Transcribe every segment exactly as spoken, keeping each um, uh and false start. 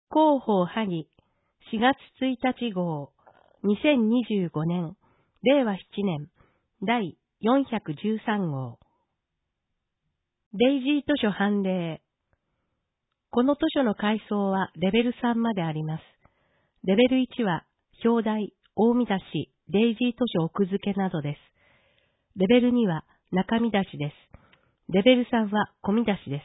広報萩しがつついたち号にせんにじゅうごねんれいわしちねんだいよんひゃくじゅうさん号デイジー図書判例。この図書の階層はレベルさんまであります。レベルいちは表題、大見出し、デイジー図書奥付けなどです。レベルには中見出しです。レベルさんは小見出しです。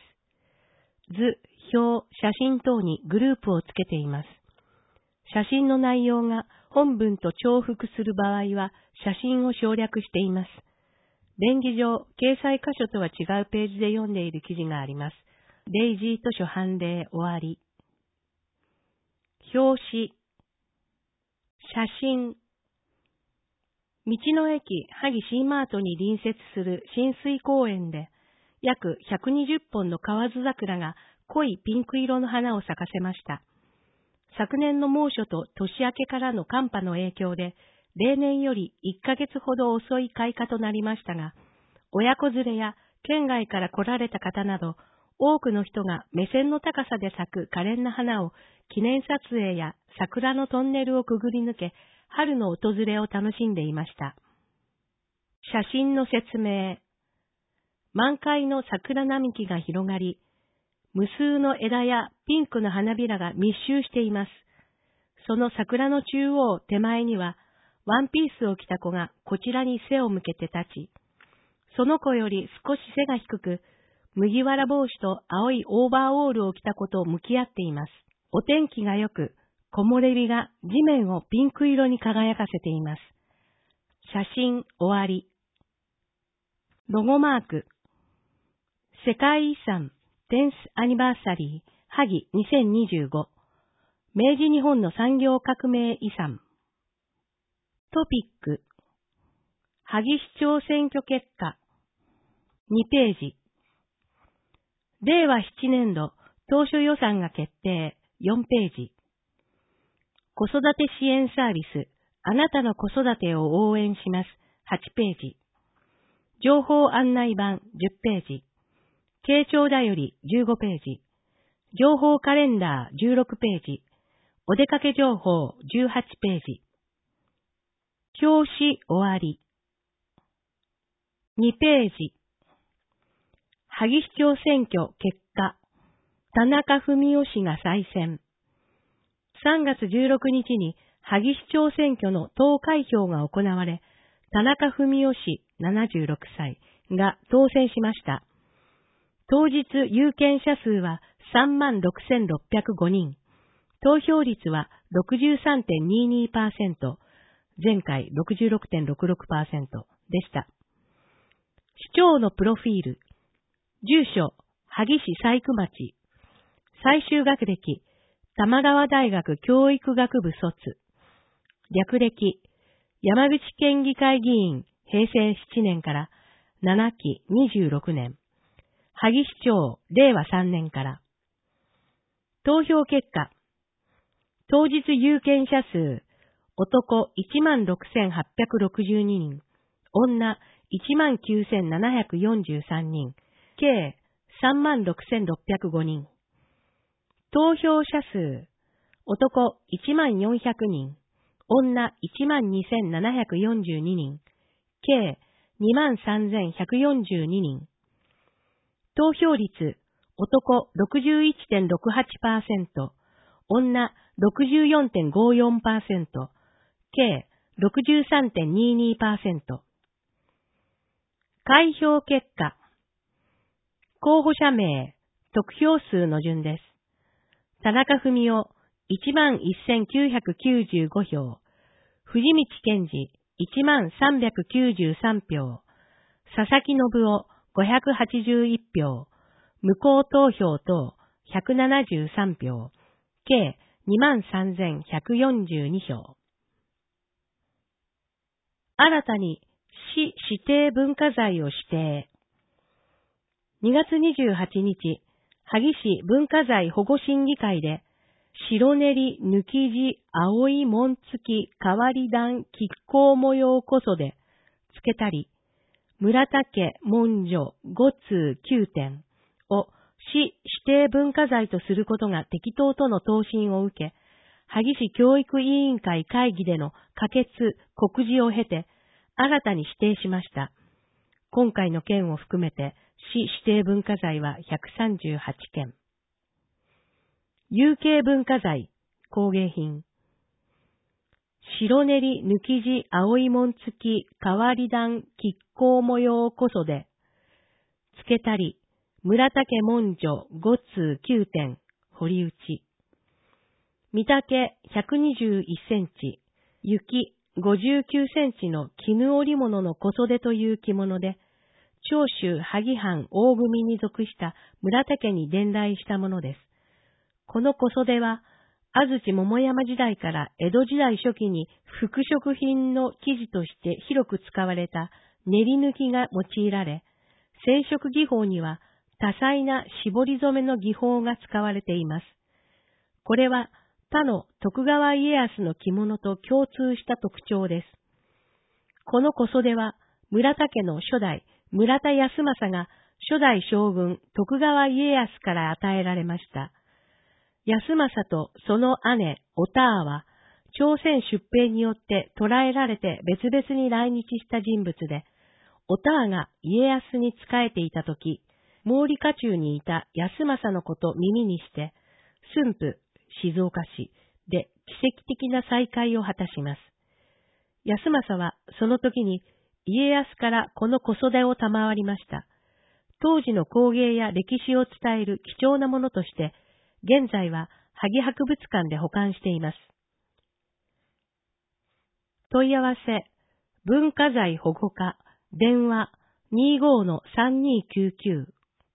図、表、写真等にグループをつけています。写真の内容が本文と重複する場合は写真を省略しています。便宜上、掲載箇所とは違うページで読んでいる記事があります。デイジー図書判例終わり。表紙、写真、道の駅萩シーマートに隣接する親水公園で、約ひゃくにじゅっぽんの河津桜が濃いピンク色の花を咲かせました。昨年の猛暑と年明けからの寒波の影響で、例年よりいっかげつほど遅い開花となりましたが、親子連れや県外から来られた方など、多くの人が目線の高さで咲く可憐な花を記念撮影や桜のトンネルをくぐり抜け、春の訪れを楽しんでいました。写真の説明。満開の桜並木が広がり、無数の枝やピンクの花びらが密集しています。その桜の中央手前には、ワンピースを着た子がこちらに背を向けて立ち、その子より少し背が低く、麦わら帽子と青いオーバーオールを着た子と向き合っています。お天気が良く、木漏れ日が地面をピンク色に輝かせています。写真終わり。ロゴマーク。世界遺産テンスアニバーサリー萩にせんにじゅうご。明治日本の産業革命遺産。トピック。萩市長選挙結果。にページ。れいわしちねんど当初予算が決定よんページ。子育て支援サービスあなたの子育てを応援しますはちページ。情報案内板じゅっページ。慶長だよりじゅうごページ。情報カレンダーじゅうろくページ。お出かけ情報じゅうはちページ。表紙終わり。にページ。萩市長選挙結果。田中文雄氏が再選。さんがつじゅうろくにちに萩市長選挙の投開票が行われ、田中文雄氏ななじゅうろくさいが当選しました。当日有権者数は さんまんろくせんろっぴゃくごにん。投票率は ろくじゅうさんてんにじゅうにパーセント、前回 ろくじゅうろくてんろくろくパーセント でした。市長のプロフィール。住所、萩市細工町。最終学歴、玉川大学教育学部卒。略歴、山口県議会議員、へいせいななねんからななきにじゅうろくねん。萩市長、れいわさんねんから。投票結果。当日有権者数、男いちまんろくせんはっぴゃくろくじゅうににん、女いちまんきゅうせんななひゃくよんじゅうさんにん、計さんまんろくせんろっぴゃくごにん。投票者数、男いちまんよんひゃくにん、女いちまんにせんななひゃくよんじゅうににん、計にまんさんぜんひゃくよんじゅうににん。投票率、男 ろくじゅういちてんろくはちパーセント、女 ろくじゅうよんてんごよんパーセント、計 ろくじゅうさんてんにじゅうにパーセント。開票結果。候補者名、得票数の順です。田中文雄、いちまんせんきゅうひゃくきゅうじゅうごひょう。藤道健二、いちまんさんびゃくきゅうじゅうさんぴょう。佐々木信夫、ごひゃくはちじゅういちぴょう。無効投票等、ひゃくななじゅうさんぴょう。計にまんさんぜんひゃくよんじゅうにひょう。新たに市指定文化財を指定。にがつにじゅうはちにち、萩市文化財保護審議会で、白練り抜き地青い紋付き変わり段亀甲模様こそで、つけたり、村田家文書ご通きゅうてんを市指定文化財とすることが適当との答申を受け、萩市教育委員会会議での可決・告示を経て、新たに指定しました。今回の件を含めて、市指定文化財はひゃくさんじゅうはちけん。有形文化財、工芸品。白練り抜き地青い紋付き変わり段亀甲模様こそで、つけたり、村竹文書ご通きゅうてん、掘り打ち。見竹ひゃくにじゅういっセンチ、雪ごじゅうきゅうセンチの絹織物の小袖という着物で、長州萩藩大組に属した村田家に伝来したものです。この小袖は、安土桃山時代から江戸時代初期に服飾品の生地として広く使われた練り抜きが用いられ、染色技法には多彩な絞り染めの技法が使われています。これは他の徳川家康の着物と共通した特徴です。この小袖は村田家の初代村田康政が初代将軍徳川家康から与えられました。康政とその姉、おたあは、朝鮮出兵によって捕らえられて別々に来日した人物で、おたあが家康に仕えていたとき、毛利家中にいた康政のこと耳にして、駿府、静岡市で奇跡的な再会を果たします。康政はその時に家康からこの小袖を賜りました。当時の工芸や歴史を伝える貴重なものとして、現在は萩博物館で保管しています。問い合わせ、文化財保護課、電話 にじゅうごのさんにーきゅうきゅう。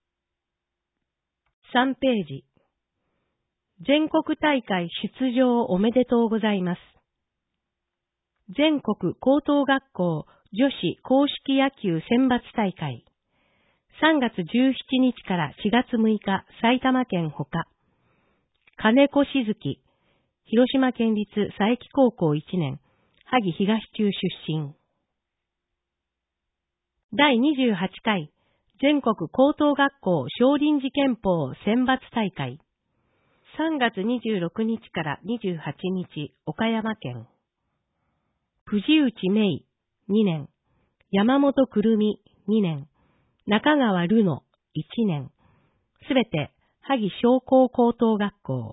さんページ。全国大会出場おめでとうございます。全国高等学校女子硬式野球選抜大会。さんがつじゅうしちにちからしがつむいか埼玉県ほか。金子しずき、広島県立佐伯高校いちねん、萩東中出身。だいにじゅうはちかい全国高等学校少林寺拳法選抜大会。さんがつにじゅうろくにちからにじゅうはちにち、岡山県。藤内芽衣、にねん、山本くるみ、にねん、中川るの、いちねん、すべて、萩商工高等学校。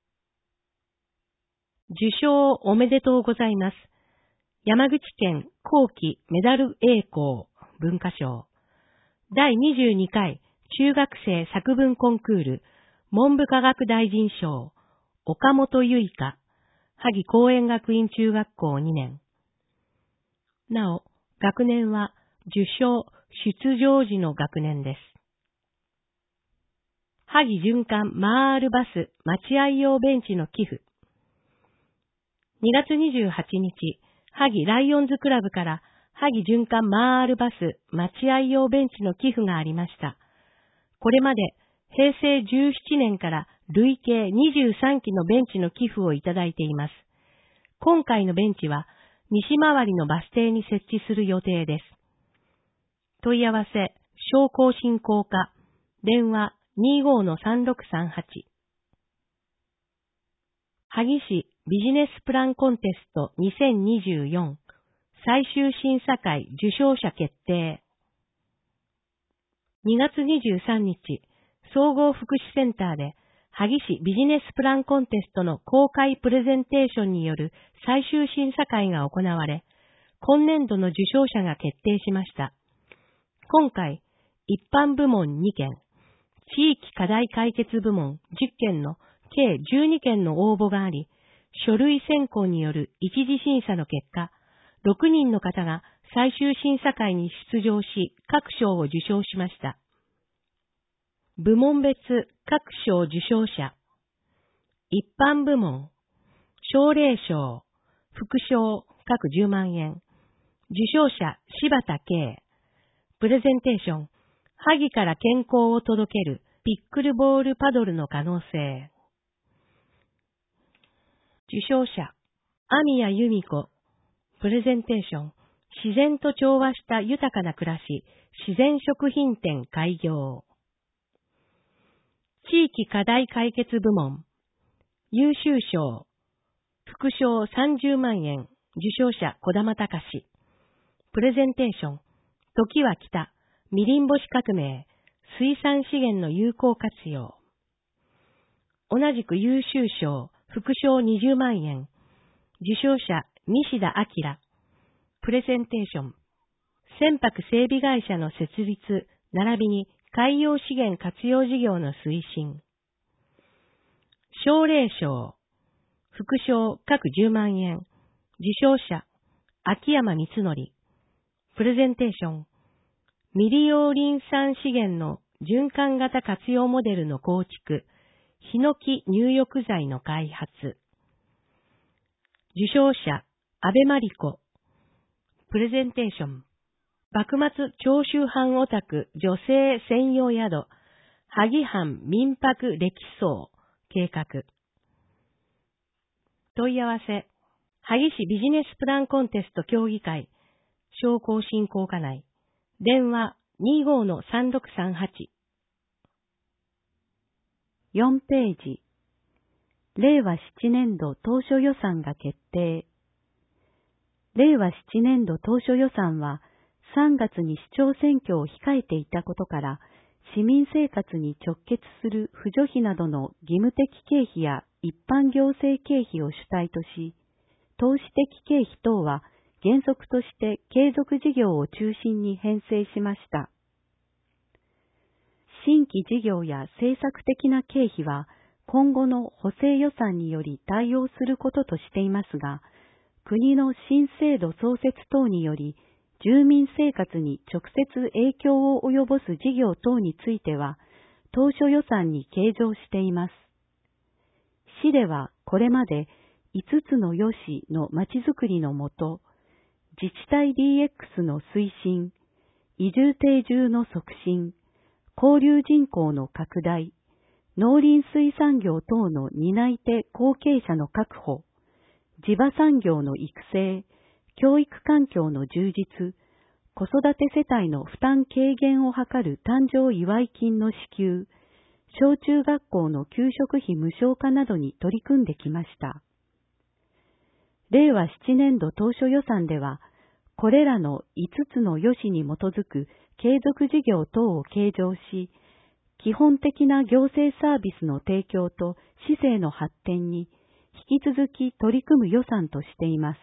受賞おめでとうございます。山口県後期メダル栄光文化賞。だいにじゅうにかい中学生作文コンクール文部科学大臣賞岡本結花萩公園学院中学校にねん。なお、学年は受賞出場時の学年です。萩循環マールバス待合用ベンチの寄付。にがつにじゅうはちにち、萩ライオンズクラブから萩循環マールバス待合用ベンチの寄付がありました。これまでへいせいじゅうななねんから累計にじゅうさんきのベンチの寄付をいただいています。今回のベンチは西回りのバス停に設置する予定です。問い合わせ、商工振興課、電話 にじゅうごのさんろくさんはち。萩市ビジネスプランコンテストにせんにじゅうよん最終審査会受賞者決定。にがつにじゅうさんにち、総合福祉センターで萩市ビジネスプランコンテストの公開プレゼンテーションによる最終審査会が行われ、今年度の受賞者が決定しました。今回、一般部門にけん、地域課題解決部門じゅっけんの計じゅうにけんの応募があり、書類選考による一次審査の結果、ろくにんの方が最終審査会に出場し、各賞を受賞しました。部門別各賞受賞者。一般部門、奨励賞、副賞各じゅうまんえん。受賞者柴田圭。プレゼンテーション、萩から健康を届けるピックルボールパドルの可能性。受賞者、網谷由美子。プレゼンテーション、自然と調和した豊かな暮らし、自然食品店開業。 地域課題解決部門、優秀賞、副賞さんじゅうまんえん、受賞者児玉隆。プレゼンテーション、時は来た、みりん干し革命、水産資源の有効活用。同じく優秀賞、副賞にじゅうまんえん、受賞者西田明。プレゼンテーション、船舶整備会社の設立、並びに海洋資源活用事業の推進。奨励賞、副賞各じゅうまんえん、受賞者秋山光則。プレゼンテーション、未利用林産資源の循環型活用モデルの構築、ヒノキ入浴剤の開発。受賞者安倍真理子。プレゼンテーション、幕末長州藩オタク女性専用宿、萩藩民泊歴荘計画。問い合わせ、萩市ビジネスプランコンテスト協議会、商工振興課内、電話 にじゅうごのさんろくさんはち。 よんページ、令和ななねん度当初予算が決定。令和ななねん度当初予算はさんがつに市長選挙を控えていたことから、市民生活に直結する扶助費などの義務的経費や一般行政経費を主体とし、投資的経費等は原則として継続事業を中心に編成しました。新規事業や政策的な経費は今後の補正予算により対応することとしていますが、国の新制度創設等により住民生活に直接影響を及ぼす事業等については当初予算に計上しています。市ではこれまでいつつのよしのまちづくりのもと、自治体 ディーエックス の推進、移住定住の促進、交流人口の拡大、農林水産業等の担い手後継者の確保、地場産業の育成、教育環境の充実、子育て世帯の負担軽減を図る誕生祝い金の支給、小中学校の給食費無償化などに取り組んできました。令和ななねん度当初予算では、これらのいつつのよしに基づく継続事業等を計上し、基本的な行政サービスの提供と市政の発展に引き続き取り組む予算としています。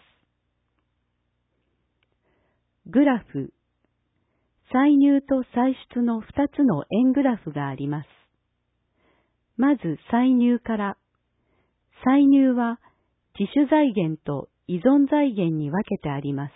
グラフ、歳入と歳出のふたつの円グラフがあります。まず歳入から。歳入は自主財源と依存財源に分けてあります。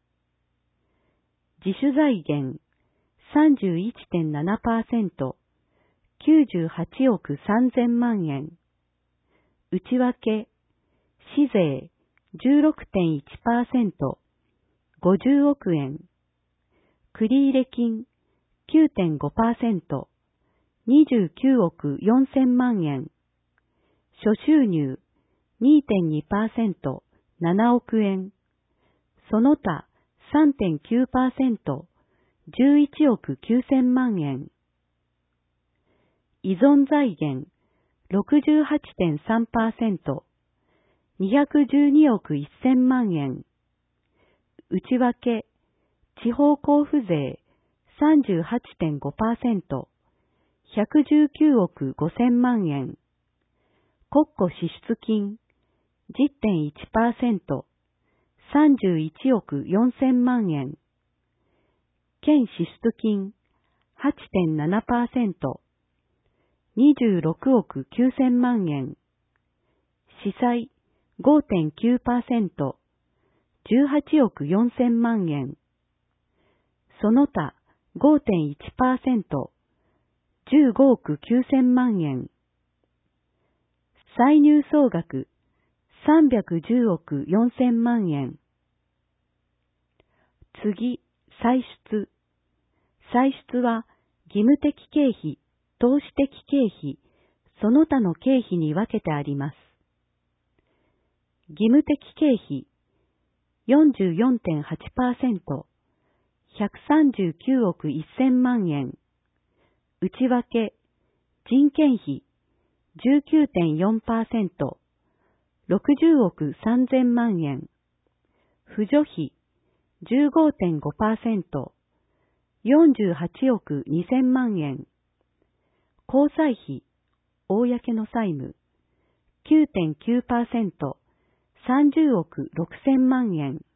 自主財源 さんじゅういってんななパーセント、きゅうじゅうはちおくさんぜんまんえん。内訳、市税 じゅうろくてんいちパーセント、ごじゅうおくえん。繰入金 きゅうてんごパーセント、にじゅうきゅうおくよんせんまんえん。諸収入 にてんにパーセント、ななおくえん。その他 さんてんきゅうパーセント、じゅういちおくきゅうせんまんえん。依存財源 ろくじゅうはちてんさんパーセント、にひゃくじゅうにおくせんまんえん。内訳、地方交付税 さんじゅうはちてんごパーセント、ひゃくじゅうきゅうおくごせんまんえん。国庫支出金 じゅってんいちパーセント、さんじゅういちおくよんせんまんえん。県支出金 はちてんななパーセント、にじゅうろくおくきゅうせんまんえん。司債 ごてんきゅうパーセント、じゅうはちおくよんせんまんえん。その他 ごてんいちパーセント、じゅうごおくきゅうせんまんえん。歳入総額さんびゃくじゅうおくよんせんまんえん。次、歳出。歳出は義務的経費、投資的経費、その他の経費に分けてあります。義務的経費 よんじゅうよんてんはちパーセント、ひゃくさんじゅうきゅうおくせんまんえん。内訳、 人件費 じゅうきゅうてんよんパーセント、ろくじゅうおくさんぜんまんえん。扶助費 じゅうごてんごパーセント、よんじゅうはちおくにせんまんえん。交際費、公の債務 きゅうてんきゅうパーセント、さんじゅうおくろくせんまんえん。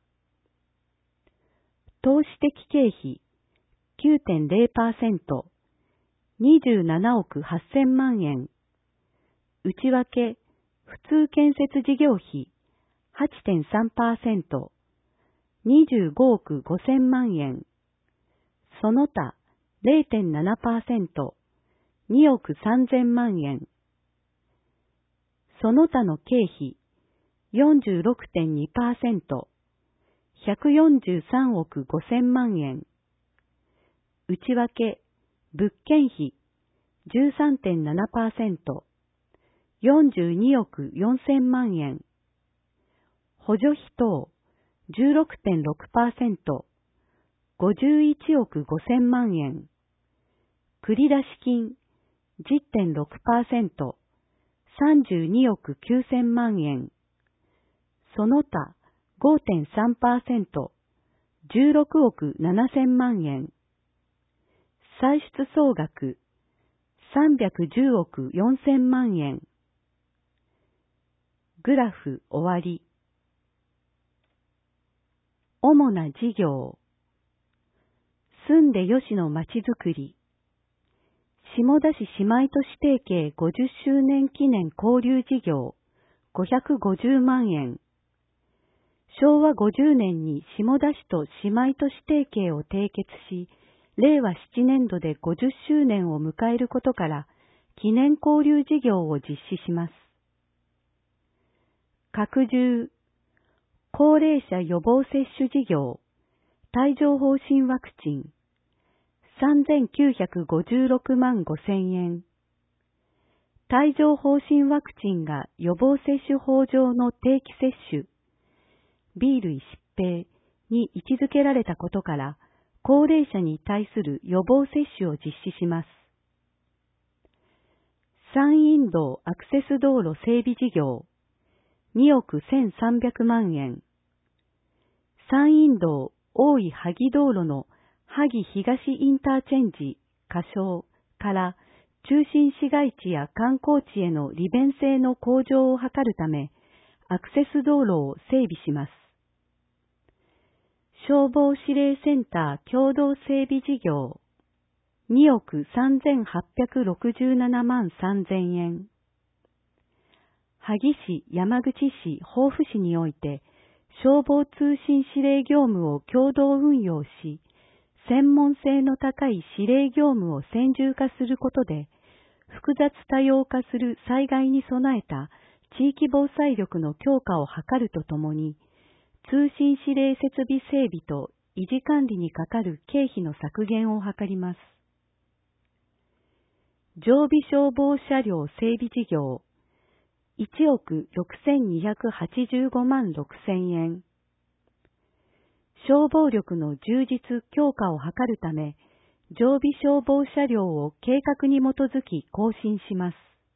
投資的経費 きゅうてんぜろパーセント、にじゅうななおくはっせんまんえん。内訳、普通建設事業費 はちてんさんパーセント、にじゅうごおくごせんまんえん。その他 れいてんななパーセント、におくさんぜんまんえん。その他の経費 よんじゅうろくてんにパーセント、ひゃくよんじゅうさんおくごせんまんえん。内訳、物件費 じゅうさんてんななパーセント、よんじゅうにおくよんせんまんえん。補助費等 じゅうろくてんろくパーセント、ごじゅういちおくごせんまんえん。繰出金 じゅってんろくパーセント、さんじゅうにおくきゅうせんまんえん。その他 ごてんさんパーセント、じゅうろくおくななせんまんえん。歳出総額さんびゃくじゅうおくよんせんまんえん。グラフ終わり。主な事業。住んでよしのまちづくり。下田市姉妹都市提携ごじゅっしゅうねん記念交流事業ごひゃくごじゅうまんえん。しょうわごじゅうねんに下田市と姉妹都市提携を締結し、れいわななねんどでごじゅっしゅうねんを迎えることから、記念交流事業を実施します。拡充、高齢者予防接種事業、帯状疱疹ワクチン、さんぜんきゅうひゃくごじゅうろくまんごせんえん。帯状疱疹ワクチンが予防接種法上の定期接種、B 類疾病に位置づけられたことから、高齢者に対する予防接種を実施します。山陰道アクセス道路整備事業、におくせんさんびゃくまんえん。山陰道大井萩道路の萩東インターチェンジ、仮称から中心市街地や観光地への利便性の向上を図るため、アクセス道路を整備します。消防指令センター共同整備事業、におくさんぜんはっぴゃくろくじゅうななまんさんぜんえん。萩市、山口市、防府市において、消防通信指令業務を共同運用し、専門性の高い指令業務を専従化することで、複雑多様化する災害に備えた地域防災力の強化を図るとともに、通信指令設備整備と維持管理にかかる経費の削減を図ります。常備消防車両整備事業、いちおくろくせんにひゃくはちじゅうごまんろくせんえん。消防力の充実強化を図るため、常備消防車両を計画に基づき更新します。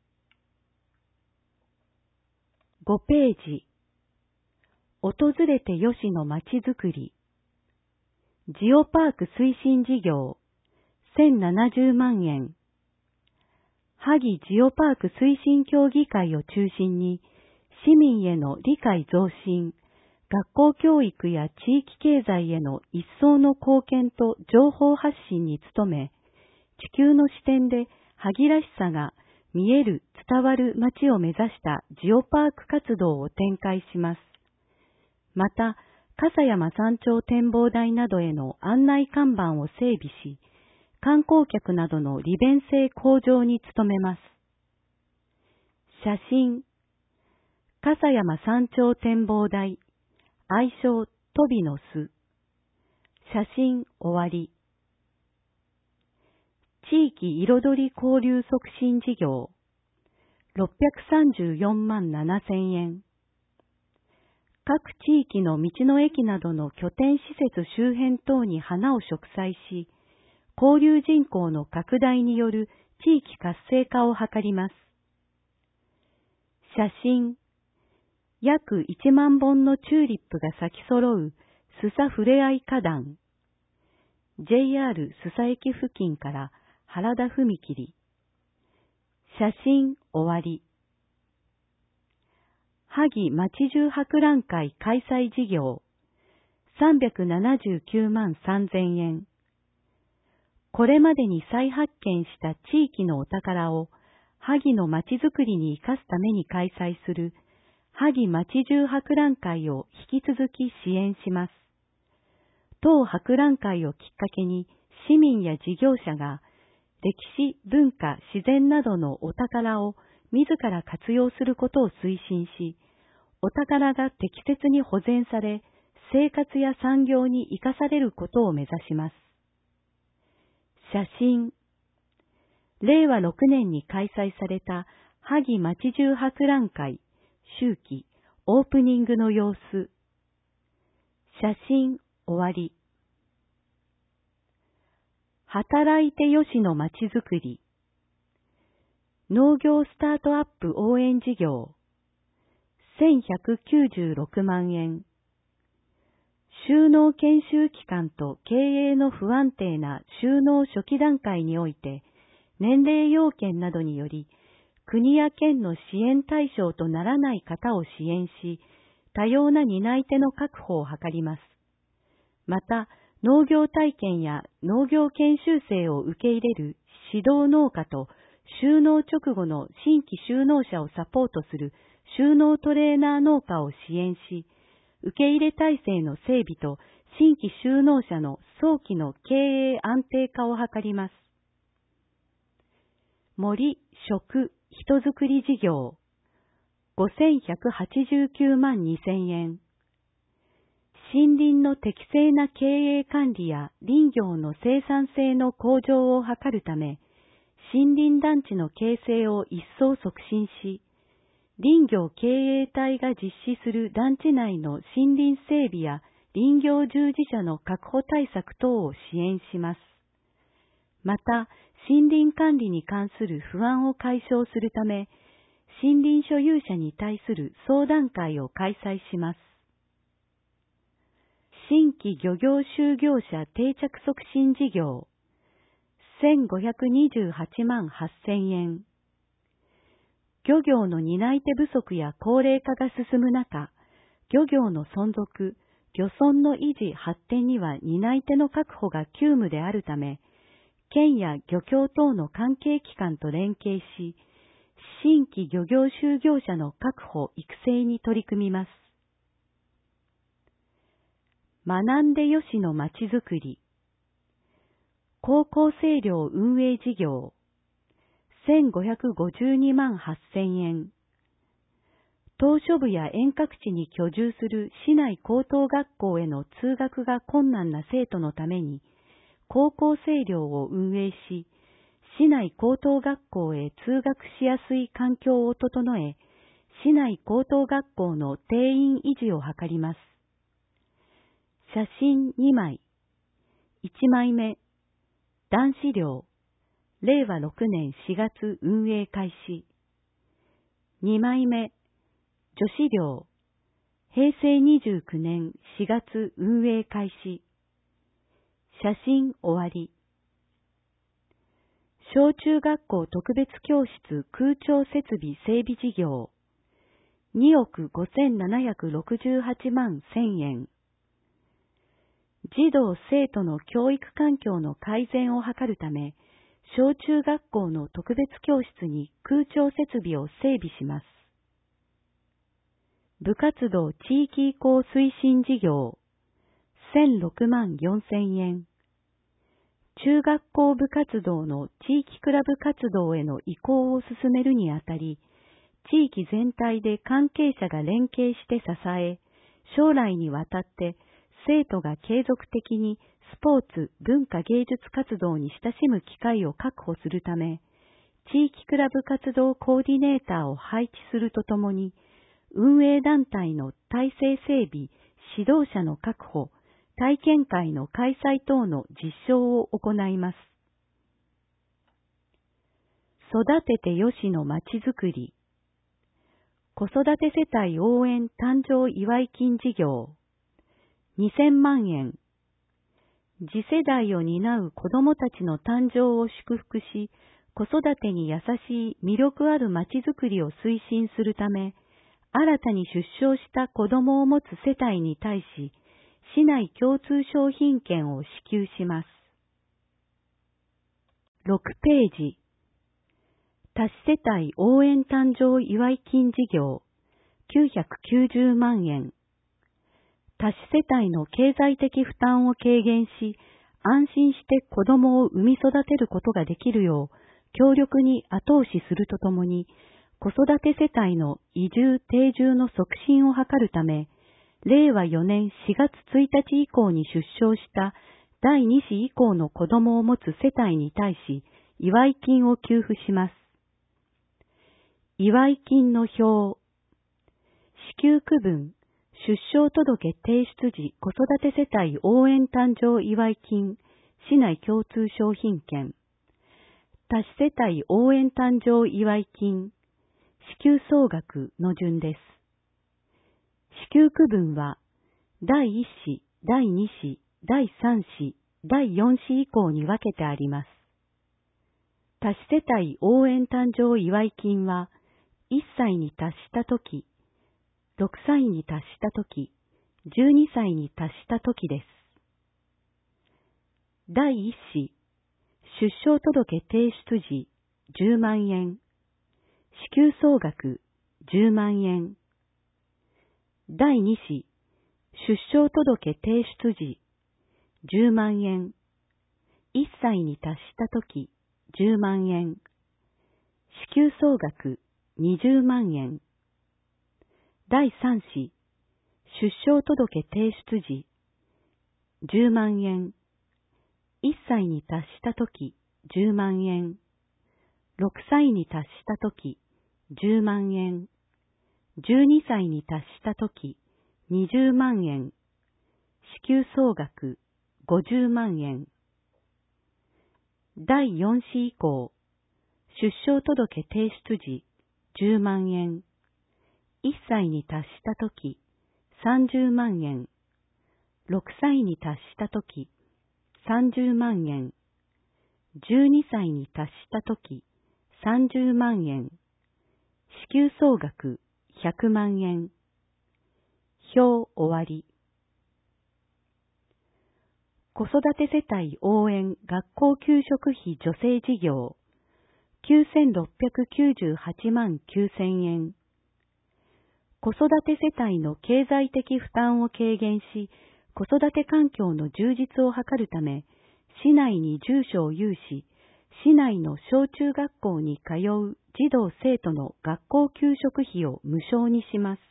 ごページ。訪れてよしのまちづくり。ジオパーク推進事業、せんななじゅうまんえん。萩ジオパーク推進協議会を中心に、市民への理解増進、学校教育や地域経済への一層の貢献と情報発信に努め、地球の視点で萩らしさが見える、伝わる街を目指したジオパーク活動を展開します。また、笠山山頂展望台などへの案内看板を整備し、観光客などの利便性向上に努めます。写真。笠山山頂展望台、愛称トビの巣。写真終わり。地域彩り交流促進事業、ろっぴゃくさんじゅうよんまんななせんえん。各地域の道の駅などの拠点施設周辺等に花を植栽し、交流人口の拡大による地域活性化を図ります。写真。約いちまんぼんのチューリップが咲き揃うスサふれあい花壇。ジェイアール スサ駅付近から原田踏切。写真終わり。萩町中博覧会開催事業。さんびゃくななじゅうきゅうまんさんぜんえん。これまでに再発見した地域のお宝を萩の町づくりに生かすために開催する萩町中博覧会を引き続き支援します。当博覧会をきっかけに市民や事業者が歴史、文化、自然などのお宝を自ら活用することを推進し、お宝が適切に保全され、生活や産業に生かされることを目指します。写真。れいわろくねんに開催された萩町中博覧会秋季オープニングの様子。写真終わり。働いてよしのまちづくり。農業スタートアップ応援事業。せんひゃくきゅうじゅうろくまんえん。就農研修機関と経営の不安定な就農初期段階において、年齢要件などにより、国や県の支援対象とならない方を支援し、多様な担い手の確保を図ります。また、農業体験や農業研修生を受け入れる指導農家と、就農直後の新規就農者をサポートする就農トレーナー農家を支援し、受け入れ体制の整備と新規就農者の早期の経営安定化を図ります。森、食、人づくり事業。ごせんひゃくはちじゅうきゅうまんにせんえん。森林の適正な経営管理や林業の生産性の向上を図るため、森林団地の形成を一層促進し、林業経営体が実施する団地内の森林整備や林業従事者の確保対策等を支援します。また、森林管理に関する不安を解消するため、森林所有者に対する相談会を開催します。新規漁業就業者定着促進事業。せんごひゃくにじゅうはちまんはっせんえん。漁業の担い手不足や高齢化が進む中、漁業の存続、漁村の維持発展には担い手の確保が急務であるため、県や漁協等の関係機関と連携し、新規漁業就業者の確保・育成に取り組みます。学んでよしのまちづくり。高校生寮運営事業。せんごひゃくごじゅうにまんはっせんえん。島しょ部や遠隔地に居住する市内高等学校への通学が困難な生徒のために、高校生寮を運営し、市内高等学校へ通学しやすい環境を整え、市内高等学校の定員維持を図ります。写真にまい。いちまいめ。男子寮。れいわろくねんしがつ運営開始。にまいめ。女子寮。へいせいにじゅうきゅうねんしがつ運営開始。写真終わり。小中学校特別教室空調設備整備事業。におくごせんななひゃくろくじゅうはちまんせんえん。児童生徒の教育環境の改善を図るため、小中学校の特別教室に空調設備を整備します。部活動地域移行推進事業。せんろくまんよんせんえん。中学校部活動の地域クラブ活動への移行を進めるにあたり、地域全体で関係者が連携して支え、将来にわたって生徒が継続的にスポーツ、文化芸術活動に親しむ機会を確保するため、地域クラブ活動コーディネーターを配置するとともに、運営団体の体制整備、指導者の確保、体験会の開催等の実証を行います。 育ててよしのまちづくり。子育て世帯応援誕生祝い金事業。にせんまんえん。次世代を担う子どもたちの誕生を祝福し、子育てに優しい魅力あるまちづくりを推進するため、新たに出生した子どもを持つ世帯に対し、市内共通商品券を支給します。ろくページ。多子世帯応援誕生祝い金事業きゅうひゃくきゅうじゅうまんえん。多子世帯の経済的負担を軽減し、安心して子どもを産み育てることができるよう、強力に後押しするとともに、子育て世帯の移住定住の促進を図るため、れいわよねんしがつついたち以降に出生しただいに子以降の子どもを持つ世帯に対し、祝い金を給付します。祝い金の表。支給区分、出生届提出時子育て世帯応援誕生祝い金、市内共通商品券。多子世帯応援誕生祝い金、支給総額の順です。支給区分は、だいいっ子、だいに子、だいさん子、だいよん子以降に分けてあります。多子世帯応援誕生祝い金は、いっさいに達したとき、ろくさいに達したとき、じゅうにさいに達したときです。だいいっ子、出生届提出時じゅうまんえん、支給総額じゅうまんえん。だいに子、出生届提出時じゅうまんえん、いっさいに達したときじゅうまんえん、支給総額にじゅうまんえん。だいさん子、出生届提出時じゅうまんえん、いっさいに達したときじゅうまんえん、ろくさいに達したときじゅうまんえん、じゅうにさいに達したときにじゅうまんえん、支給総額ごじゅうまんえん。だいよん子以降、出生届提出時じゅうまんえん、いっさいに達したときさんじゅうまんえん、ろくさいに達したときさんじゅうまんえん、じゅうにさいに達したときさんじゅうまんえん、支給総額ひゃくまんえん。表終わり。子育て世帯応援学校給食費助成事業きゅうせんろっぴゃくきゅうじゅうはちまんきゅうせんえん。子育て世帯の経済的負担を軽減し、子育て環境の充実を図るため、市内に住所を有し、市内の小中学校に通う児童生徒の学校給食費を無償にします。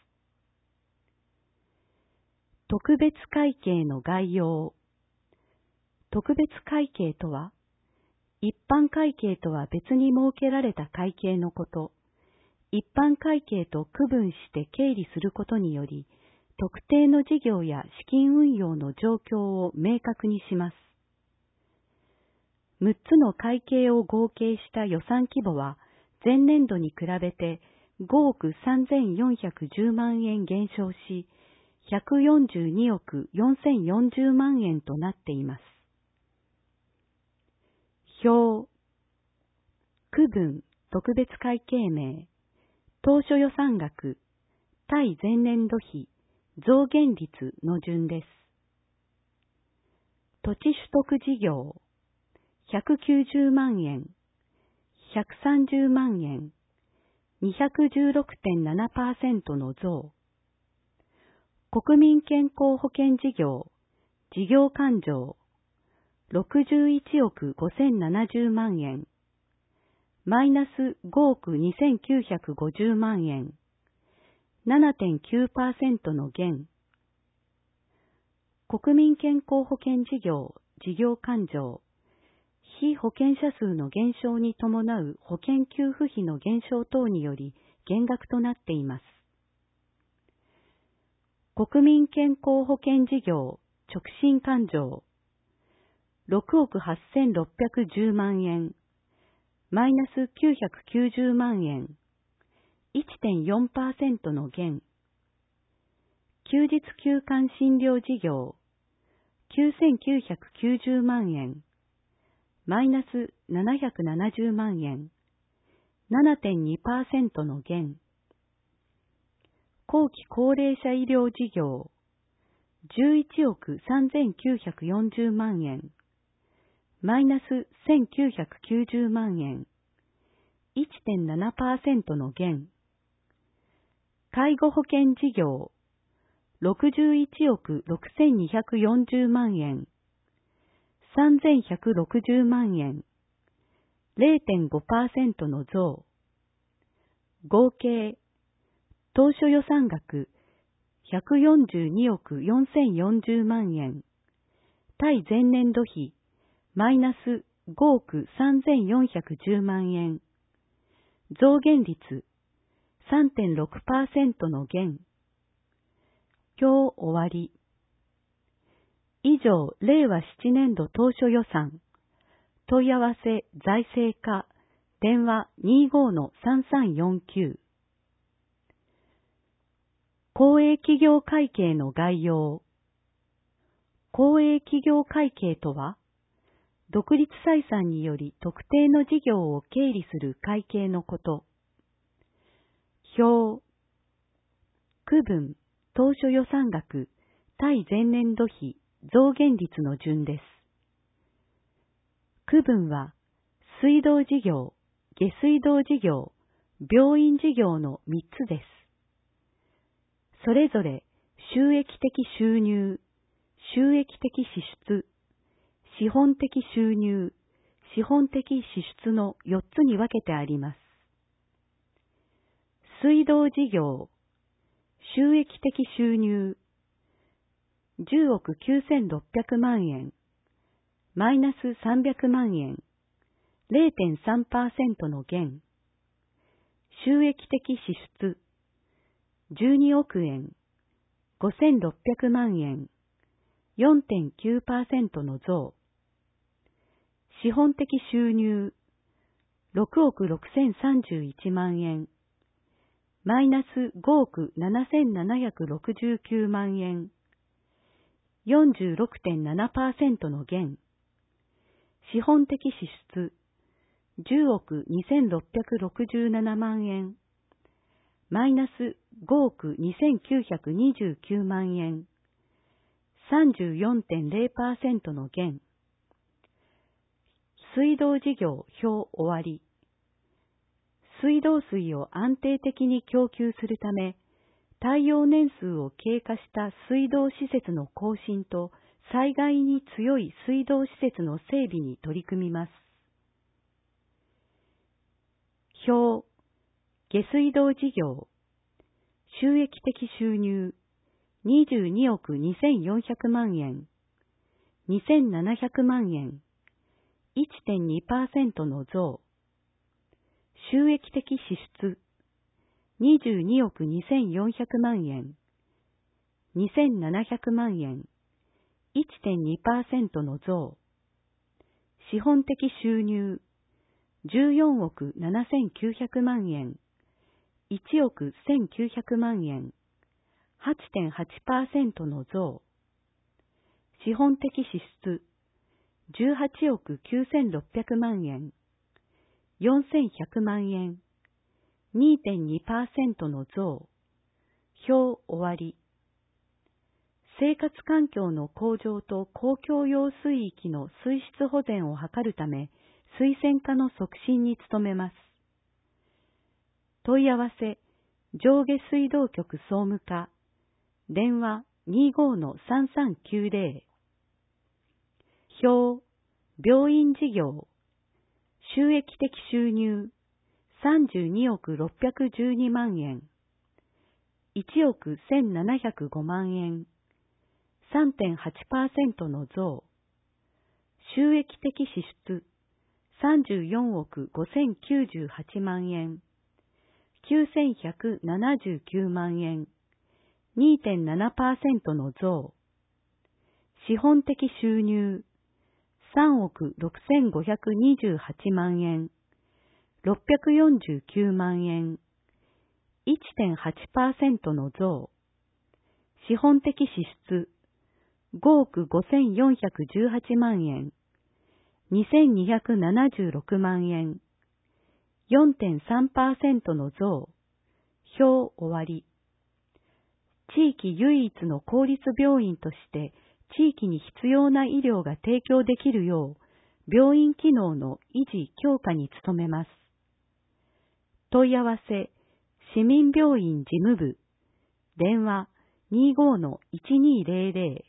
特別会計の概要。特別会計とは、一般会計とは別に設けられた会計のこと。一般会計と区分して経理することにより、特定の事業や資金運用の状況を明確にします。むっつの会計を合計した予算規模は、前年度に比べてごおくさんぜんよんひゃくじゅうまんえん減少し、ひゃくよんじゅうにおくよんせんよんじゅうまんえんとなっています。表。区分特別会計名。当初予算額、対前年度比、増減率の順です。土地取得事業、ひゃくきゅうじゅうまんえん、ひゃくさんじゅうまんえん、にひゃくじゅうろくてんななパーセント の増。国民健康保険事業、事業勘定、ろくじゅういちおくごせんななじゅうまんえん、マイナスごおくにせんきゅうひゃくごじゅうまんえん、ななてんきゅうパーセント の減。国民健康保険事業、事業勘定、被保険者数の減少に伴う保険給付費の減少等により減額となっています。国民健康保険事業、直進勘定、ろくおくはっせんろっぴゃくじゅうまんえん、 マイナスきゅうひゃくきゅうじゅうまんえん、いってんよんパーセント の減。休日休館診療事業、きゅうせんきゅうひゃくきゅうじゅうまんえん、マイナスななひゃくななじゅうまんえん、ななてんにパーセント の減。後期高齢者医療事業、じゅういちおくさんぜんきゅうひゃくよんじゅうまんえん、マイナスせんきゅうひゃくきゅうじゅうまんえん、いってんななパーセント の減。介護保険事業、ろくじゅういちおくろくせんにひゃくよんじゅうまんえん、さんぜんひゃくろくじゅうまんえん、れいてんごパーセント の増。合計、当初予算額ひゃくよんじゅうにおくよんせんよんじゅうまんえん、対前年度比マイナスごおくさんぜんよんひゃくじゅうまんえん、増減率 さんてんろくパーセント の減。表終わり。以上、れいわななねんど当初予算。問い合わせ財政課、電話 にじゅうごのさんさんよんきゅう。公営企業会計の概要。公営企業会計とは、独立採算により特定の事業を経理する会計のこと。表。区分、当初予算額、対前年度比、増減率の順です。区分は、水道事業、下水道事業、病院事業のみっつです。それぞれ、収益的収入、収益的支出、資本的収入、資本的支出のよっつに分けてあります。水道事業、収益的収入、じゅうおくきゅうせんろっぴゃくまんえん、マイナスさんびゃくまんえん、れいてんさんパーセント の減。収益的支出、じゅうにおくえん、ごせんろっぴゃくまんえん、よんてんきゅうパーセント の増。資本的収入、ろくおくろくせんさんじゅういちまんえん、マイナスごおくななせんななひゃくろくじゅうきゅうまんえん、よんじゅうろくてんななパーセント の減。資本的支出、じゅうおくにせんろっぴゃくろくじゅうななまんえん、マイナスごおくにせんきゅうひゃくにじゅうきゅうまんえん、さんじゅうよんてんれいパーセント の減。水道事業表終わり。水道水を安定的に供給するため、耐用年数を経過した水道施設の更新と災害に強い水道施設の整備に取り組みます。表、下水道事業、収益的収入、にじゅうにおくにせんよんひゃくまんえん、にせんななひゃくまんえん、いってんにパーセント の増。収益的支出、にじゅうにおくにせんよんひゃくまんえん、にせんななひゃくまんえん、いってんにパーセント の増。資本的収入、じゅうよんおくななせんきゅうひゃくまんえん、いちおくせんきゅうひゃくまんえん、はちてんはちパーセント の増。資本的支出、じゅうはちおくきゅうせんろっぴゃくまんえん、よんせんひゃくまんえん、にてんにパーセント の増。表終わり。生活環境の向上と公共用水域の水質保全を図るため、水洗化の促進に努めます。問い合わせ、上下水道局総務課、電話 にじゅうごのさんさんきゅうぜろ。表、病院事業、収益的収入、さんじゅうにおくろっぴゃくじゅうにまんえん、いちおくせんななひゃくごまんえん、さんてんはちパーセント の増。収益的支出、さんじゅうよんおくごせんきゅうじゅうはちまんえん、きゅうせんひゃくななじゅうきゅうまんえん、にてんななパーセント の増。資本的収入、さんおくろくせんごひゃくにじゅうはちまんえん、 ろっぴゃくよんじゅうきゅうまんえん、いってんはちパーセント の増。資本的支出、ごおくごせんよんひゃくじゅうはちまんえん、にせんにひゃくななじゅうろくまんえん、よんてんさんパーセント の増。表終わり。地域唯一の公立病院として地域に必要な医療が提供できるよう病院機能の維持強化に努めます。問い合わせ、市民病院事務部、電話 にじゅうごのいちにーぜろぜろ。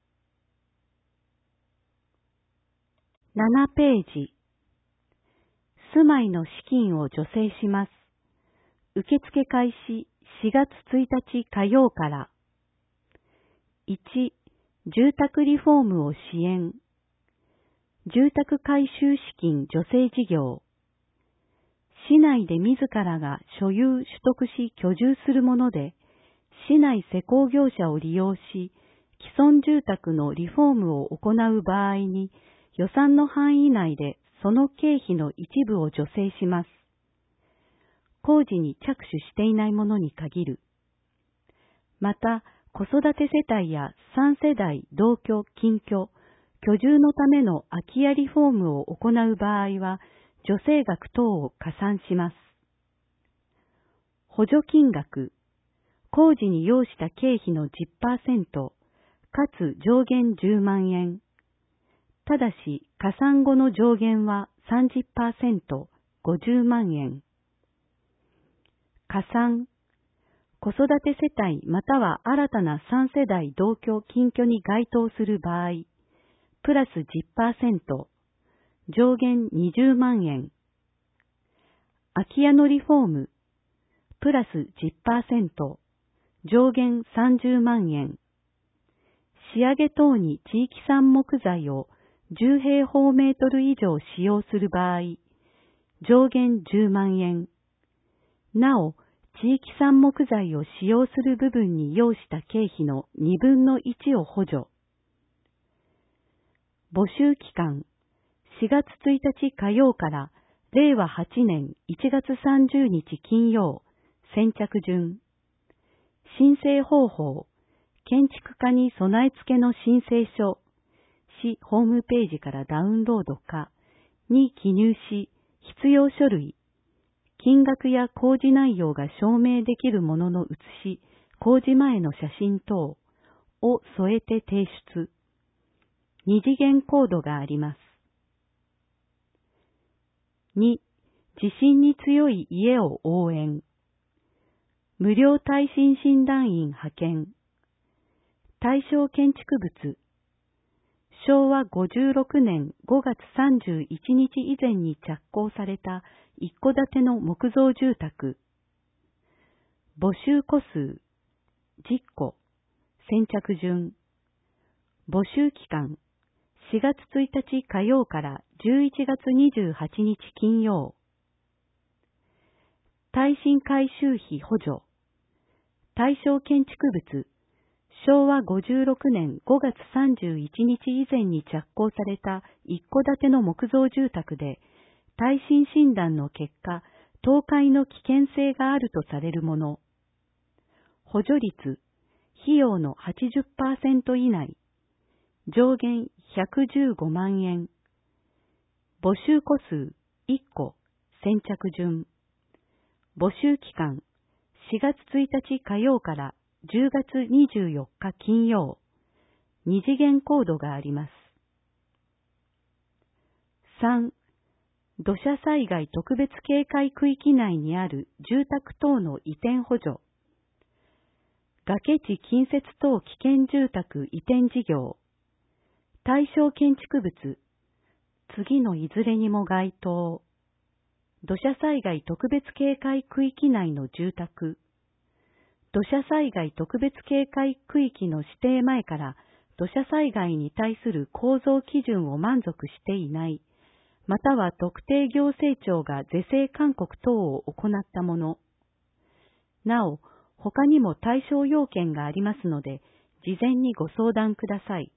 ななページ。住まいの資金を助成します。受付開始しがつついたち火曜から。いち、住宅リフォームを支援。住宅改修資金助成事業。市内で自らが所有取得し居住するもので、市内施工業者を利用し、既存住宅のリフォームを行う場合に、予算の範囲内でその経費の一部を助成します。工事に着手していないものに限る。また、子育て世帯やさんせだい同居・近居、居住のための空き家リフォームを行う場合は、助成額等を加算します。補助金額、工事に要した経費の じゅっパーセント、かつ上限じゅうまんえん。ただし、加算後の上限は さんじゅっパーセント、ごじゅうまんえん。加算、子育て世帯または新たなさんせだい同居・近居に該当する場合、プラス じゅっパーセント、上限にじゅうまんえん。空き家のリフォーム、プラス じゅっパーセント、上限さんじゅうまんえん。仕上げ等に地域産木材をじゅうへいほうメートル以上使用する場合、上限じゅうまんえん。なお、地域産木材を使用する部分に要した経費のにぶんのいちを補助。募集期間、しがつついたち火曜かられいわはちねんいちがつさんじゅうにち金曜、先着順。申請方法、建築家に備え付けの申請書、市ホームページからダウンロードかに記入し、必要書類、金額や工事内容が証明できるものの写し、工事前の写真等を添えて提出。二次元コードがあります。に、地震に強い家を応援。無料耐震診断員派遣。対象建築物。しょうわごじゅうろくねんごがつさんじゅういちにち以前に着工された一戸建ての木造住宅。募集戸数じゅっこ、先着順。募集期間しがつついたち火曜からじゅういちがつにじゅうはちにち金曜。耐震改修費補助。対象建築物。しょうわごじゅうろくねんごがつさんじゅういちにち以前に着工された一戸建ての木造住宅で、耐震診断の結果、倒壊の危険性があるとされるもの。補助率、費用の はちじゅっパーセント 以内。上限ひゃくじゅうごまんえん。募集戸数いっこ、先着順。募集期間しがつついたち火曜からじゅうがつにじゅうよっか金曜。二次元コードがあります。さん、土砂災害特別警戒区域内にある住宅等の移転補助。崖地近接等危険住宅移転事業。対象建築物。次のいずれにも該当。土砂災害特別警戒区域内の住宅。土砂災害特別警戒区域の指定前から土砂災害に対する構造基準を満足していない、または特定行政庁が是正勧告等を行ったもの。なお、他にも対象要件がありますので、事前にご相談ください。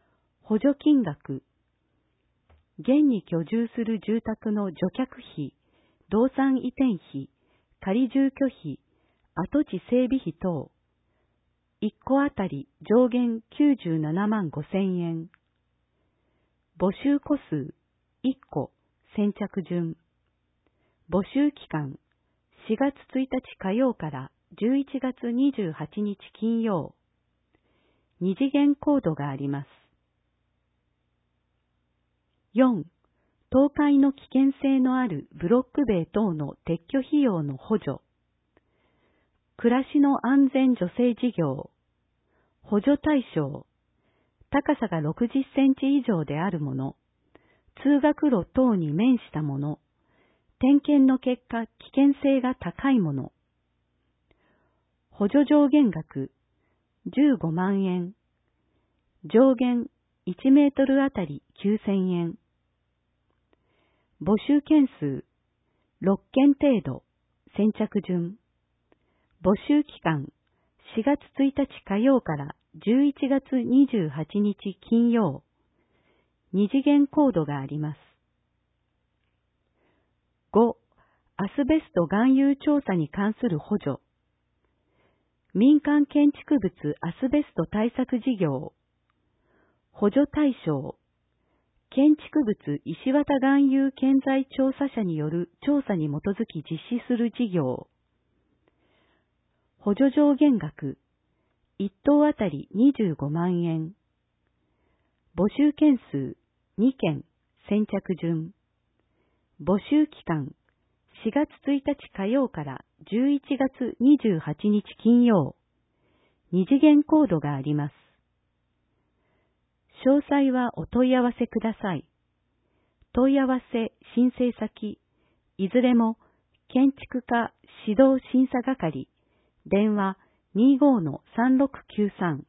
補助金額。現に居住する住宅の除却費、 動産移転費、仮住居費、跡地整備費等、いっこあたり上限きゅうじゅうななまんごせんえん。募集個数いっこ、先着順。募集期間しがつついたち火曜からじゅういちがつにじゅうはちにち金曜。二次元コードがあります。よん. 倒壊の危険性のあるブロック塀等の撤去費用の補助。暮らしの安全助成事業。補助対象。高さがろくじゅっセンチ以上であるもの。通学路等に面したもの。点検の結果、危険性が高いもの。補助上限額じゅうごまんえん。上限いちメートルあたりきゅうせんえん。募集件数ろっけん程度、先着順。募集期間しがつついたち火曜からじゅういちがつにじゅうはちにち金曜。二次元コードがあります。ご. アスベスト含有調査に関する補助。民間建築物アスベスト対策事業。補助対象。建築物石綿含有建材調査者による調査に基づき実施する事業。補助上限額いっ棟あたりにじゅうごまんえん。募集件数にけん、先着順。募集期間しがつついたち火曜からじゅういちがつにじゅうはちにち金曜。二次元コードがあります。詳細はお問い合わせください。問い合わせ申請先、いずれも建築家指導審査係、電話 にじゅうごのさんろくきゅうさん。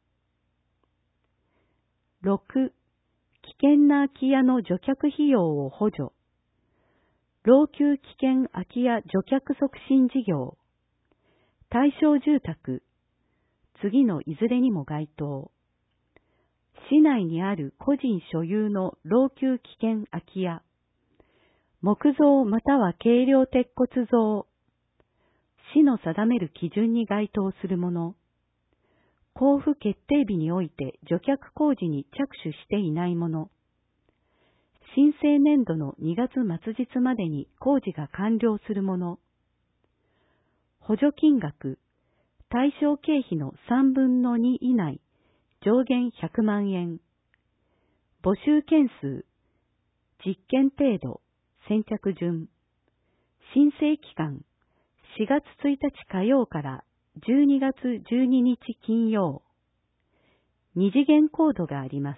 ろく. 危険な空き家の除却費用を補助。老朽危険空き家除却促進事業。対象住宅。次のいずれにも該当。市内にある個人所有の老朽危険空き家。木造または軽量鉄骨造。市の定める基準に該当するもの。交付決定日において除却工事に着手していないもの。申請年度のにがつ末日までに工事が完了するもの。補助金額、対象経費のさんぶんのに以内、上限ひゃくまんえん。募集件数、実験程度、先着順。申請期間、しがつついたち火曜からじゅうにがつじゅうににち金曜。二次元コードがあります。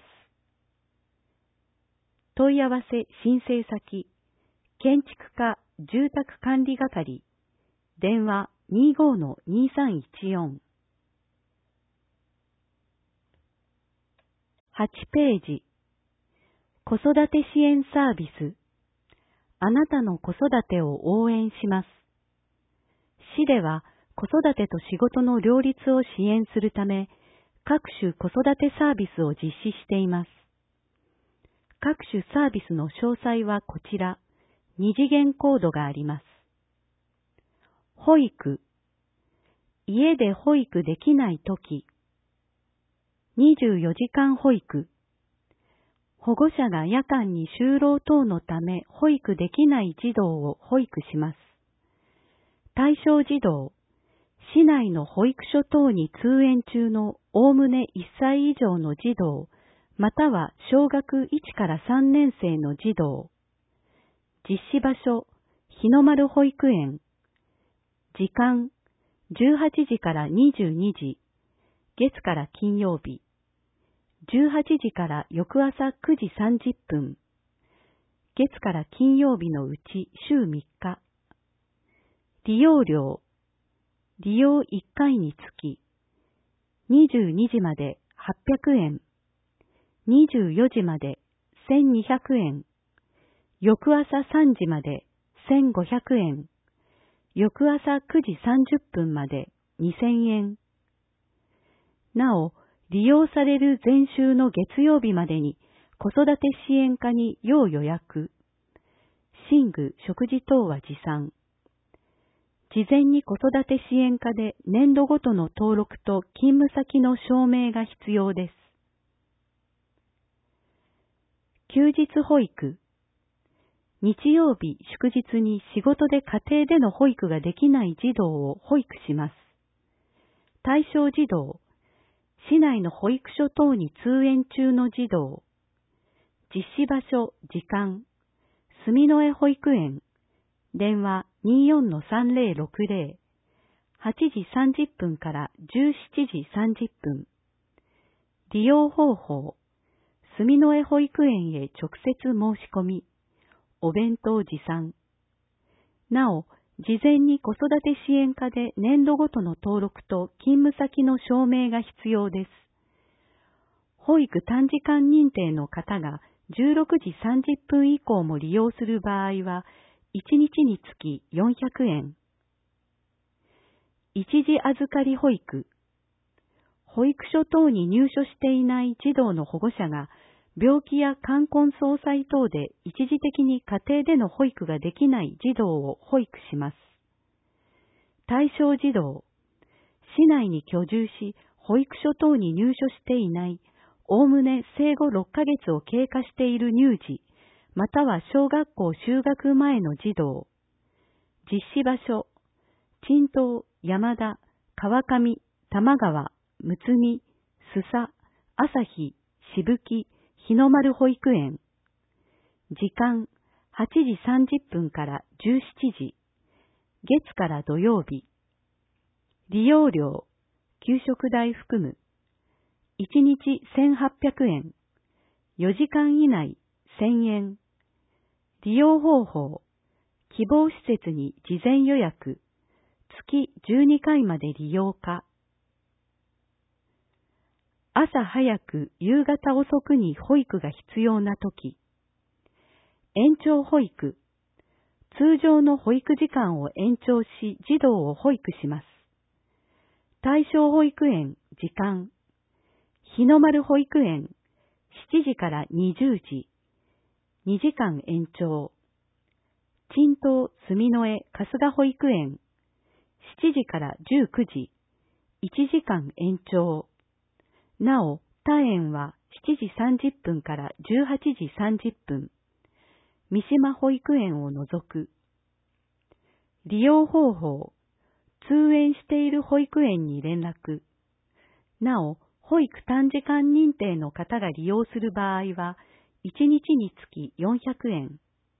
問い合わせ申請先、建築家住宅管理係、電話 にじゅうごのにさんいちよん。はちページ。子育て支援サービス。あなたの子育てを応援します。市では子育てと仕事の両立を支援するため、各種子育てサービスを実施しています。各種サービスの詳細はこちら、二次元コードがあります。保育。家で保育できないとき。にじゅうよじかん保育。保護者が夜間に就労等のため保育できない児童を保育します。対象児童。市内の保育所等に通園中のおおむねいっさい以上の児童、または小学いちからさんねん生の児童。実施場所、日の丸保育園。時間、じゅうはちじからにじゅうにじ、月から金曜日。じゅうはちじから翌朝くじさんじゅっぷん。月から金曜日のうち週みっか。利用料。利用いっかいにつき。にじゅうにじまではっぴゃくえん。にじゅうよじまでせんにひゃくえん。翌朝さんじまでせんごひゃくえん。翌朝くじさんじゅっぷんまでにせんえん。なお、利用される前週の月曜日までに子育て支援課に要予約。 寝具、食事等は持参。事前に子育て支援課で年度ごとの登録と勤務先の証明が必要です。休日保育。日曜日、祝日に仕事で家庭での保育ができない児童を保育します。対象児童、市内の保育所等に通園中の児童、実施場所、時間、住之江保育園、電話 にーよんのさんぜろろくぜろ、はちじさんじゅっぷんからじゅうしちじさんじゅっぷん。利用方法、住之江保育園へ直接申し込み、お弁当持参。なお、事前に子育て支援課で年度ごとの登録と勤務先の証明が必要です。保育短時間認定の方がじゅうろくじさんじゅっぷん以降も利用する場合は、いちにちにつきよんひゃくえん。一時預かり保育。保育所等に入所していない児童の保護者が、病気や冠婚葬祭等で一時的に家庭での保育ができない児童を保育します。対象児童、市内に居住し、保育所等に入所していない、おおむね生後ろっかげつを経過している乳児、または小学校就学前の児童、実施場所、陳東、山田、川上、玉川、むつみ、須佐、朝日、しぶき、日の丸保育園。時間、はちじさんじゅっぷんからじゅうしちじ。月から土曜日。利用料、給食代含む。いちにちせんはっぴゃくえん。よじかん以内せんえん。利用方法、希望施設に事前予約。月じゅうにかいまで利用可。朝早く、夕方遅くに保育が必要なとき。延長保育。通常の保育時間を延長し、児童を保育します。対象保育園、時間。日の丸保育園、しちじからにじゅうじ。にじかん延長。陳東、住之江、春日保育園、しちじからじゅうくじ。いちじかん延長。なお、他園はしちじさんじゅっぷんからじゅうはちじさんじゅっぷん。三島保育園を除く。利用方法、通園している保育園に連絡。なお、保育短時間認定の方が利用する場合は、いちにちにつきよんひゃくえん。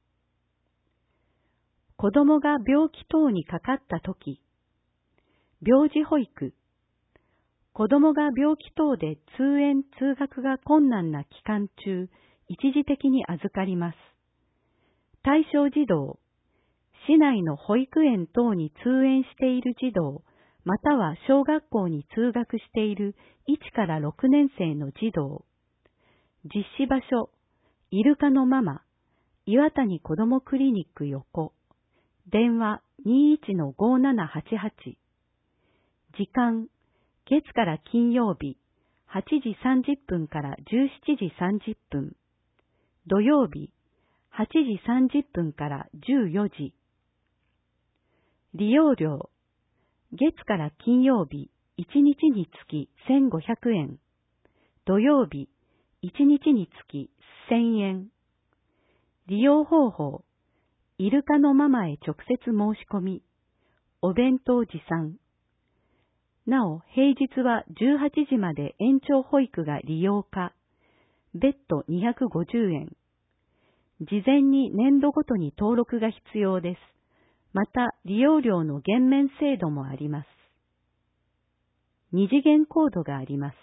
子供が病気等にかかったとき。病児保育。子供が病気等で通園・通学が困難な期間中、一時的に預かります。対象児童、市内の保育園等に通園している児童、または小学校に通学しているいちからろくねん生の児童。実施場所、イルカのママ、岩谷子どもクリニック横。電話 にーいちのごーななはちはち。時間、月から金曜日、はちじさんじゅっぷんからじゅうしちじさんじゅっぷん。土曜日、はちじさんじゅっぷんからじゅうよじ。利用料、月から金曜日、いちにちにつきせんごひゃくえん。土曜日、いちにちにつきせんえん。利用方法、イルカのママへ直接申し込み、お弁当持参。なお、平日はじゅうはちじまで延長保育が利用可。別途にひゃくごじゅうえん。事前に年度ごとに登録が必要です。また、利用料の減免制度もあります。二次元コードがあります。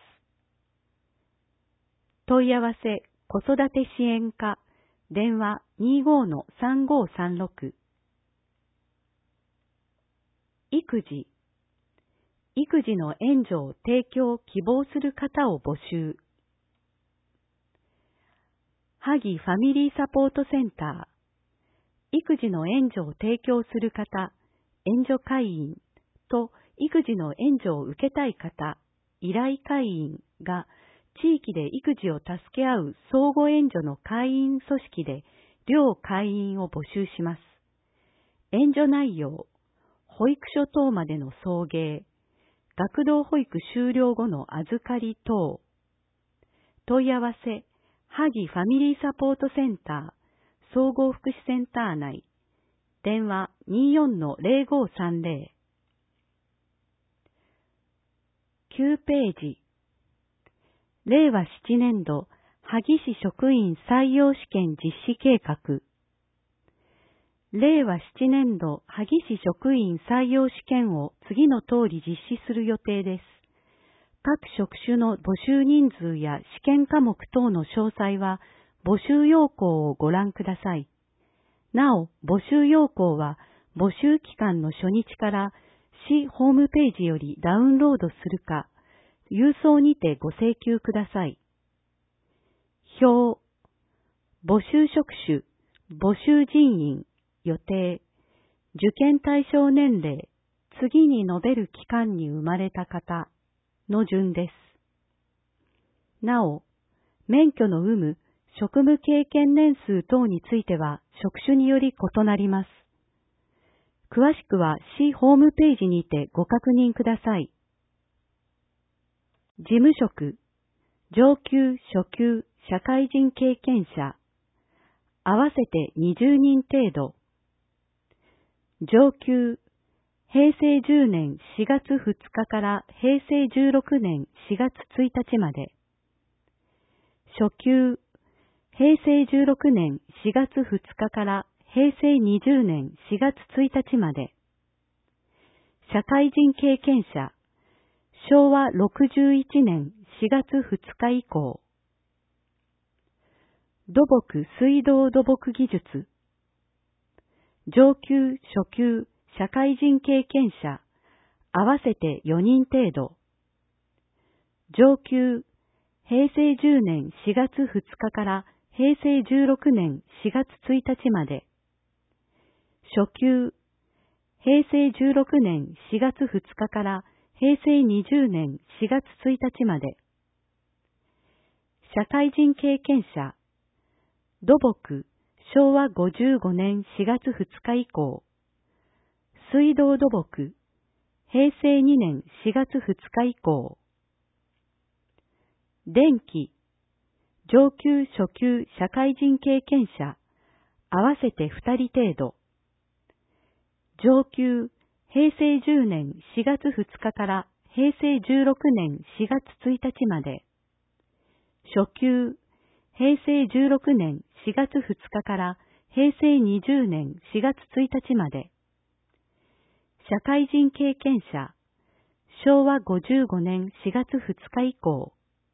問い合わせ、子育て支援課、電話 にーごーのさんごーさんろく。育児。育児の援助を提供希望する方を募集。萩ファミリーサポートセンター。育児の援助を提供する方、援助会員と育児の援助を受けたい方、依頼会員が地域で育児を助け合う相互援助の会員組織で両会員を募集します。援助内容、保育所等までの送迎、学童保育終了後の預かり等。問い合わせ、萩ファミリーサポートセンター、総合福祉センター内、電話 にじゅうよんのゼロごさんゼロ。きゅうページ。れいわしちねんど、萩市職員採用試験実施計画。れいわしちねんど、萩市職員採用試験を次の通り実施する予定です。各職種の募集人数や試験科目等の詳細は、募集要項をご覧ください。なお、募集要項は、募集期間の初日から市ホームページよりダウンロードするか、郵送にてご請求ください。表、募集職種、募集人員、予定、受験対象年齢、次に述べる期間に生まれた方の順です。なお、免許の有無、職務経験年数等については職種により異なります。詳しくは市ホームページにてご確認ください。事務職、上級、初級、社会人経験者、合わせてにじゅうにん程度。上級、へいせいじゅうねんしがつふつかからへいせいじゅうろくねんしがつついたちまで。初級、へいせいじゅうろくねんしがつふつかからへいせいにじゅうねんしがつついたちまで。社会人経験者、しょうわろくじゅういちねんしがつふつか以降。土木水道土木技術。上級、初級、社会人経験者、合わせてよにん程度。上級、へいせいじゅうねんしがつふつかからへいせいじゅうろくねんしがつついたちまで。初級、へいせいじゅうろくねんしがつふつかからへいせいにじゅうねんしがつついたちまで。社会人経験者、土木、しょうわごじゅうごねんしがつふつか以降。水道土木、へいせいにねんしがつふつか以降。電気、上級、初級、社会人経験者、合わせてふたり程度。上級、へいせいじゅうねんしがつふつかからへいせいじゅうろくねんしがつついたちまで。初級、へいせいじゅうろくねんしがつふつかからへいせいにじゅうねんしがつついたちまで。社会人経験者、しょうわごじゅうごねんしがつふつか以降。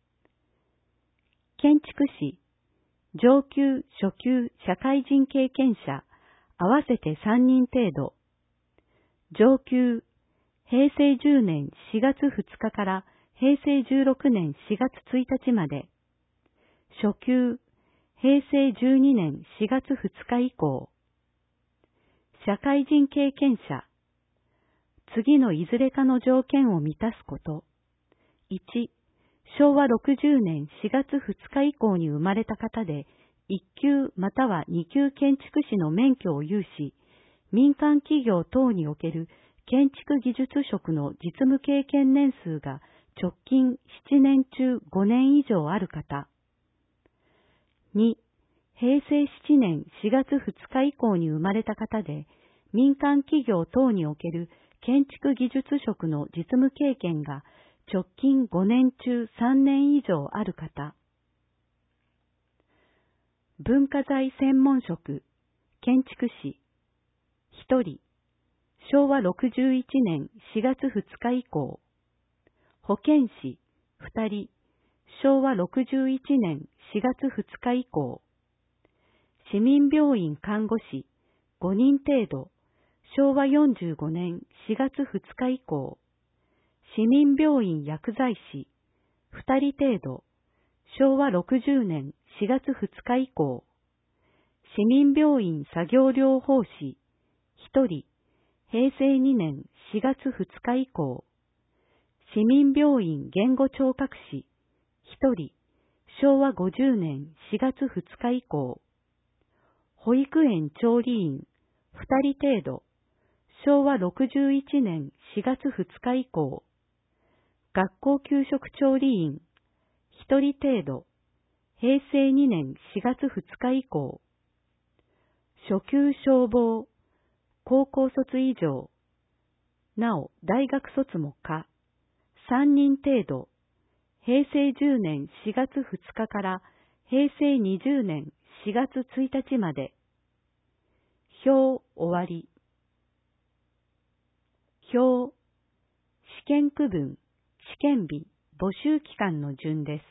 建築士、上級、初級、社会人経験者、合わせてさんにん程度。上級、へいせいじゅうねんしがつふつかからへいせいじゅうろくねんしがつついたちまで。初級、へいせいじゅうにねんしがつふつか以降。社会人経験者、次のいずれかの条件を満たすこと。いち、しょうわろくじゅうねんしがつふつか以降に生まれた方で、いっきゅうまたはにきゅう建築士の免許を有し、民間企業等における建築技術職の実務経験年数が直近ななねん中ごねん以上ある方。に、へいせいななねんしがつふつか以降に生まれた方で、民間企業等における建築技術職の実務経験が直近ごねん中さんねん以上ある方。文化財専門職、建築士、ひとり、しょうわろくじゅういちねんしがつふつか以降。保健師、ふたり、しょうわろくじゅういちねんしがつふつか以降。市民病院看護師、ごにん程度、しょうわよんじゅうごねんしがつふつか以降。市民病院薬剤師、ふたり程度、しょうわろくじゅうねんしがつふつか以降。市民病院作業療法士、ひとり、へいせいにねんしがつふつか以降。市民病院言語聴覚士、ひとり、しょうわごじゅうねんしがつふつか以降。 保育園調理員ふたり程度、しょうわろくじゅういちねんしがつふつか以降、学校給食調理員ひとり程度、へいせいにねんしがつふつか以降、初級消防、高校卒以上、なお大学卒も可、さんにん程度、へいせいじゅうねんしがつふつかからへいせいにじゅうねんしがつついたちまで。表終わり。表、試験区分、試験日、募集期間の順です。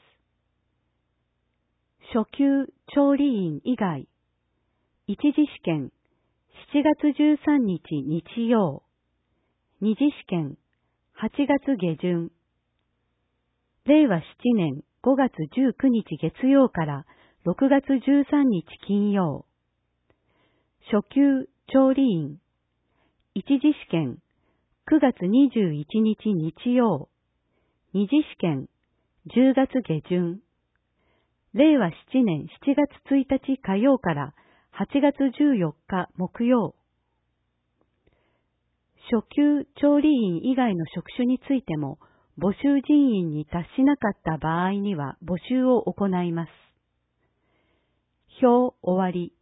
初級調理員以外、一次試験、しちがつじゅうさんにち日曜、二次試験、はちがつげじゅん、れいわしちねんごがつじゅうくにち月曜からろくがつじゅうさんにち金曜、初級調理員、一次試験、くがつにじゅういちにち日曜、二次試験、じゅうがつげじゅん、れいわしちねんしちがつついたち火曜からはちがつじゅうよっか木曜。初級調理員以外の職種についても、募集人員に達しなかった場合には募集を行います。表終わり。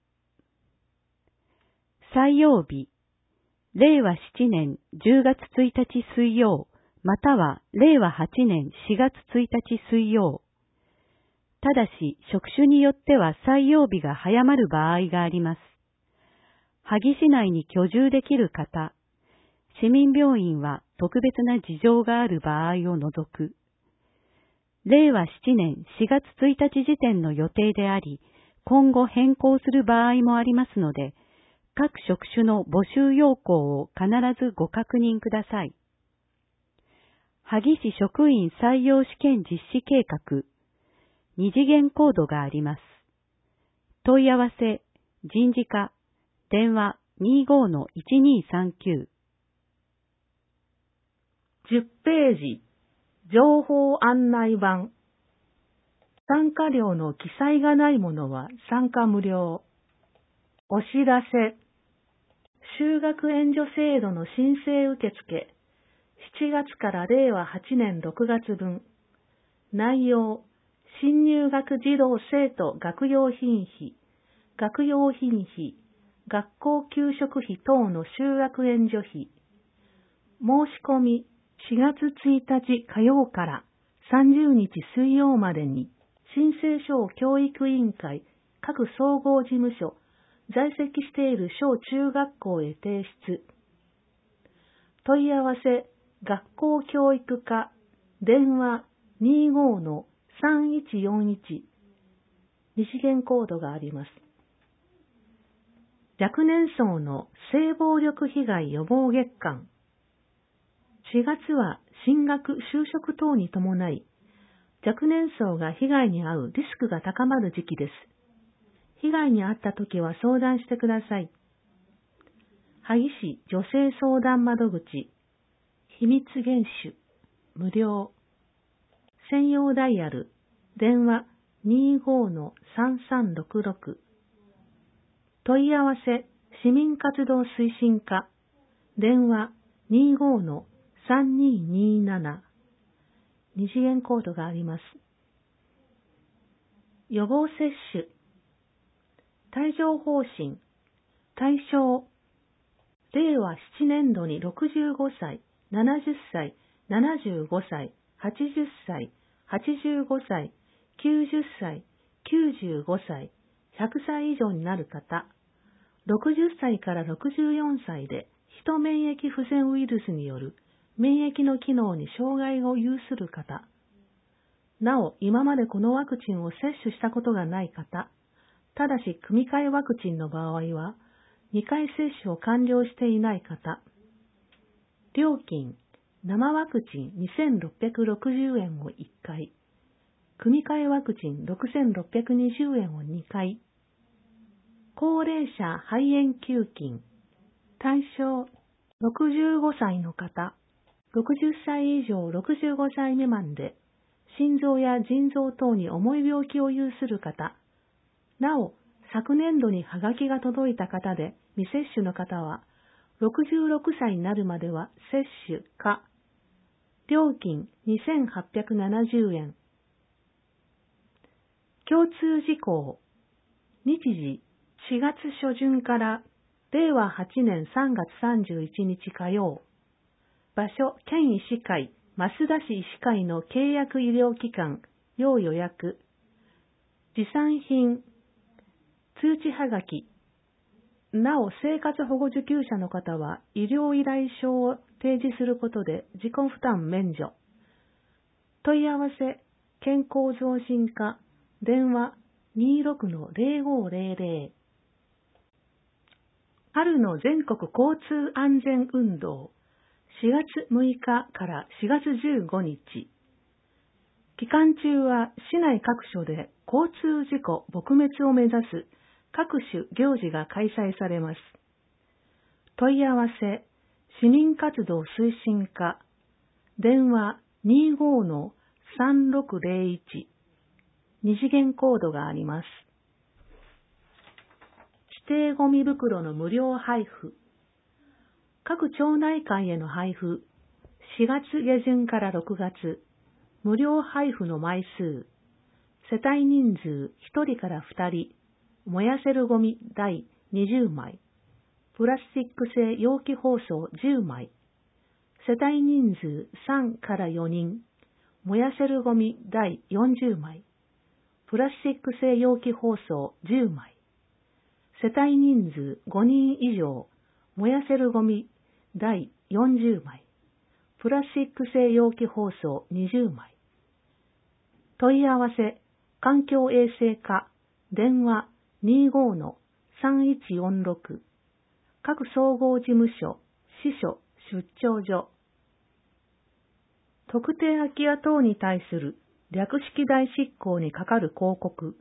採用日、れいわしちねんじゅうがつついたち水曜、またはれいわはちねんしがつついたち水曜。ただし、職種によっては採用日が早まる場合があります。萩市内に居住できる方、市民病院は特別な事情がある場合を除く。れいわしちねんしがつついたち時点の予定であり、今後変更する場合もありますので、各職種の募集要項を必ずご確認ください。萩市職員採用試験実施計画、二次元コードがあります。問い合わせ、人事課、電話 にじゅうごのいちにーさんきゅう。 じゅっページ、情報案内板。参加料の記載がないものは参加無料。お知らせ。就学援助制度の申請受付。しちがつかられいわはちねんろくがつぶん。内容。新入学児童生徒学用品費、学用品費、学校給食費等の就学援助費。申し込みしがつついたち火曜からさんじゅうにち水曜までに申請書を教育委員会各総合事務所在籍している小中学校へ提出。問い合わせ学校教育課電話 にじゅうごのさんいちよんいち。二次元コードがあります。若年層の性暴力被害予防月間。しがつは進学、就職等に伴い、若年層が被害に遭うリスクが高まる時期です。被害に遭ったときは相談してください。萩市女性相談窓口、秘密厳守、無料。専用ダイヤル、電話 にじゅうごのさんさんろくろく。問い合わせ、市民活動推進課、電話 にじゅうごのさんにーにーなな。二次元コードがあります。予防接種、帯状疱疹、対象、れいわななねんどにろくじゅうごさい、ななじゅっさい、ななじゅうごさい、はちじゅっさい、はちじゅうごさい、きゅうじゅっさい、きゅうじゅうごさい、ひゃくさい以上になる方、ろくじゅっさいからろくじゅうよんさいでヒト免疫不全ウイルスによる免疫の機能に障害を有する方、なお今までこのワクチンを接種したことがない方、ただし組み換えワクチンの場合はにかい接種を完了していない方、料金、生ワクチンにせんろっぴゃくろくじゅうえんをいっかい、組み換えワクチンろくせんろっぴゃくにじゅうえんをにかい、高齢者肺炎給付金、対象ろくじゅうごさいの方、ろくじゅっさい以上ろくじゅうごさい未満で、心臓や腎臓等に重い病気を有する方、なお昨年度にハガキが届いた方で未接種の方は、ろくじゅうろくさいになるまでは接種か、料金にせんはっぴゃくななじゅうえん。共通事項、日時しがつ初旬かられいわはちねんさんがつさんじゅういちにち火曜。場所、県医師会、増田市医師会の契約医療機関、要予約。持参品、通知はがき。なお、生活保護受給者の方は、医療依頼書を提示することで自己負担免除。問い合わせ、健康増進課、電話 にじゅうろくのぜろごぜろぜろ。春の全国交通安全運動、しがつむいかからしがつじゅうごにち。期間中は市内各所で交通事故撲滅を目指す各種行事が開催されます。問い合わせ、市民活動推進課、電話 にじゅうごのさんろくぜろいち、二次元コードがあります。指定ゴミ袋の無料配布。各町内会への配布。しがつ下旬からろくがつ。無料配布の枚数。世帯人数ひとりからふたり。燃やせるゴミだいにじゅうまい。プラスチック製容器包装じゅうまい。世帯人数さんからよにん。燃やせるゴミだいよんじゅうまい。プラスチック製容器包装じゅうまい。世帯人数ごにん以上、燃やせるゴミだいよんじゅうまい。プラスチック製容器包装にじゅうまい。問い合わせ、環境衛生課、電話 にじゅうごのさんいちよんろく。各総合事務所、支所、出張所。特定空き家等に対する略式代執行にかかる広告。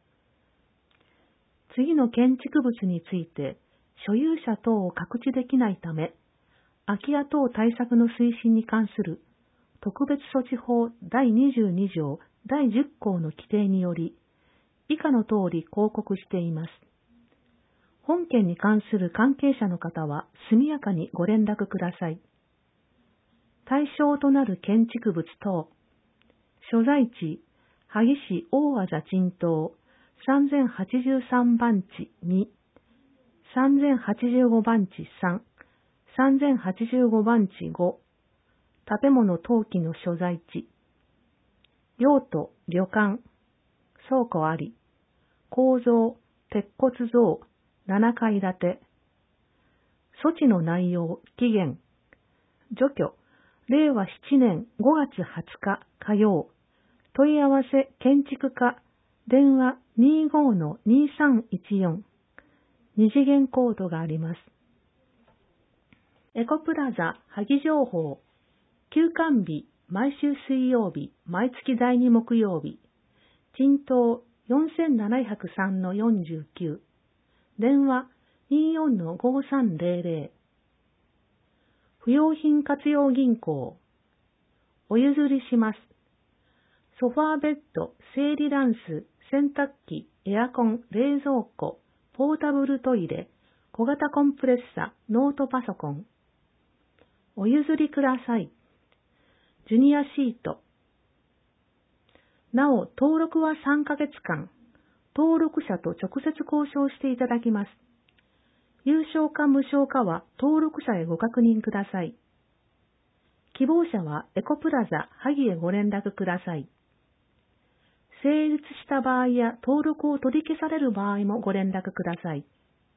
次の建築物について所有者等を告知できないため、空き家等対策の推進に関する特別措置法だいにじゅうにじょうだいじゅっこうの規定により、以下の通り広告しています。本件に関する関係者の方は速やかにご連絡ください。対象となる建築物等、所在地、萩市大字鎮東さんぜんはちじゅうさんばんちに、さんぜんはちじゅうごばんちさん、さんぜんはちじゅうごばんちご、建物登記の所在地、用途、旅館、倉庫あり、構造、鉄骨造、ななかいだて、措置の内容、期限、除去、れいわななねんごがつはつか火曜、問い合わせ建築課、電話 にじゅうごのにさんいちよん、二次元コードがあります。エコプラザ萩情報、休館日、毎週水曜日、毎月だいに木曜日、鎮東 よんせんななひゃくさんのよんじゅうきゅう、電話 にじゅうよんのごさんぜろぜろ、不用品活用銀行、お譲りします。ソファーベッド、整理ダンス、洗濯機、エアコン、冷蔵庫、ポータブルトイレ、小型コンプレッサ、ノートパソコン。お譲りください。ジュニアシート。なお、登録はさんかげつかん、登録者と直接交渉していただきます。有償か無償かは登録者へご確認ください。希望者はエコプラザ萩へご連絡ください。成立した場合や登録を取り消される場合もご連絡ください。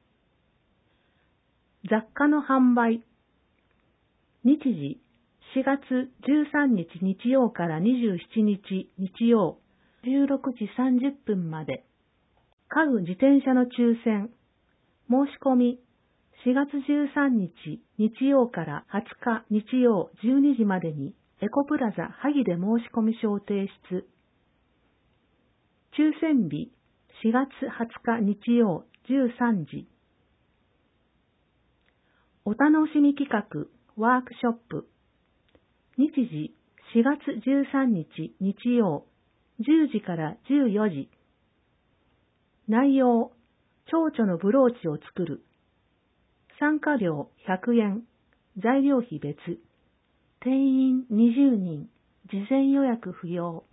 雑貨の販売。日時、しがつじゅうさんにち日曜からにじゅうしちにち日曜、じゅうろくじさんじゅっぷんまで。家具自転車の抽選。申し込み、しがつじゅうさんにち日曜からはつか日曜じゅうにじまでにエコプラザ萩で申し込み書を提出。抽選日、しがつはつか日曜じゅうさんじ。お楽しみ企画、ワークショップ。日時、しがつじゅうさんにち日曜、じゅうじからじゅうよじ。内容、 蝶々のブローチを作る。参加料ひゃくえん、材料費別。定員にじゅうにん、事前予約不要。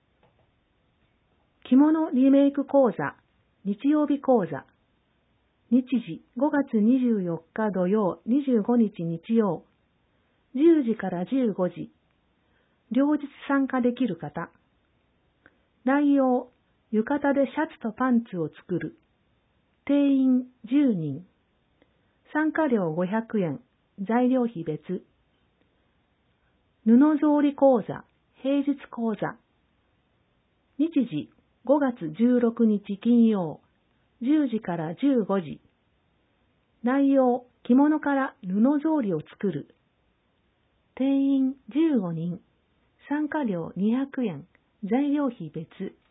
着物リメイク講座、日曜日講座。日時ごがつにじゅうよっか土曜、にじゅうごにち日曜。じゅうじからじゅうごじ。両日参加できる方。内容、浴衣でシャツとパンツを作る。定員じゅうにん。参加料ごひゃくえん、材料費別。布草履講座、平日講座。日時ごがつじゅうろくにち金曜、じゅうじからじゅうごじ。内容、着物から布草履を作る。定員じゅうごにん。参加料にひゃくえん、材料費別。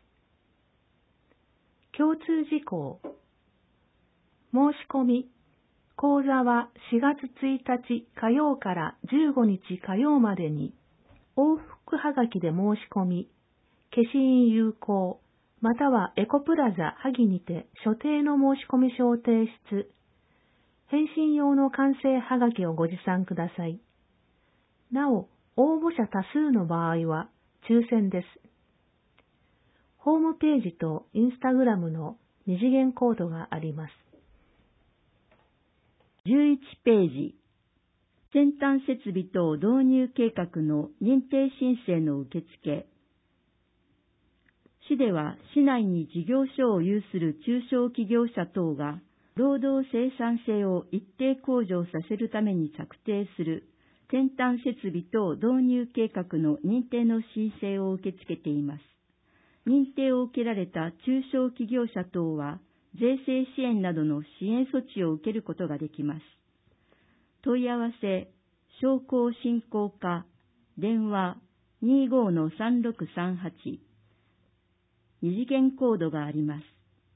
共通事項。申し込み。講座はしがつついたち火曜からじゅうごにち火曜までに、往復はがきで申し込み、消印有効、またはエコプラザ萩にて所定の申し込み書を提出。返信用の完成はがきをご持参ください。なお、応募者多数の場合は抽選です。ホームページとインスタグラムの二次元コードがあります。 じゅういちページ、先端設備等導入計画の認定申請の受付。市では市内に事業所を有する中小企業者等が労働生産性を一定向上させるために策定する先端設備等導入計画の認定の申請を受け付けています。認定を受けられた中小企業者等は税制支援などの支援措置を受けることができます。問い合わせ、商工振興課、電話 にじゅうごのさんろくさんはち、二次元コードがあります。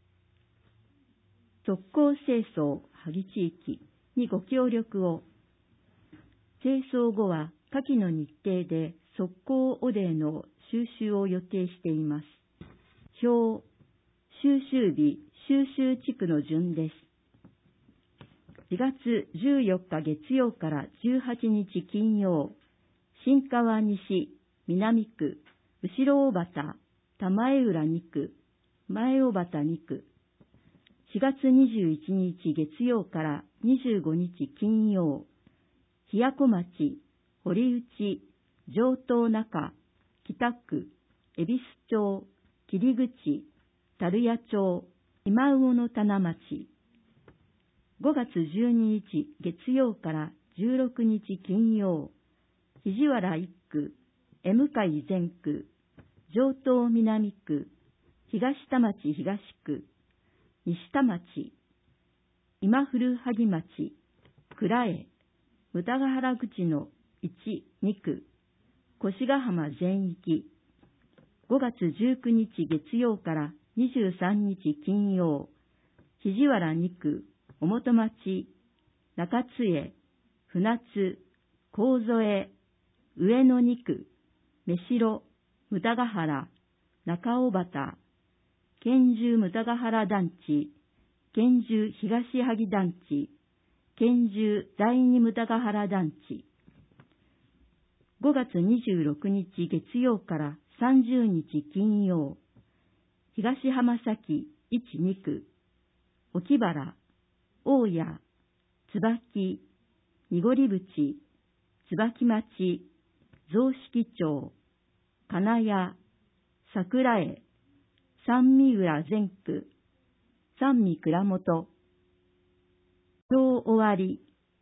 特攻清掃、萩地域にご協力を。清掃後は下記の日程で速攻汚泥の収集を予定しています。表、収集日、収集地区の順です。しがつじゅうよっか月曜からじゅうはちにち金曜、新川西、南区、後ろ小畑、玉江浦に区、前小畑に区。しがつにじゅういちにち月曜からにじゅうごにち金曜、ひやこ町、堀内、城東中、北区、恵比寿町、桐口、樽屋町、今魚の棚町。ごがつじゅうににち月曜からじゅうろくにち金曜、肘原一区、江向前区、城東南区、東田町東区、西田町、今古萩町、倉江、牟田ヶ原口のいち、に区、越ヶ浜全域。ごがつじゅうくにち月曜からにじゅうさんにち金曜、肘原に区、小本町、中津江、船津、神添、上野に区、目白、牟田ヶ原、中尾畑、県中牟田ヶ原団地、県中東萩団地、県中第二牟田ヶ原団地。ごがつにじゅうろくにち月曜からさんじゅうにち金曜、東浜崎いち、に区、沖原、大谷、椿、濁淵、椿町、雑色町、金谷、桜江、三味浦全区、三味倉本。今日終わり。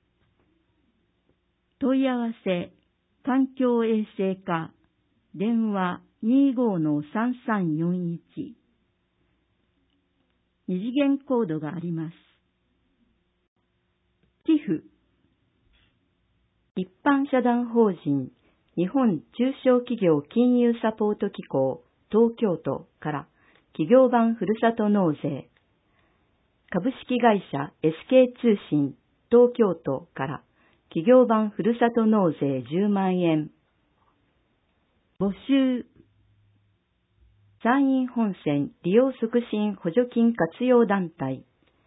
問い合わせ、環境衛生課、電話 にじゅうごのさんさんよんいち。二次元コードがあります。寄付。一般社団法人日本中小企業金融サポート機構東京都から企業版ふるさと納税。株式会社 エスケー 通信東京都から企業版ふるさと納税じゅうまんえん。募集。参院本選利用促進補助金活用団体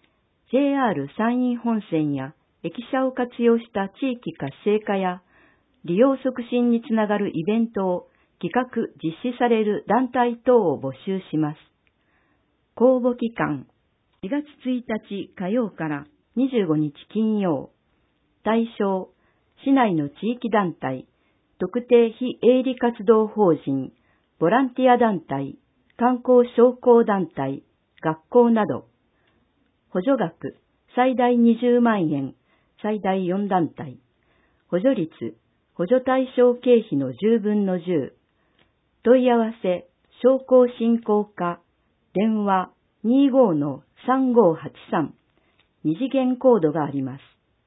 ジェイアール 山陰本線や駅舎を活用した地域活性化や利用促進につながるイベントを企画・実施される団体等を募集します。公募期間、しがつついたち火曜からにじゅうごにち金曜。対象、市内の地域団体、特定非営利活動法人、ボランティア団体、観光商工団体、学校など。補助額、最大にじゅうまんえん、最大よん団体。補助率、補助対象経費のじゅうぶんのじゅう。問い合わせ、商工振興課、電話 にじゅうごのさんごはちさん、二次元コードがあります。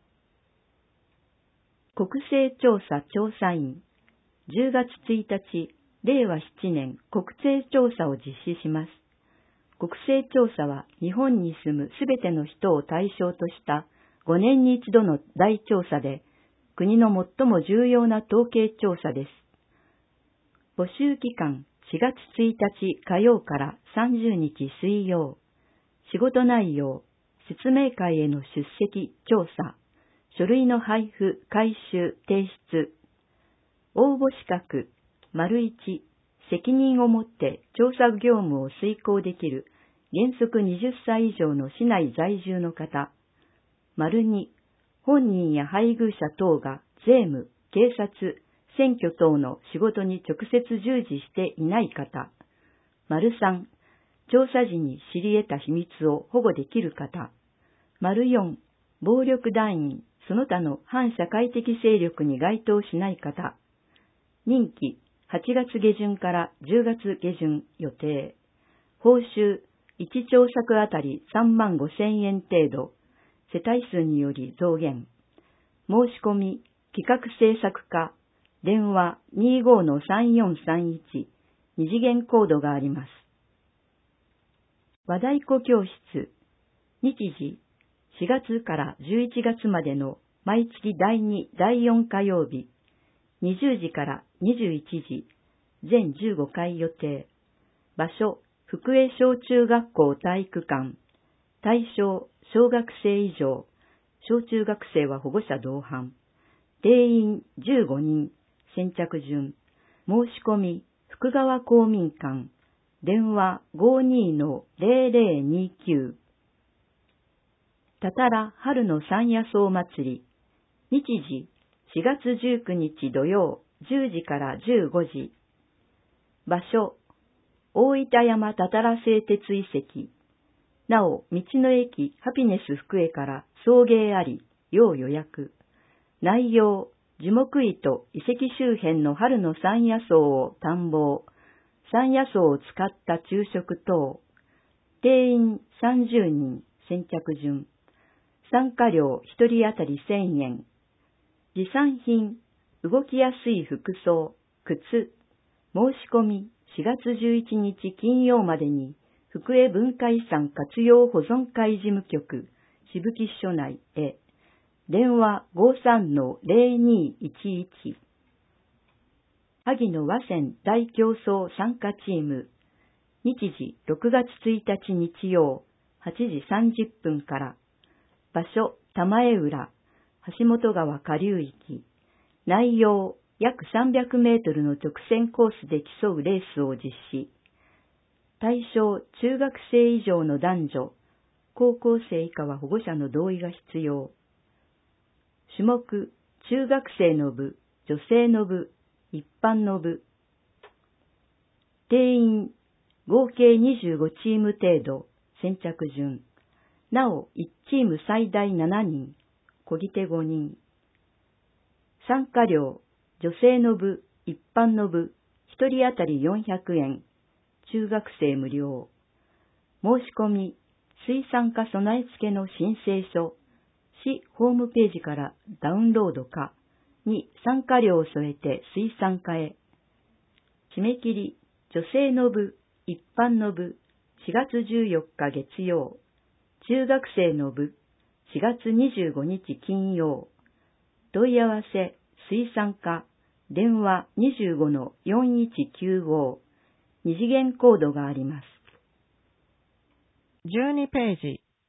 国勢調査調査員、じゅうがつついたち、れいわしちねん国勢調査を実施します。国勢調査は日本に住むすべての人を対象としたごねんに一度の大調査で、国の最も重要な統計調査です。募集期間しがつついたち火曜からさんじゅうにち水曜。仕事内容、説明会への出席、調査、書類の配布、回収、提出。応募資格、丸いち、責任を持って調査業務を遂行できる原則はたち以上の市内在住の方。丸に、本人や配偶者等が税務、警察、選挙等の仕事に直接従事していない方。丸さん、調査時に知り得た秘密を保護できる方。丸よん、暴力団員、その他の反社会的勢力に該当しない方。任期、はちがつげじゅんからじゅうがつげじゅん予定。報酬、いち調作あたりさんまんごせんえん程度。世帯数により増減。申し込み、企画制作課、電話 にじゅうごのさんよんさんいち、二次元コードがあります。和太鼓教室、日時、しがつからじゅういちがつまでの毎月だいに、だいよん火曜日、にじゅうじからにじゅういちじ、全じゅうごかい予定。場所、福江小中学校体育館。対象、小学生以上。小中学生は保護者同伴。定員じゅうごにん。先着順。申し込み、福川公民館。電話 ごじゅうにのぜろぜろにきゅう。たたら春の山野草祭り。日時、しがつじゅうくにち土曜、じゅうじからじゅうごじ。場所、大分山たたら製鉄遺跡。なお、道の駅ハピネス福江から送迎あり、要予約。内容、樹木医と遺跡周辺の春の山野草を探訪。山野草を使った昼食等。定員さんじゅうにん、先着順。参加料ひとり当たりせんえん。持参品、動きやすい服装、靴。申し込みしがつじゅういちにち金曜までに、福江文化遺産活用保存会事務局、しぶき署内へ。電話 ごじゅうさんのぜろにいちいち。萩野和泉大競争参加チーム。日時ろくがつついたち日曜、はちじさんじゅっぷんから。場所、玉江浦、橋本川下流域。内容、約さんびゃくメートルの直線コースで競うレースを実施。対象、中学生以上の男女。高校生以下は保護者の同意が必要。種目、中学生の部、女性の部、一般の部。定員、合計にじゅうごチーム程度、先着順。なお、いちチーム最大しちにん、漕ぎ手ごにん。参加料、女性の部、一般の部、ひとり当たりよんひゃくえん、中学生無料。申し込み、水産課備え付けの申請書、市ホームページからダウンロードか、に参加料を添えて水産課へ。締め切り、女性の部、一般の部、しがつじゅうよっか月曜、中学生の部、しがつにじゅうごにち金曜。問い合わせ、水産課、電話 にじゅうごのよんいちきゅうご、二次元コードがあります。 じゅうにページ。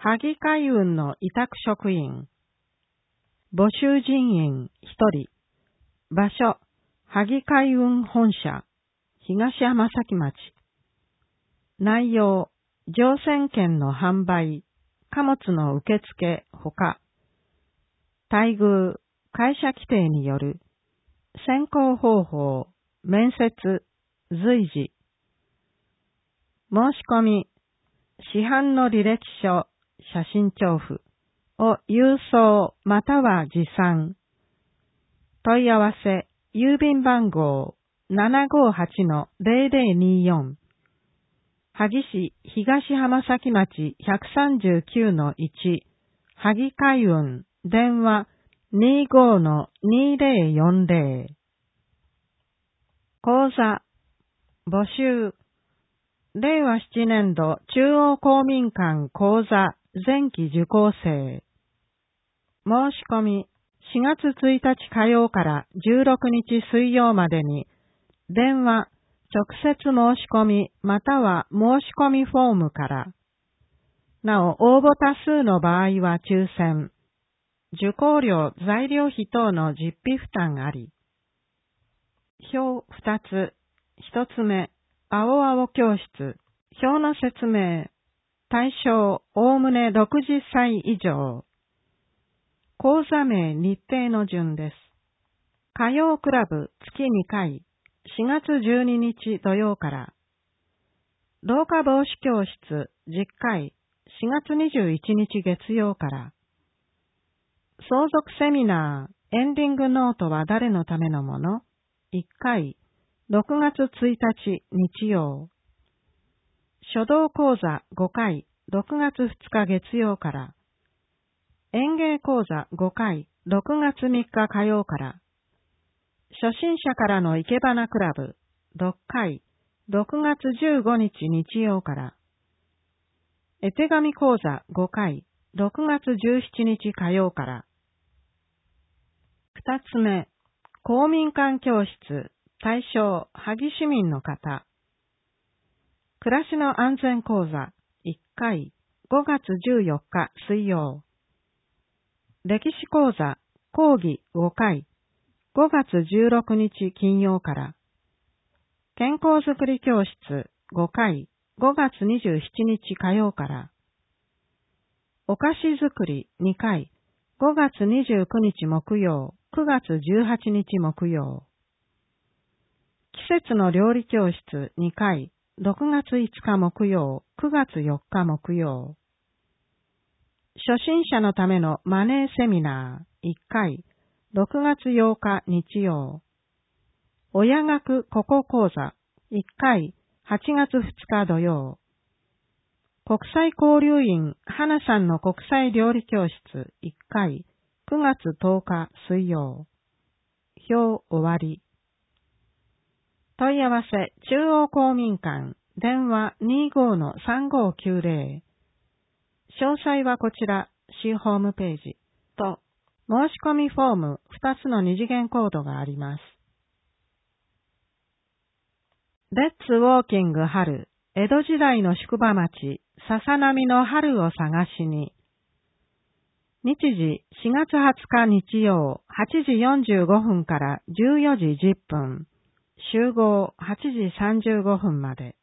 萩海運の委託職員。募集人員ひとり。場所、萩海運本社、東浜崎町。内容、乗船券の販売、貨物の受付ほか。待遇、会社規定による。選考方法、面接、随時。申し込み、市販の履歴書、写真帳付を郵送または持参。問い合わせ、郵便番号 ななごはちのゼロゼロによん。萩市東浜崎町ひゃくさんじゅうきゅうのいち、萩海運、電話 にじゅうごのにゼロよんゼロ。講座、募集、れいわななねん度中央公民館講座前期受講生。申し込み、しがつついたち火曜からじゅうろくにち水曜までに、電話、直接申し込みまたは申し込みフォームから。なお、応募多数の場合は抽選。受講料、材料費等の実費負担あり。表ふたつ。ひとつめ、青青教室。表の説明。対象、おおむねろくじゅっさい以上。講座名、日程の順です。火曜クラブ月にかい、しがつじゅうににち土曜から。老化防止教室じゅっかい、しがつにじゅういちにち月曜から。相続セミナー、エンディングノートは誰のためのものいっかい、ろくがつついたち日曜。書道講座ごかい、ろくがつふつか月曜から。演芸講座ごかい、ろくがつみっか火曜から。初心者からの生け花クラブろっかい、ろくがつじゅうごにち日曜から。絵手紙講座ごかい、ろくがつじゅうしちにち火曜から。二つ目、公民館教室、対象、萩市民の方。暮らしの安全講座いっかい、ごがつじゅうよっか水曜。歴史講座講義ごかい、ごがつじゅうろくにち金曜から。健康づくり教室ごかい、ごがつにじゅうしちにち火曜から。お菓子作りにかい、ごがつにじゅうくにち木曜、くがつじゅうはちにち木曜。季節の料理教室にかい、ろくがついつか木曜、くがつよっか木曜。初心者のためのマネーセミナーいっかい、ろくがつようか日曜。親学国語講座いっかい、はちがつふつか土曜。国際交流員花さんの国際料理教室いっかい、くがつとおか水曜。表終わり。問い合わせ中央公民館電話 にじゅうごのさんごきゅうゼロ。詳細はこちら C ホームページと申し込みフォームふたつの二次元コードがあります。レッツウォーキング春、江戸時代の宿場町、笹波の春を探しに。日時しがつはつか日曜はちじよんじゅうごふんからじゅうよじじゅっぷん。集合はちじさんじゅうごふんまで。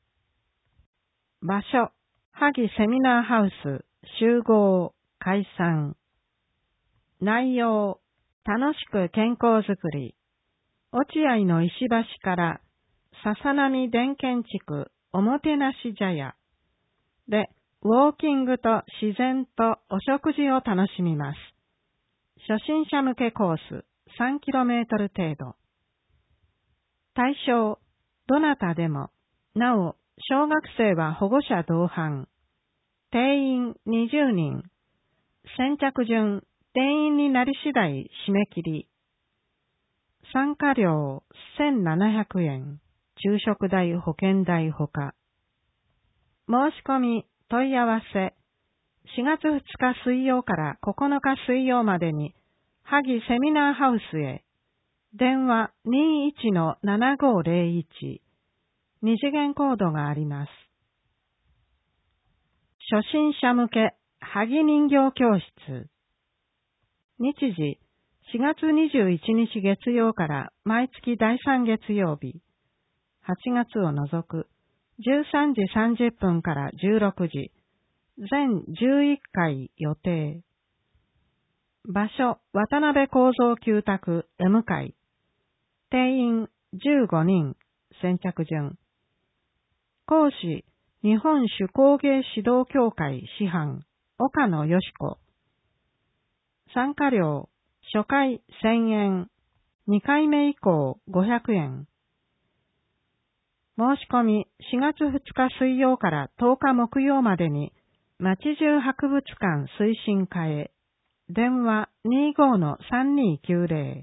場所、萩セミナーハウス、集合、解散。内容、楽しく健康づくり。落合の石橋から笹波田県地区おもてなし茶屋でウォーキングと自然とお食事を楽しみます。初心者向けコースさんキロメートル程度。対象、どなたでも、なお、小学生は保護者同伴。定員にじゅうにん。先着順、定員になり次第締め切り。参加料せんななひゃくえん。昼食代保険代ほか。申し込み、問い合わせ。しがつふつか水曜からここのか水曜までに、萩セミナーハウスへ。電話 にじゅういちのななごゼロいち。二次元コードがあります。初心者向け萩人形教室。日時、しがつにじゅういちにち月曜から毎月だいさん月曜日。はちがつを除く、じゅうさんじさんじゅっぷんからじゅうろくじ。全じゅういっかい予定。場所、渡辺構造旧宅 M 階。定員じゅうごにん、先着順。講師、日本手工芸指導協会師範、岡野よし子。参加料、初回せんえん、にかいめ以降ごひゃくえん。申し込みしがつふつか水曜からとおか木曜までに、町中博物館推進課へ。電話 にじゅうごのさんにーきゅうぜ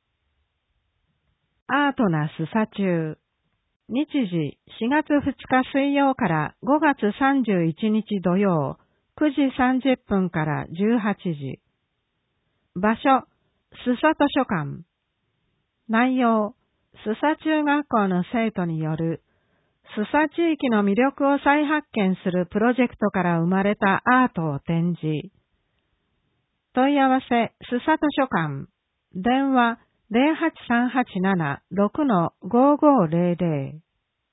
ろ。アートなすさ中。日時しがつふつか水曜からごがつさんじゅういちにち土曜くじさんじゅっぷんからじゅうはちじ。場所、須佐図書館。内容、須佐中学校の生徒による須佐地域の魅力を再発見するプロジェクトから生まれたアートを展示。問い合わせ、須佐図書館。電話、ゼロはちさんはちなな ろくのごごゼロゼロ。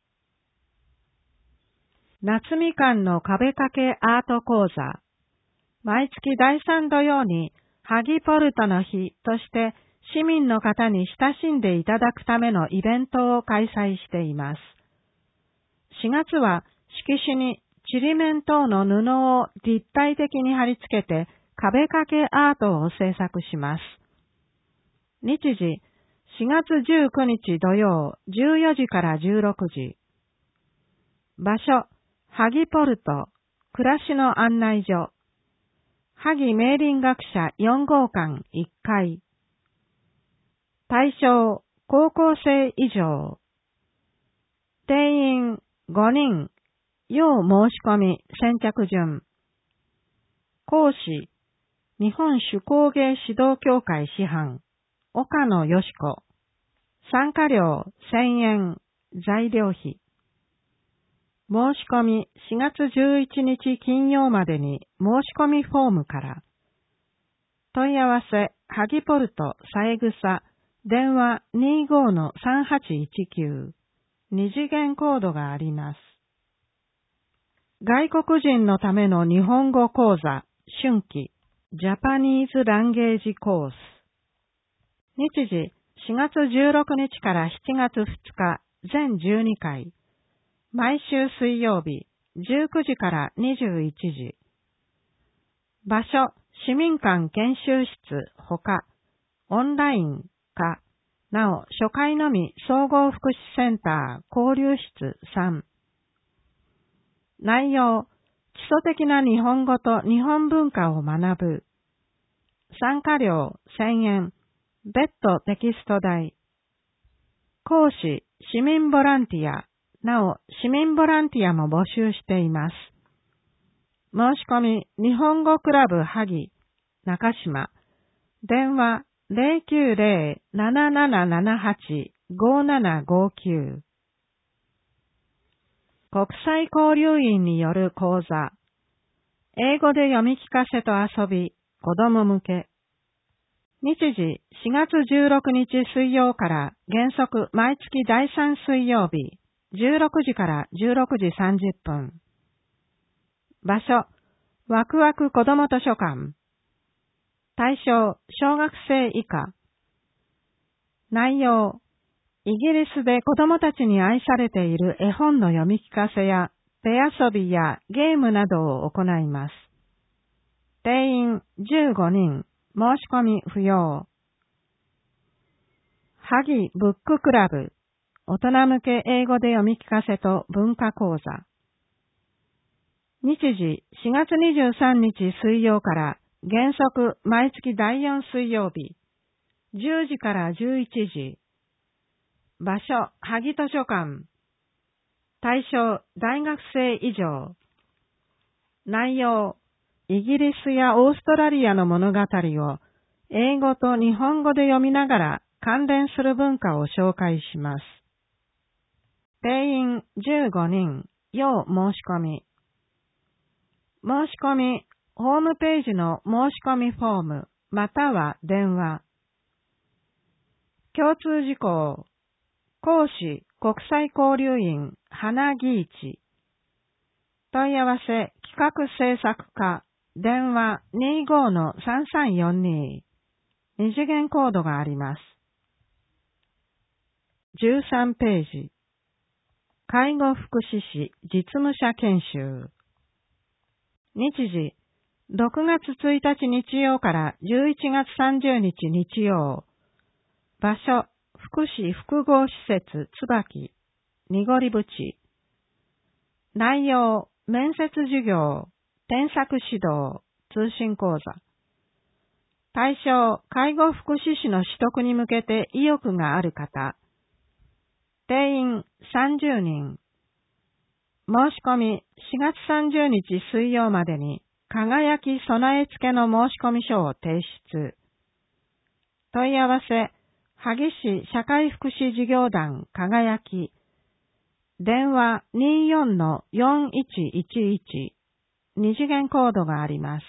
夏みかんの壁掛けアート講座。毎月だいさん土曜に、ハギポルトの日として市民の方に親しんでいただくためのイベントを開催しています。しがつは色紙にちりめん等の布を立体的に貼り付けて壁掛けアートを制作します。日時、しがつじゅうくにち土曜じゅうよじからじゅうろくじ。場所、ハギポルト、暮らしの案内所。萩明林学者よん号館いっかい。対象、高校生以上。定員ごにん。要申し込み先着順。講師、日本手工芸指導協会師範、岡野よし子。参加料せんえん。材料費。申し込みしがつじゅういちにち金曜までに申し込みフォームから。問い合わせ、ハギポルト、さえぐさ、電話 にじゅうごのさんはちいちきゅう。二次元コードがあります。外国人のための日本語講座、春季、ジャパニーズランゲージコース。日時、しがつじゅうろくにちからしちがつふつか、全じゅうにかい。毎週水曜日、じゅうくじからにじゅういちじ。場所、市民館研修室ほか、オンラインか、なお、初回のみ総合福祉センター交流室さん。内容、基礎的な日本語と日本文化を学ぶ。参加料せんえん、別途テキスト代。講師、市民ボランティア。なお、市民ボランティアも募集しています。申し込み、日本語クラブ萩、中島。電話、ゼロきゅうゼロ なななななはち ごななごきゅう。国際交流員による講座。英語で読み聞かせと遊び、子供向け。日時、しがつじゅうろくにち水曜から原則毎月だいさん水曜日、じゅうろくじからじゅうろくじさんじゅっぷん。場所、ワクワク子ども図書館。対象、小学生以下。内容、イギリスで子どもたちに愛されている絵本の読み聞かせや、手遊びやゲームなどを行います。定員じゅうごにん、申し込み不要。萩ブッククラブ。大人向け英語で読み聞かせと文化講座。日時、しがつにじゅうさんにち水曜から原則毎月だいよん水曜日、じゅうじからじゅういちじ。場所、萩図書館。対象、大学生以上。内容、イギリスやオーストラリアの物語を英語と日本語で読みながら関連する文化を紹介します。定員じゅうごにん、要申し込み。申し込み、 ホームページの申し込みフォームまたは電話。共通事項、講師国際交流員花木市。問い合わせ企画制作課、電話 にじゅうごのさんさんよんに。二次元コードがあります。じゅうさんページ。介護福祉士実務者研修。日時、ろくがつついたち日曜からじゅういちがつさんじゅうにち日曜。場所、福祉複合施設椿、濁り淵。内容、面接授業、添削指導、通信講座。対象、介護福祉士の取得に向けて意欲がある方。定員さんじゅうにん。申し込みしがつさんじゅうにち水曜までに、輝き備え付けの申込書を提出。問い合わせ、萩市社会福祉事業団輝き。電話 にじゅうよんのよんいちいちいち。二次元コードがあります。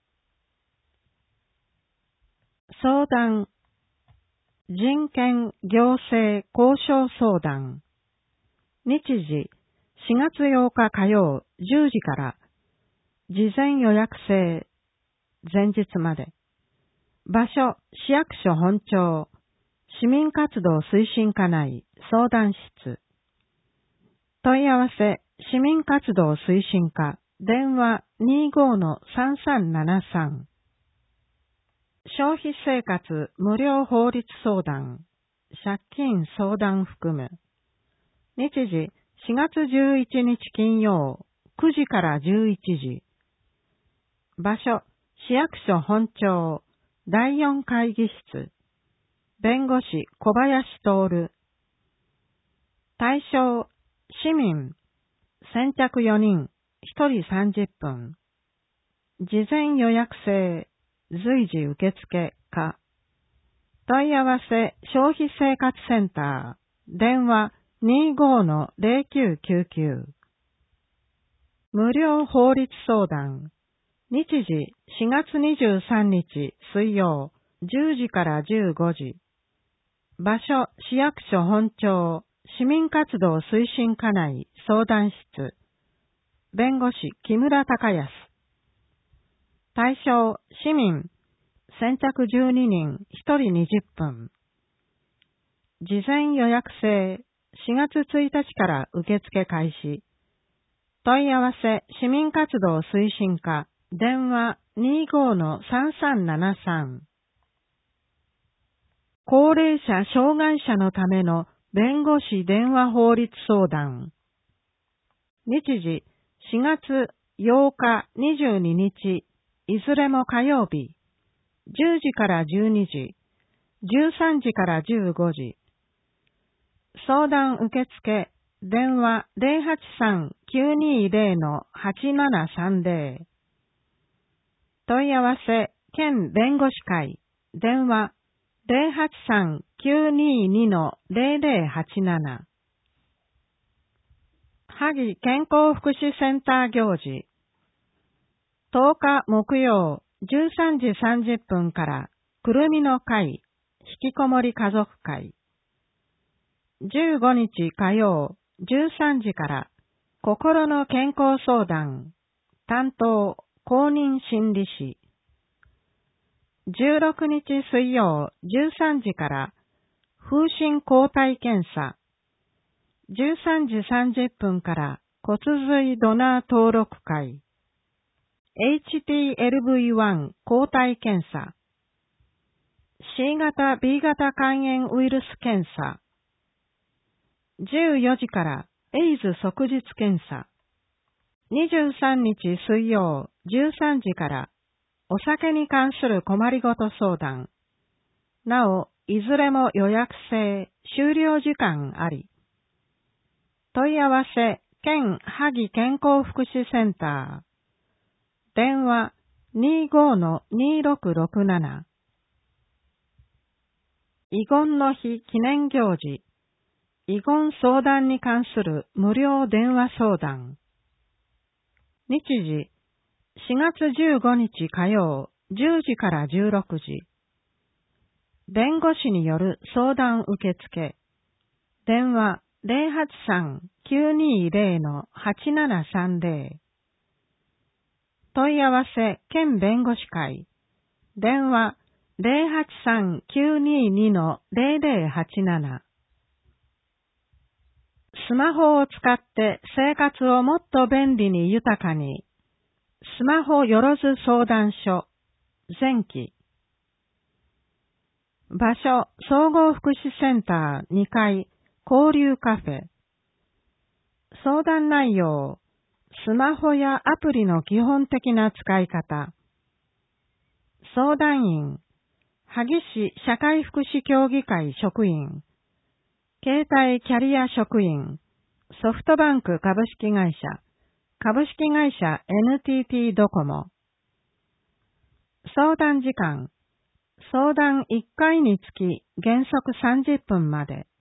相談。人権行政交渉相談。日時、しがつようか火曜じゅうじから、事前予約制、前日まで。場所、市役所本庁、市民活動推進課内、相談室。問い合わせ、市民活動推進課、電話 にじゅうごのさんさんななさん。消費生活無料法律相談、借金相談含む。日時、しがつじゅういちにち金曜、くじからじゅういちじ。場所、市役所本庁、だいよん会議室。弁護士小林徹。対象、市民。先着よにん、ひとりさんじゅっぷん。事前予約制、随時受付か。問い合わせ、消費生活センター。電話 にじゅうごのぜろきゅうきゅうきゅう。無料法律相談。日時しがつにじゅうさんにち水曜じゅうじからじゅうごじ。場所、市役所本庁、市民活動推進課内相談室。弁護士木村隆康。対象、市民。先着じゅうににん、ひとりにじゅっぷん。事前予約制、しがつついたちから受付開始。問い合わせ、市民活動推進課、電話 にじゅうごのさんさんななさん。高齢者障害者のための弁護士電話法律相談。日時、しがつようかにじゅうににち、いずれも火曜日。じゅうじからじゅうにじ、じゅうさんじからじゅうごじ。相談受付、電話 ゼロはちさんきゅうにゼロのはちななさんゼロ。問い合わせ、県弁護士会、電話 ゼロはちさんきゅうににのゼロゼロはちなな。萩健康福祉センター行事。とおか木曜、じゅうさんじさんじゅっぷんから、くるみの会、引きこもり家族会。じゅうごにち火曜、じゅうさんじから、心の健康相談、担当、公認心理師。じゅうろくにち水曜、じゅうさんじから、風疹抗体検査。じゅうさんじさんじゅっぷんから、骨髄ドナー登録会。エイチピーエルブイワン 抗体検査。C 型 B 型肝炎ウイルス検査。じゅうよじからエイズ即日検査。にじゅうさんにち水曜じゅうさんじからお酒に関する困りごと相談。なお、いずれも予約制、終了時間あり。問い合わせ、県萩健康福祉センター。電話 にじゅうごのにろくろくなな。遺言の日記念行事。遺言相談に関する無料電話相談。日時、 しがつじゅうごにち火曜じゅうじからじゅうろくじ。弁護士による相談受付。電話 ゼロはちさん きゅうにゼロ のはちななさんゼロ。問い合わせ県弁護士会。電話 ゼロはちさん きゅうにに のゼロゼロはちなな。スマホを使って生活をもっと便利に豊かに。スマホよろず相談所。前期。場所、総合福祉センターにかい、交流カフェ。相談内容、スマホやアプリの基本的な使い方。相談員、萩市社会福祉協議会職員。携帯キャリア職員、ソフトバンク株式会社、株式会社 エヌティーティー ドコモ。相談時間、相談いっかいにつき原則さんじゅっぷんまで。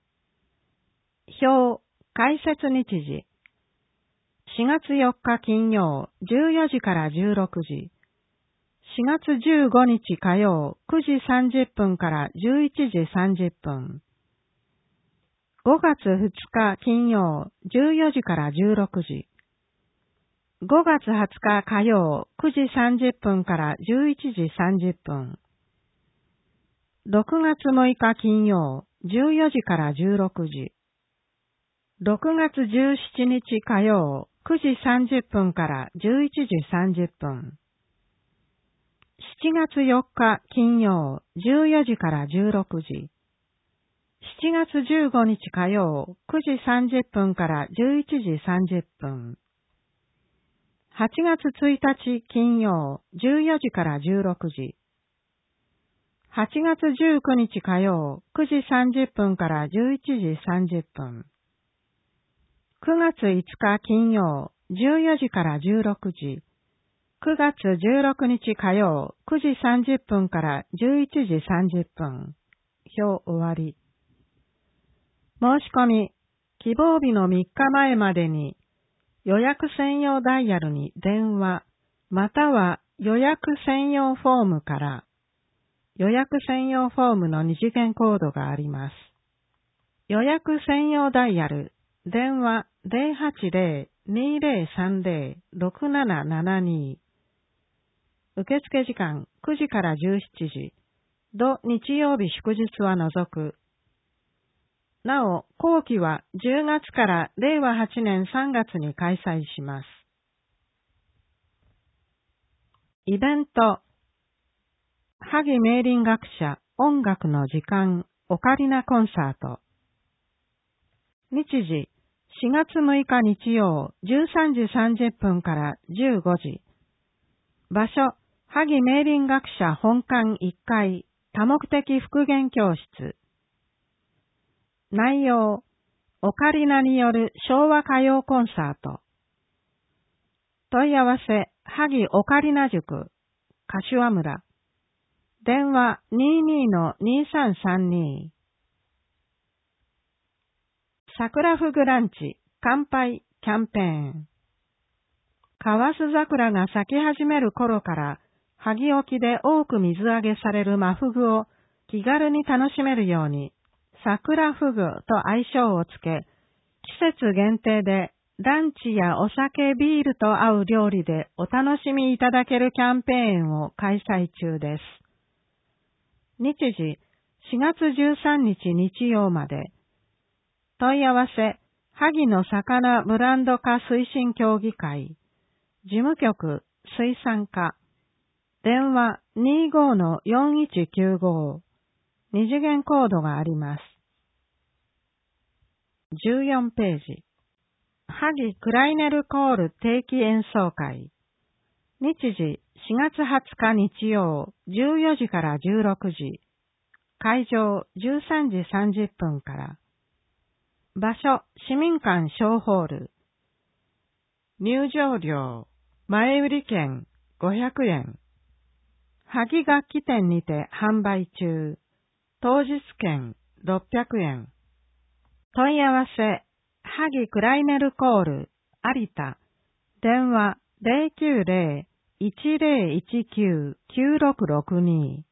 表、解説日時。しがつよっか金曜じゅうよじからじゅうろくじ。しがつじゅうごにち火曜くじさんじゅっぷんからじゅういちじさんじゅっぷん。ごがつふつか金曜じゅうよじからじゅうろくじ。ごがつはつか火曜くじさんじゅっぷんからじゅういちじさんじゅっぷん。ろくがつむいか金曜じゅうよじからじゅうろくじ。ろくがつじゅうしちにち火曜くじさんじゅっぷんからじゅういちじさんじゅっぷん。しちがつよっか金曜じゅうよじからじゅうろくじ。しちがつじゅうごにち火曜くじさんじゅっぷんからじゅういちじさんじゅっぷん。はちがつついたち金曜じゅうよじからじゅうろくじ。はちがつじゅうくにち火曜くじさんじゅっぷんからじゅういちじさんじゅっぷん。くがついつか金曜じゅうよじからじゅうろくじ。くがつじゅうろくにち火曜くじさんじゅっぷんからじゅういちじさんじゅっぷん。表終わり。申し込み、希望日のみっかまえまでに予約専用ダイヤルに電話、または予約専用フォームから予約専用フォームの二次元コードがあります。予約専用ダイヤル、電話 ゼロはちゼロ にゼロさんゼロ ろくななななに。受付時間くじからじゅうしちじ、土日曜日祝日は除く。なお、後期はじゅうがつかられいわはちねんさんがつに開催します。イベント、萩明林学者音楽の時間オカリナコンサート。日時、しがつむいか日曜じゅうさんじさんじゅっぷんからじゅうごじ。場所、萩明林学者本館いっかい多目的復元教室。内容、オカリナによる昭和歌謡コンサート。問い合わせ、萩オカリナ塾、柏村。電話 にじゅうにのにさんさんに。桜フグランチ、乾杯、キャンペーン。河津桜が咲き始める頃から、萩沖で多く水揚げされる真フグを気軽に楽しめるように、桜フグと愛称をつけ、季節限定でランチやお酒ビールと合う料理でお楽しみいただけるキャンペーンを開催中です。日時、しがつじゅうさんにち日曜まで。問い合わせ、萩の魚ブランド化推進協議会。事務局、水産課。電話 にじゅうごのよんいちきゅうご。二次元コードがあります。じゅうよんページ。萩クライネルコール定期演奏会。日時、しがつはつか日曜、じゅうよじからじゅうろくじ。会場、じゅうさんじさんじゅっぷんから。場所、市民館小ホール。入場料、前売り券ごひゃくえん。萩楽器店にて販売中。当日券ろっぴゃくえん。問い合わせ、萩クライネルコール、有田。電話ゼロきゅうゼロ いちゼロいちきゅう きゅうろくろくに。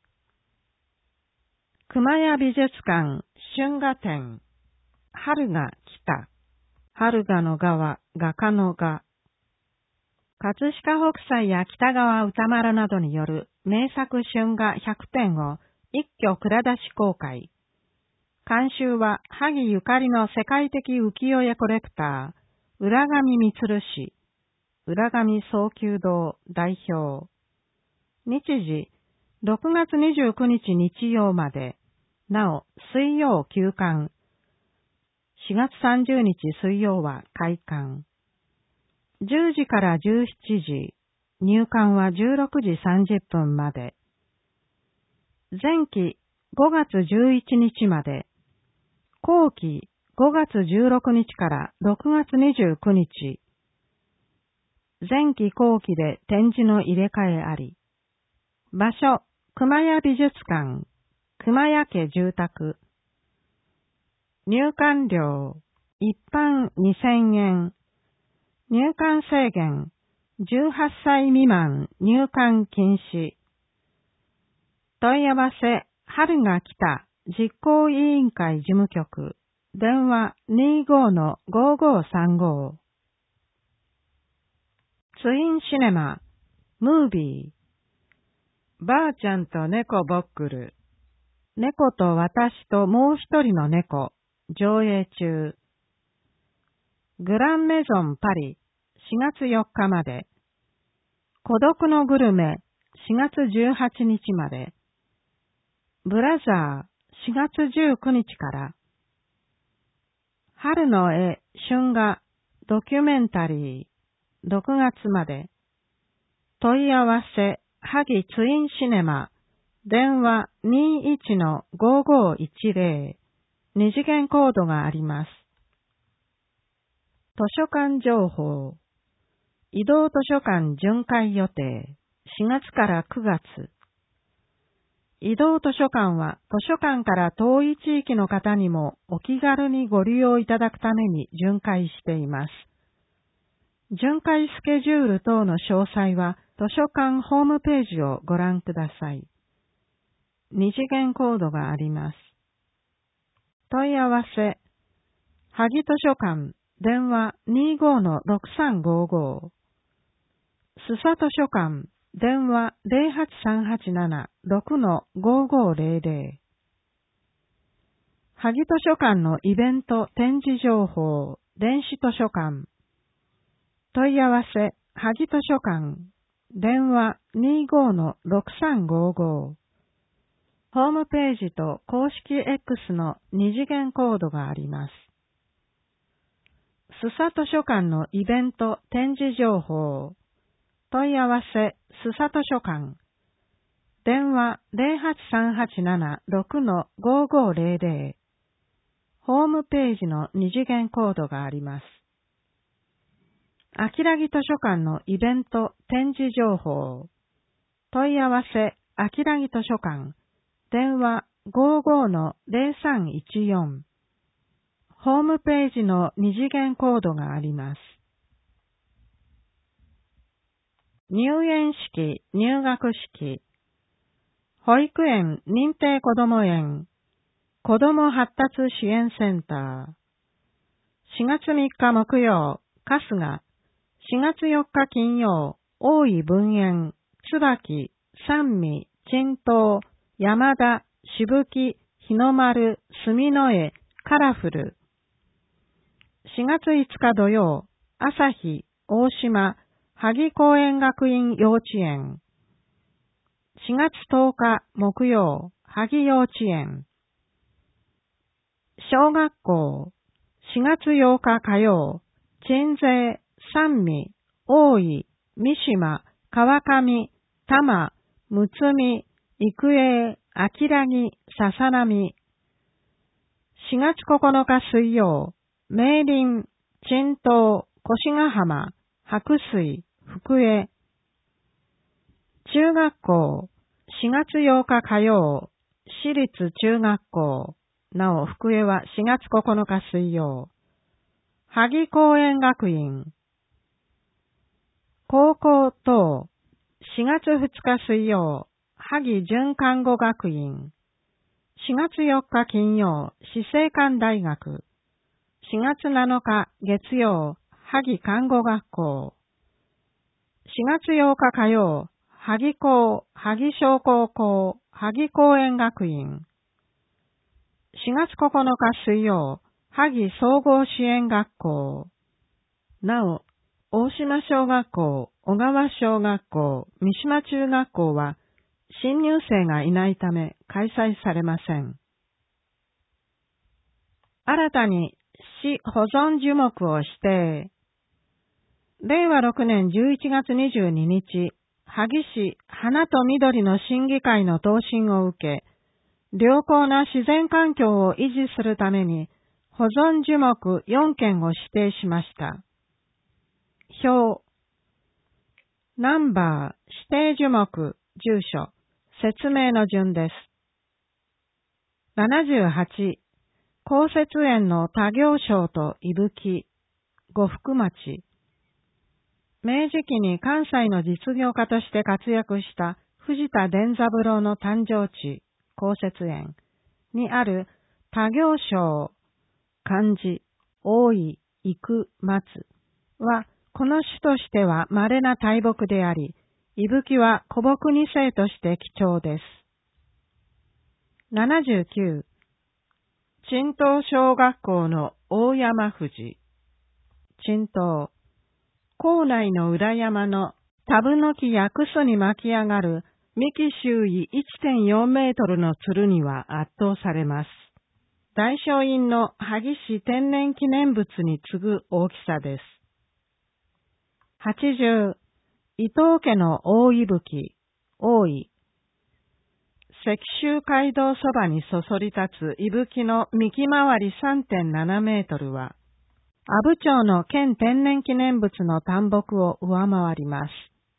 熊谷美術館春画展。春が来た。春画の画は画家の画。葛飾北斎や北川歌丸などによる名作春画ひゃくてんを一挙蔵出し公開。監修は萩ゆかりの世界的浮世絵コレクター、浦上充氏、浦上宗久堂代表。日時、ろくがつにじゅうくにち日曜まで、なお水曜休館。しがつさんじゅうにち水曜は開館。じゅうじからじゅうしちじ、入館はじゅうろくじさんじゅっぷんまで。前期ごがつじゅういちにちまで、後期ごがつじゅうろくにちからろくがつにじゅうくにち。前期後期で展示の入れ替えあり。場所、熊谷美術館、熊谷家住宅。入館料、一般にせんえん。入館制限、じゅうはっさい未満入館禁止。問い合わせ、春が来た実行委員会事務局、電話 にじゅうごのごごうさんご。ツインシネマ、ムービー。ばあちゃんと猫ボックル。猫と私ともう一人の猫、上映中。グランメゾンパリ、しがつよっかまで。孤独のグルメ、しがつじゅうはちにちまで。ブラザー、しがつじゅうくにちから。春の絵、春画、ドキュメンタリー、ろくがつまで。問い合わせ、萩ツインシネマ、電話 にじゅういちのごごいちゼロ、二次元コードがあります。図書館情報。移動図書館巡回予定。しがつからくがつ。移動図書館は図書館から遠い地域の方にもお気軽にご利用いただくために巡回しています。巡回スケジュール等の詳細は図書館ホームページをご覧ください。二次元コードがあります。問い合わせ。萩図書館、電話 にじゅうごのろくさんごご。須佐図書館、電話 ゼロはちさんはちななろくのごごゼロゼロ。萩図書館のイベント展示情報、電子図書館。問い合わせ、萩図書館、電話 にじゅうごのろくさんごご。ホームページと公式 X の二次元コードがあります。須佐図書館のイベント展示情報。問い合わせ、須佐図書館。電話 ゼロはちさんはちななろくのごごゼロゼロ。ホームページの二次元コードがあります。秋良木図書館のイベント展示情報。問い合わせ、秋良木図書館。電話 ごじゅうごのゼロさんいちよん。ホームページの二次元コードがあります。入園式、入学式。保育園認定こども園。子ども発達支援センター。しがつみっか木曜、春日。しがつよっか金曜、大井分園、椿、三味、珍東、山田、渋木、日の丸、住之江、カラフル。しがついつか土曜、朝日、大島、萩公園学院幼稚園。しがつとおか木曜、萩幼稚園。小学校、しがつようか火曜、鎮西、三味、大井、三島、川上、多摩、むつみ、育英、秋良木、笹波。しがつここのか水曜、明林、珍東、越ヶ浜、白水、福江。中学校、しがつようか火曜、私立中学校。なお、福江はしがつここのか水曜。萩公園学院。 高校等、しがつふつか水曜、萩准看護学院。しがつよっか金曜、死生館大学。しがつなのか月曜、萩看護学校。しがつようか火曜、萩高、萩小高校、萩公園学院。しがつここのか水曜、萩総合支援学校。なお、大島小学校、小川小学校、三島中学校は、新入生がいないため開催されません。新たに市保存樹木を指定。れいわろくねんじゅういちがつにじゅうににち、萩市花と緑の審議会の答申を受け、良好な自然環境を維持するために保存樹木よんけんを指定しました。表。ナンバー、指定樹木、住所、説明の順です。ななじゅうはち、公設園の他行省と伊吹、呉服町。明治期に関西の実業家として活躍した藤田伝三郎の誕生地、公設園にある他行省、漢字、大井、幾、松は、この種としては稀な大木であり、伊吹は古木二世として貴重です。ななじゅうきゅう、陳東小学校の大山藤。陳東。校内の裏山のタブノキやクソに巻き上がる幹周囲 いってんよん メートルのつるには圧倒されます。大聖院の萩市天然記念物に次ぐ大きさです。はちじゅう、伊藤家の大伊吹、大井。石州街道そばにそそり立つ伊吹の幹回り さんてんなな メートルは、阿武町の県天然記念物の淡木を上回ります。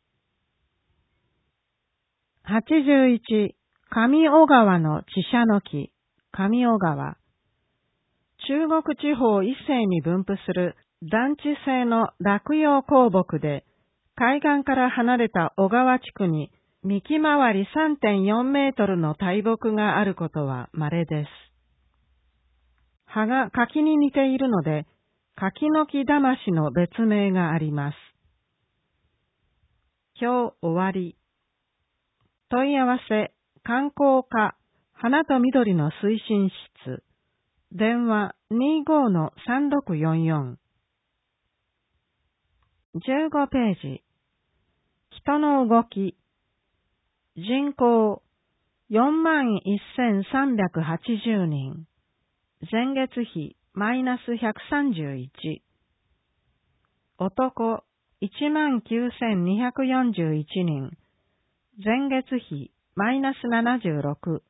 はちじゅういち、上小川の地車の木、上小川。中国地方一斉に分布する団地性の落葉高木で、海岸から離れた小川地区に幹回り さんてんよん メートルの大木があることは稀です。葉が柿に似ているので、柿の木魂の別名があります。表終わり。問い合わせ、観光課、花と緑の推進室。電話 にじゅうごのさんろくよんよん。じゅうごページ。人の動き。人口 よんまんせんさんびゃくはちじゅうにん。前月比マイナスひゃくさんじゅういち。男 いちまんきゅうせんにひゃくよんじゅういちにん。前月比マイナスななじゅうろく。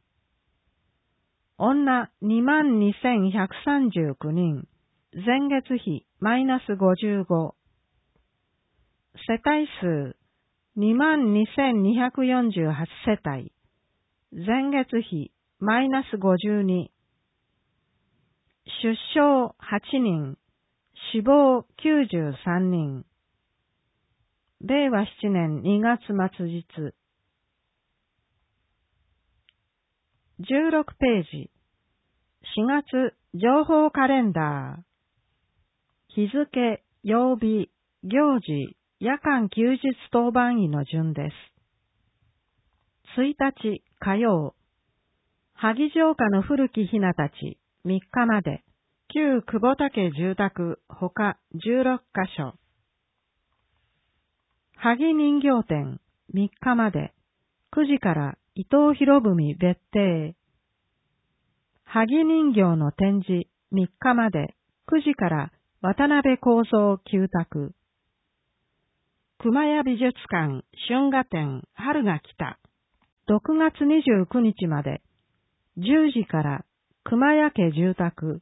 女 にまんにせんひゃくさんじゅうきゅうにん。前月比マイナスごじゅうご。世帯数 にまんにせんにひゃくよんじゅうはち 世帯。前月比マイナスごじゅうに。出生はちにん。死亡きゅうじゅうさんにん。れいわななねんにがつ末日。じゅうろくページ。しがつ情報カレンダー。日付、曜日、行事、夜間休日当番医の順です。ついたち火曜。萩城下の古きひなたちみっかまで。旧久保田家住宅ほかじゅうろっかしょ。萩人形店みっかまで。くじから伊藤博文別邸。萩人形の展示みっかまで。くじから渡辺幸三旧宅。熊谷美術館春画展春が来た。ろくがつにじゅうくにちまで。じゅうじから熊谷家住宅。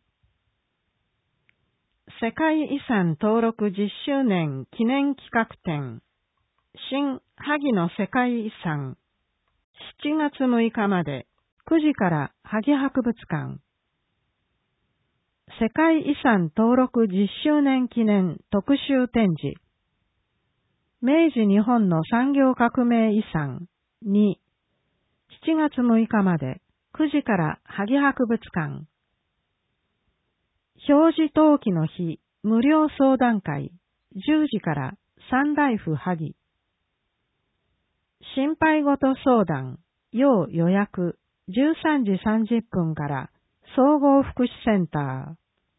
世界遺産登録じゅっしゅうねん記念企画展。新萩の世界遺産。しちがつむいかまで。くじから萩博物館。世界遺産登録じゅっしゅうねん記念特集展示。 明治日本の産業革命遺産に、しちがつむいかまでくじから萩博物館。表示登記の日無料相談会じゅうじから三大夫萩。心配事相談要予約じゅうさんじさんじゅっぷんから総合福祉センター。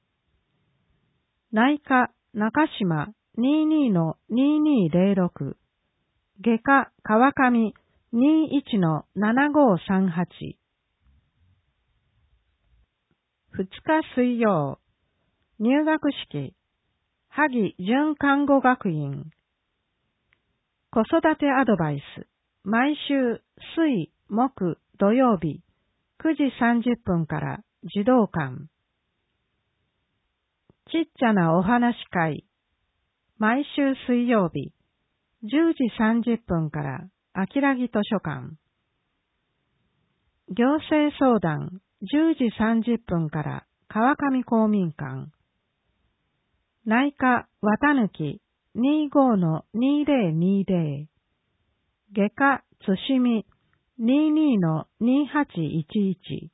内科中島 にじゅうにのにじゅうにゼロろく 外科川上 にじゅういちのななごさんはち。ふつか水曜入学式萩準看護学院。子育てアドバイス毎週水木土曜日くじさんじゅっぷんから児童館。ちっちゃなお話会毎週水曜日じゅうじさんじゅっぷんからあきらぎ図書館。行政相談じゅうじさんじゅっぷんから川上公民館。内科綿抜 にじゅうごのにせんにじゅう。外科津しみ にじゅうにのにはちいちいち。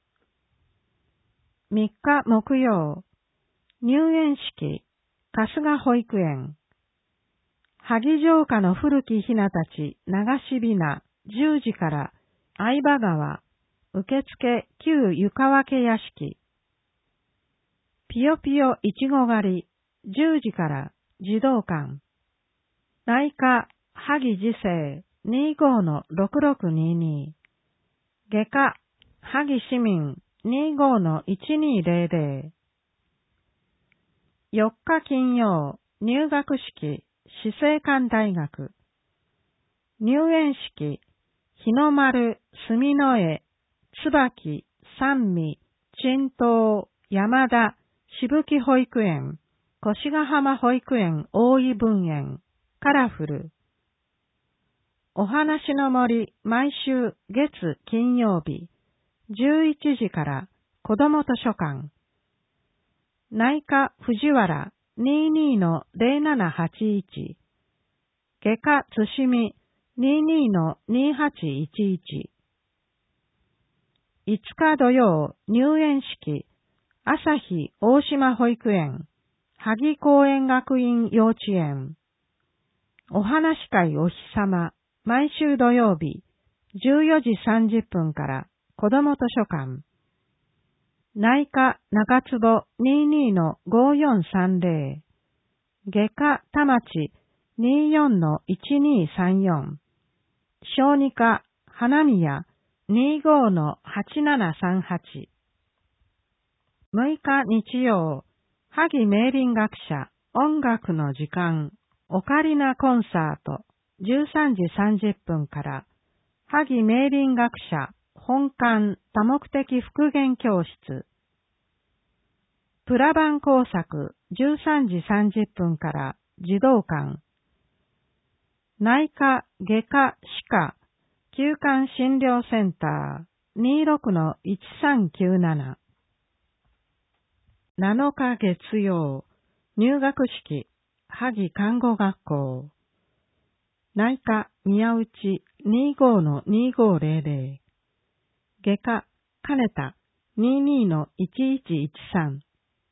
みっか木曜入園式春日保育園。萩城下の古きひなたち流しびなじゅうじから相葉川受付旧湯川家屋敷。ぴよぴよいちご狩りじゅうじから児童館。内科萩時世 にじゅうごのろくろくにーにー。外科萩市民 にじゅうごのいちにーゼロゼロ。よっか金曜入学式死生館大学。入園式日の丸住之江椿三味珍東山田渋木保育園越ヶ浜保育園大井分園カラフル。お話の森毎週月金曜日じゅういちじから子ども図書館。内科藤原 にじゅうにのゼロななはちいち。外科津しみ にじゅうにのにはちいちいち。いつか土曜入園式朝日大島保育園萩公園学院幼稚園。お話会お日様毎週土曜日じゅうよじさんじゅっぷんから子ども図書館。内科中坪 にじゅうにのごよんさんゼロ。外科田町 にじゅうよんのいちにーさんよん。小児科花宮 にじゅうごのはちななさんはち。むいか日曜萩明林学者音楽の時間オカリナコンサートじゅうさんじさんじゅっぷんから萩明林学者本館多目的復元教室。プラバン工作じゅうさんじさんじゅっぷんから児童館。内科外科歯科休館診療センター にじゅうろくのいちさんきゅうなな。なのか月曜入学式萩看護学校。内科宮内 にじゅうごのにじゅうごゼロゼロ。外科金田 にじゅうにのいちいちいちさん。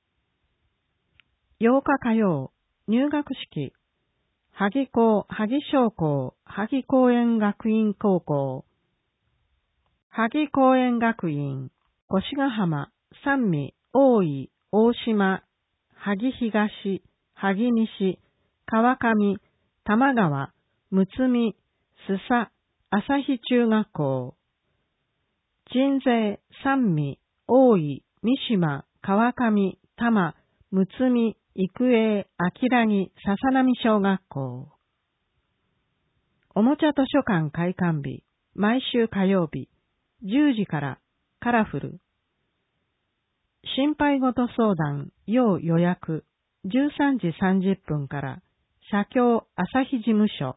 ようか火曜入学式萩高萩商工萩公園学院高校。萩公園学院越ヶ浜三味大井大島萩東萩西川上玉川むつみ須佐朝日中学校。鎮西三味大井三島川上多摩むつみ育英秋良木笹波小学校。おもちゃ図書館開館日毎週火曜日じゅうじからカラフル。心配事相談要予約じゅうさんじさんじゅっぷんから社協朝日事務所。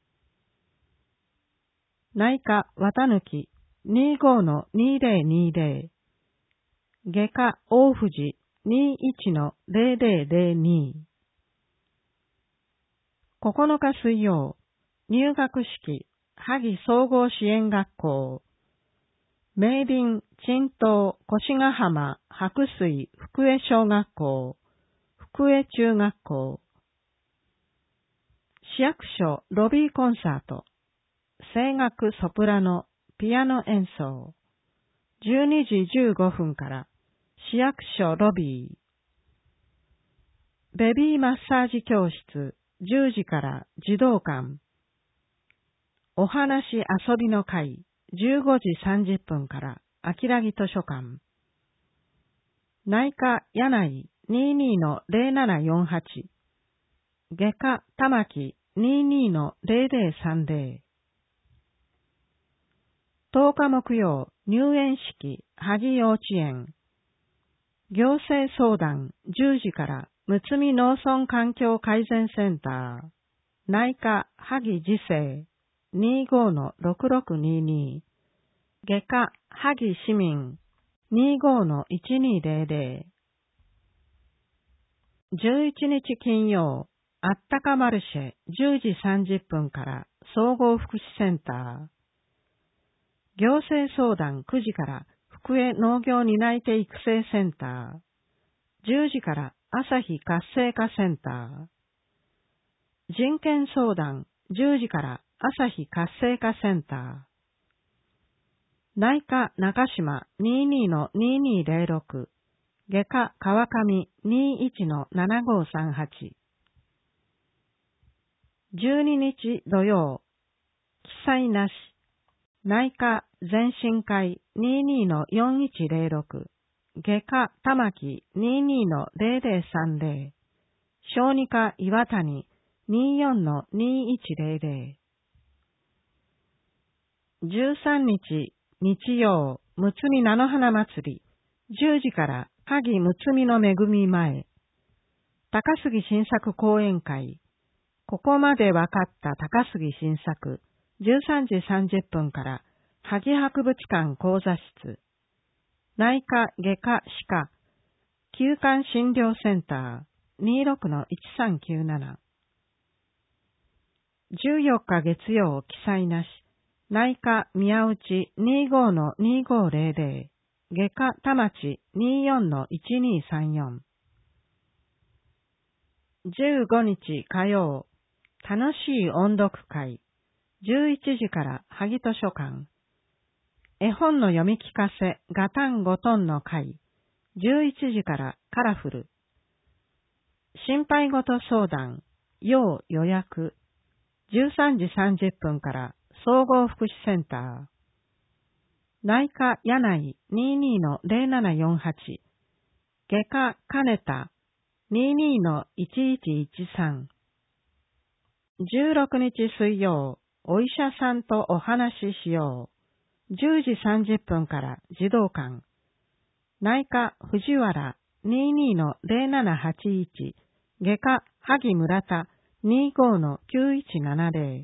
内科綿抜 にじゅうごのにせんにじゅう。外科大藤 にじゅういちのゼロゼロゼロに。 ここのか水曜、入学式、萩総合支援学校、明林、陳東、越ヶ浜、白水、福江小学校、福江中学校、市役所ロビーコンサート、声楽ソプラノ、ピアノ演奏、じゅうにじじゅうごふんから市役所ロビー、ベビーマッサージ教室、じゅうじから児童館、お話遊びの会、じゅうごじさんじゅっぷんから秋良木図書館、内科柳井 にじゅうにのゼロななよんはち、外科玉木 にじゅうにのゼロゼロさんゼロ、とおか木曜、入園式、萩幼稚園、行政相談、じゅうじから、むつみ農村環境改善センター、内科、萩自生、にじゅうごのろくろくにーにー、外科、萩市民、にじゅうごのいちにーゼロゼロ、じゅういちにち金曜、あったかマルシェ、じゅうじさんじゅっぷんから、総合福祉センター、行政相談くじから福江農業担い手育成センター、じゅうじから朝日活性化センター、人権相談じゅうじから朝日活性化センター、内科中島 にじゅうにのにじゅうにゼロろく、外科川上 にじゅういちのななごさんはち、じゅうににち土曜、記載なし、内科全身会 にじゅうにのよんいちゼロろく、外科玉木 にじゅうにのゼロゼロさんゼロ、小児科岩谷 にじゅうよんのにいちゼロゼロ、じゅうさんにち日曜、むつみ菜の花祭り、じゅうじから萩むつみの恵み前、高杉新作講演会、ここまでわかった高杉新作、じゅうさんじさんじゅっぷんから萩博物館講座室、内科外科歯科休館診療センター にじゅうろくのいちさんきゅうなな、じゅうよっか月曜記載なし、内科宮内 にじゅうごのにじゅうごゼロゼロ、外科田町 にじゅうよんのいちにさんよん、じゅうごにち火曜、楽しい音読会、じゅういちじから萩図書館、絵本の読み聞かせガタンゴトンの会、じゅういちじからカラフル、心配事相談、要予約、じゅうさんじさんじゅっぷんから総合福祉センター、内科柳井 にじゅうにのゼロななよんはち、外科金田 にじゅうにのいちいちいちさん、じゅうろくにち水曜、お医者さんとお話ししよう、じゅうじさんじゅっぷんから児童館、内科藤原 にじゅうにのゼロななはちいち、外科萩村田 にじゅうごのきゅういちななゼロ、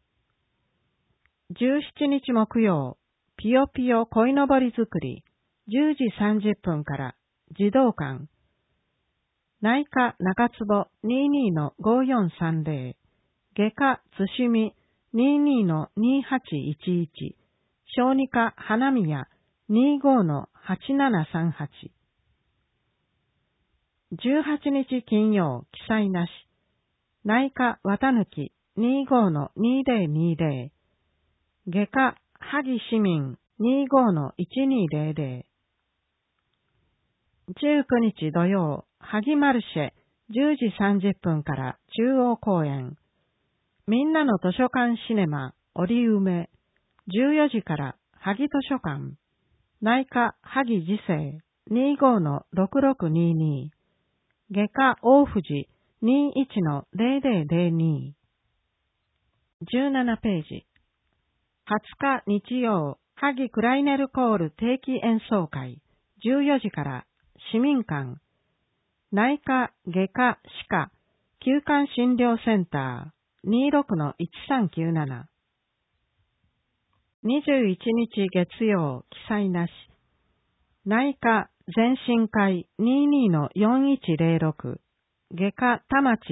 じゅうしちにち木曜、ぴよぴよ鯉のぼり作り、じゅうじさんじゅっぷんから児童館、内科中坪 にじゅうにのごよんさんゼロ、外科津しみ にじゅうにのにはちいちいち、小児科花宮 にじゅうごのはちななさんはち、じゅうはちにち金曜記載なし、内科綿抜き にじゅうごのにゼロにゼロ、外科萩市民 にじゅうごのいちにゼロゼロ、じゅうくにち土曜、萩マルシェじゅうじさんじゅっぷんから中央公園、みんなの図書館シネマ折梅、じゅうよじから萩図書館、内科萩自生 にじゅうごのろくろくにーにー、外科大藤 にじゅういちのゼロゼロゼロに、じゅうななページ、はつか日曜、萩クライネルコール定期演奏会、じゅうよじから市民館、内科外科歯科休館診療センター にじゅうろくのいちさんきゅうなな、にじゅういちにち月曜記載なし、内科全身会 にじゅうにのよんいちゼロろく、外科田町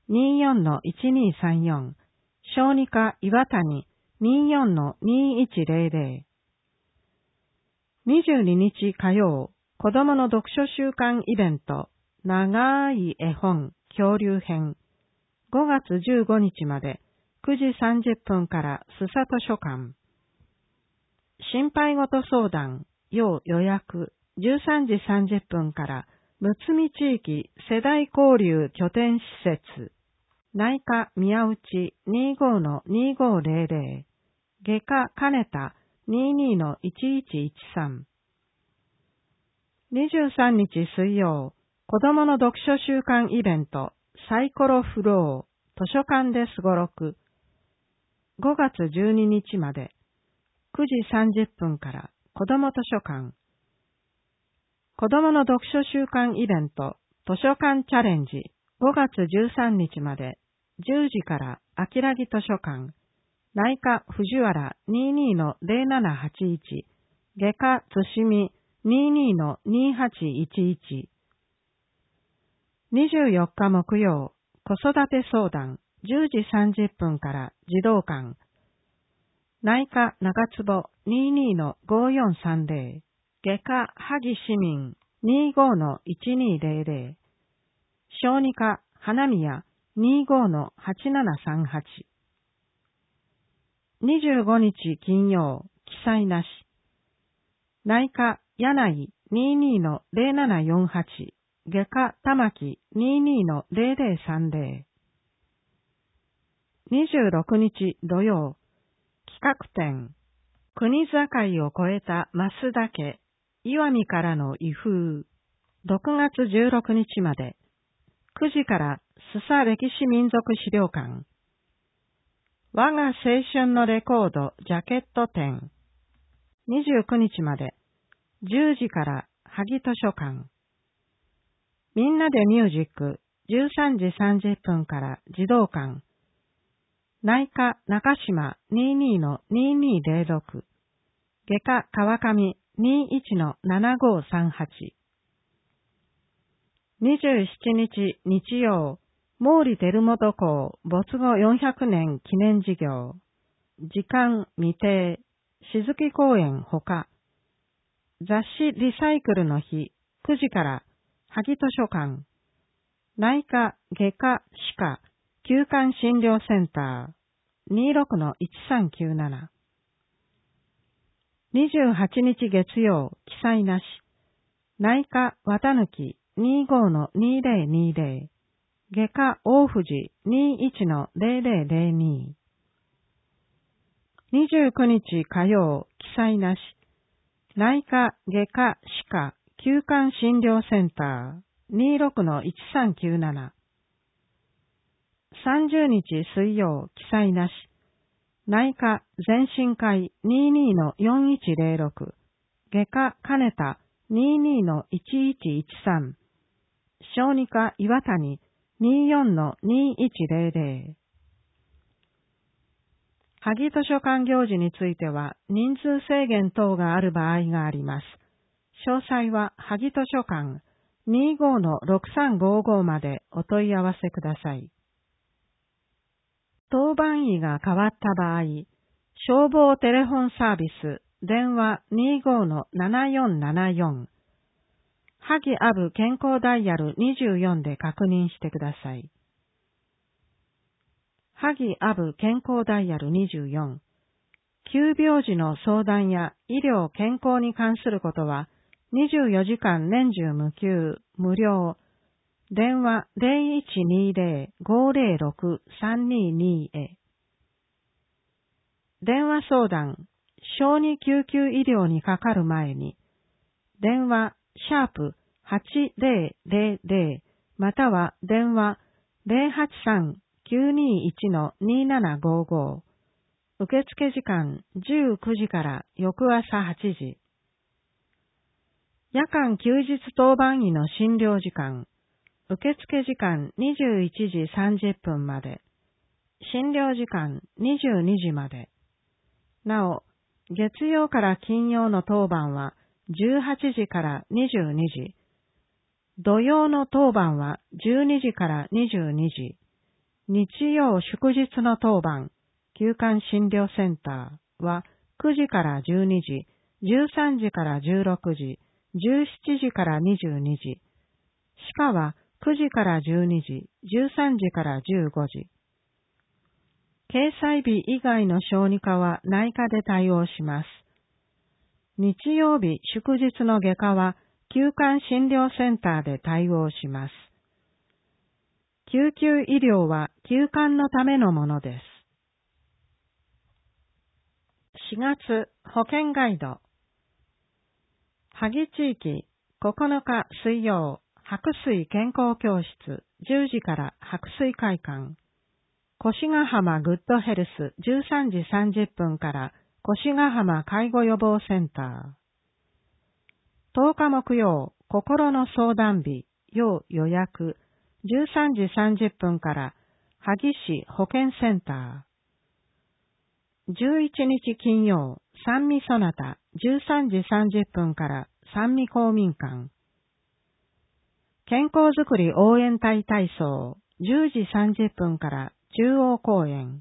によんのいちにさんよん、小児科岩谷によんのにいちゼロゼロ。にじゅうににち火曜、子供の読書週間イベント、長い絵本恐竜編、ごがつじゅうごにちまでくじさんじゅっぷんから須佐図書館。心配事相談、要予約、じゅうさんじさんじゅっぷんからむつみ地域世代交流拠点施設、内科宮内 にじゅうごのにじゅうごゼロゼロ、外科金田 にじゅうにのいちいちいちさん。にじゅうさんにち水曜、子供の読書週間イベント、サイコロフロー、図書館ですごろく。ごがつじゅうににちまで、くじさんじゅっぷんから子供図書館。子供の読書週間イベント、図書館チャレンジ、ごがつじゅうさんにちまで、じゅうじからあきらぎ図書館。内科藤原 にじゅうにのゼロななはちいち、外科津島 にじゅうにのにはちいちいち。にじゅうよっか木曜、子育て相談、じゅうじさんじゅっぷんから児童館。内科長坪 にじゅうにのごよんさんゼロ、外科萩市民 にじゅうごのいちにゼロゼロ、小児科花宮 にじゅうごのはちななさんはち。にじゅうごにち金曜、記載なし。内科柳 にじゅうにのゼロななよんはち、外科玉木 にじゅうにのゼロゼロさんゼロ。にじゅうろくにち土曜、企画展、国境を越えた増田家、石見からの遺風、ろくがつじゅうろくにちまで、くじから須佐歴史民族資料館、我が青春のレコードジャケット展、にじゅうくにちまで、じゅうじから萩図書館、みんなでミュージック、じゅうさんじさんじゅっぷんから児童館、内科中島 にじゅうにのにじゅうにゼロろく、外科川上 にじゅういちのななごさんはち。にじゅうしちにち日曜、毛利輝元公没後よんひゃくねん記念事業。時間未定、静木公園ほか。雑誌リサイクルの日、くじから萩図書館。内科、外科、歯科、休館診療センター。にじゅうろくのいちさんきゅうなな。にじゅうはちにち月曜、記載なし。内科、綿抜き、にじゅうごのにゼロにゼロ。外科、大藤、にじゅういちのゼロゼロゼロに。にじゅうくにち火曜、記載なし。内科、外科、歯科、休館診療センター。にじゅうろくのいちさんきゅうなな。さんじゅうにち水曜、記載なし。内科、全身会にじゅうにのよんいちゼロろく。外科、金田にじゅうにのいちいちいちさん。小児科、岩谷にじゅうよんのにいちゼロゼロ。萩図書館行事については人数制限等がある場合があります。詳細は萩図書館 にじゅうごのろくさんごご までお問い合わせください。当番医が変わった場合、消防テレフォンサービス電話 にじゅうごのななよんななよん、萩アブ健康ダイヤルにじゅうよんで確認してください。萩アブ健康ダイヤルにじゅうよん、急病時の相談や医療健康に関することはにじゅうよじかん年中無休、無料。電話 ゼロいちにゼロ ごゼロろく さんにに へ。電話相談、小児救急医療にかかる前に、電話シャープはちゼロゼロゼロまたは電話ゼロはちさん きゅうにいちのにななごご。受付時間じゅうくじから翌朝はちじ。夜間休日当番医の診療時間、受付時間にじゅういちじさんじゅっぷんまで。診療時間にじゅうにじまで。なお、月曜から金曜の当番はじゅうはちじからにじゅうにじ。土曜の当番はじゅうにじからにじゅうにじ。 日曜祝日の当番、休館診療センターはくじからじゅうにじ、じゅうさんじからじゅうろくじ、じゅうしちじからにじゅうにじ。歯科はくじからじゅうにじ、じゅうさんじからじゅうごじ。掲載日以外の小児科は内科で対応します。日曜日祝日の外科は休館診療センターで対応します。救急医療は休館のためのものです。しがつ保健ガイド。萩地域ここのか水曜、白水健康教室じゅうじから白水会館。越ヶ浜グッドヘルスじゅうさんじさんじゅっぷんから越ヶ浜介護予防センター。とおか木曜、心の相談日、要予約、じゅうさんじさんじゅっぷんから萩市保健センター。じゅういちにち金曜、三味そなた、じゅうさんじさんじゅっぷんから三味公民館。健康づくり応援隊体操、じゅうじさんじゅっぷんから中央公園。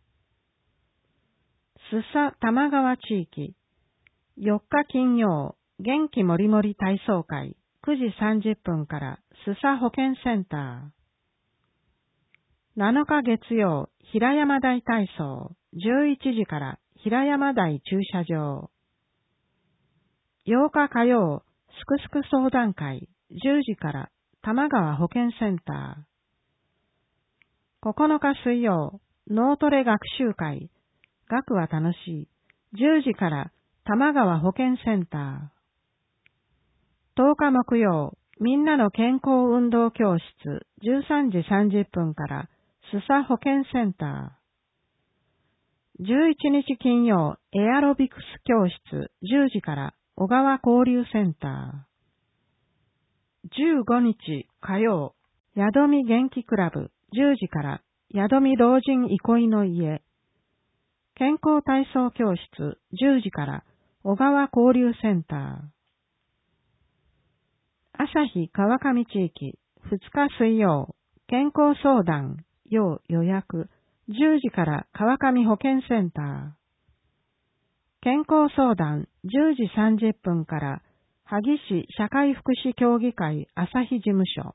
須佐玉川地域、よっか金曜、元気もりもり体操会、くじさんじゅっぷんから須佐保健センター。なのか月曜、平山台体操、じゅういちじから平山台駐車場。ようか火曜、すくすく相談会、じゅうじから玉川保健センター。ここのか水曜、脳トレ学習会、学は楽しい、じゅうじから玉川保健センター。とおか木曜、みんなの健康運動教室、じゅうさんじさんじゅっぷんから須佐保健センター。じゅういちにち金曜、エアロビクス教室、じゅうじから小川交流センター。じゅうごにち火曜、宿見元気クラブ、じゅうじから宿見老人憩いの家。健康体操教室、じゅうじから小川交流センター。朝日川上地域、ふつか水曜、健康相談、要予約、じゅうじから川上保健センター。健康相談、じゅうじさんじゅっぷんから萩市社会福祉協議会朝日事務所。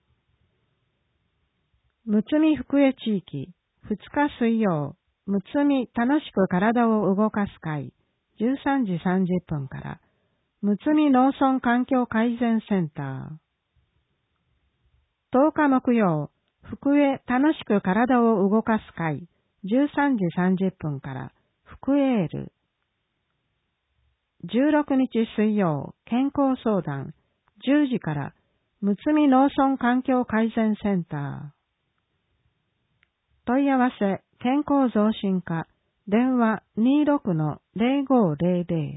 むつみ福江地域、ふつか水曜、むつみ楽しく体を動かす会、じゅうさんじさんじゅっぷんから、むつみ農村環境改善センター。とおか木曜、福江楽しく体を動かす会、じゅうさんじさんじゅっぷんから、福江エール。じゅうろくにち水曜、健康相談、じゅうじから、むつみ農村環境改善センター。問い合わせ、健康増進課、電話 にじゅうろくのゼロごゼロゼロ。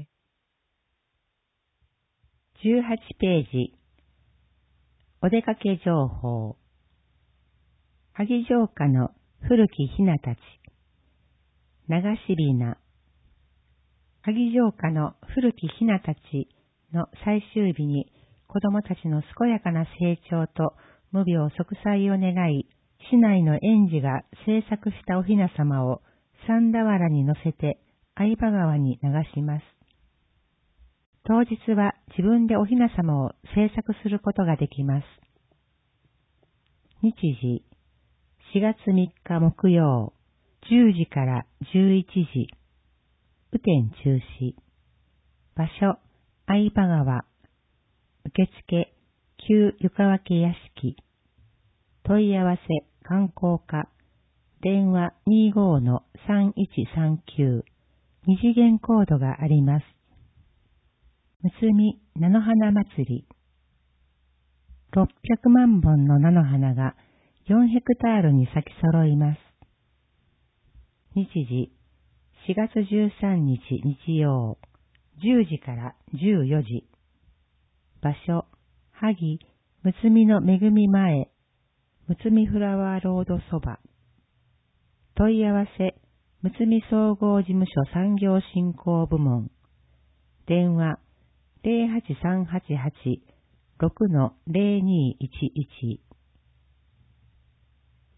じゅうはちページ。お出かけ情報。萩城下の古きひなたち。流しびな。萩城下の古きひなたちの最終日に子供たちの健やかな成長と無病息災を願い、市内の園児が制作したおひな様を三田原に乗せて相場川に流します。当日は自分でおひな様を制作することができます。日時、しがつみっか木曜、じゅうじからじゅういちじ、雨天中止。場所、相場川。受付、旧湯川家屋敷。問い合わせ、観光課。電話 にじゅうごのさんいちさんきゅう。二次元コードがあります。むつみ菜の花祭り。ろっぴゃくまんぼんの菜の花がよんヘクタールに咲き揃います。日時、しがつじゅうさんにち日曜、じゅうじからじゅうよじ。場所、萩、むつみの恵み前、むつみフラワーロードそば。問い合わせ、むつみ総合事務所産業振興部門。電話、ゼロはちさんはちはち ろくのゼロにいちいち。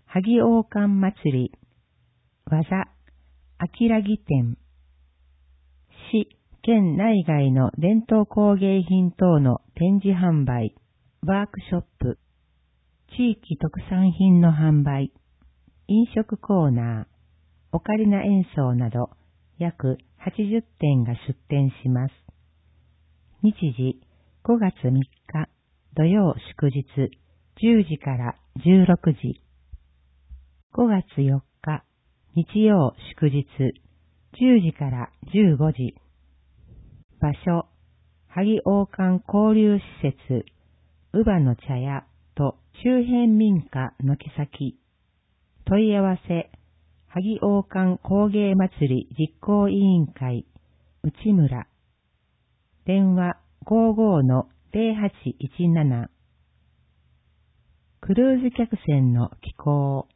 萩王冠祭り、技、秋良木店、市、県内外の伝統工芸品等の展示販売、ワークショップ、地域特産品の販売、飲食コーナー、オカリナ演奏など約はちじゅってんが出展します。日時ごがつみっか土曜祝日じゅうじからじゅうろくじ。ごがつよっか日曜祝日じゅうじからじゅうごじ。場所、萩王冠交流施設、乳母の茶屋と周辺民家軒先。問い合わせ、萩王冠工芸祭り実行委員会、内村。電話 ごじゅうごのゼロはちいちなな。クルーズ客船の寄港。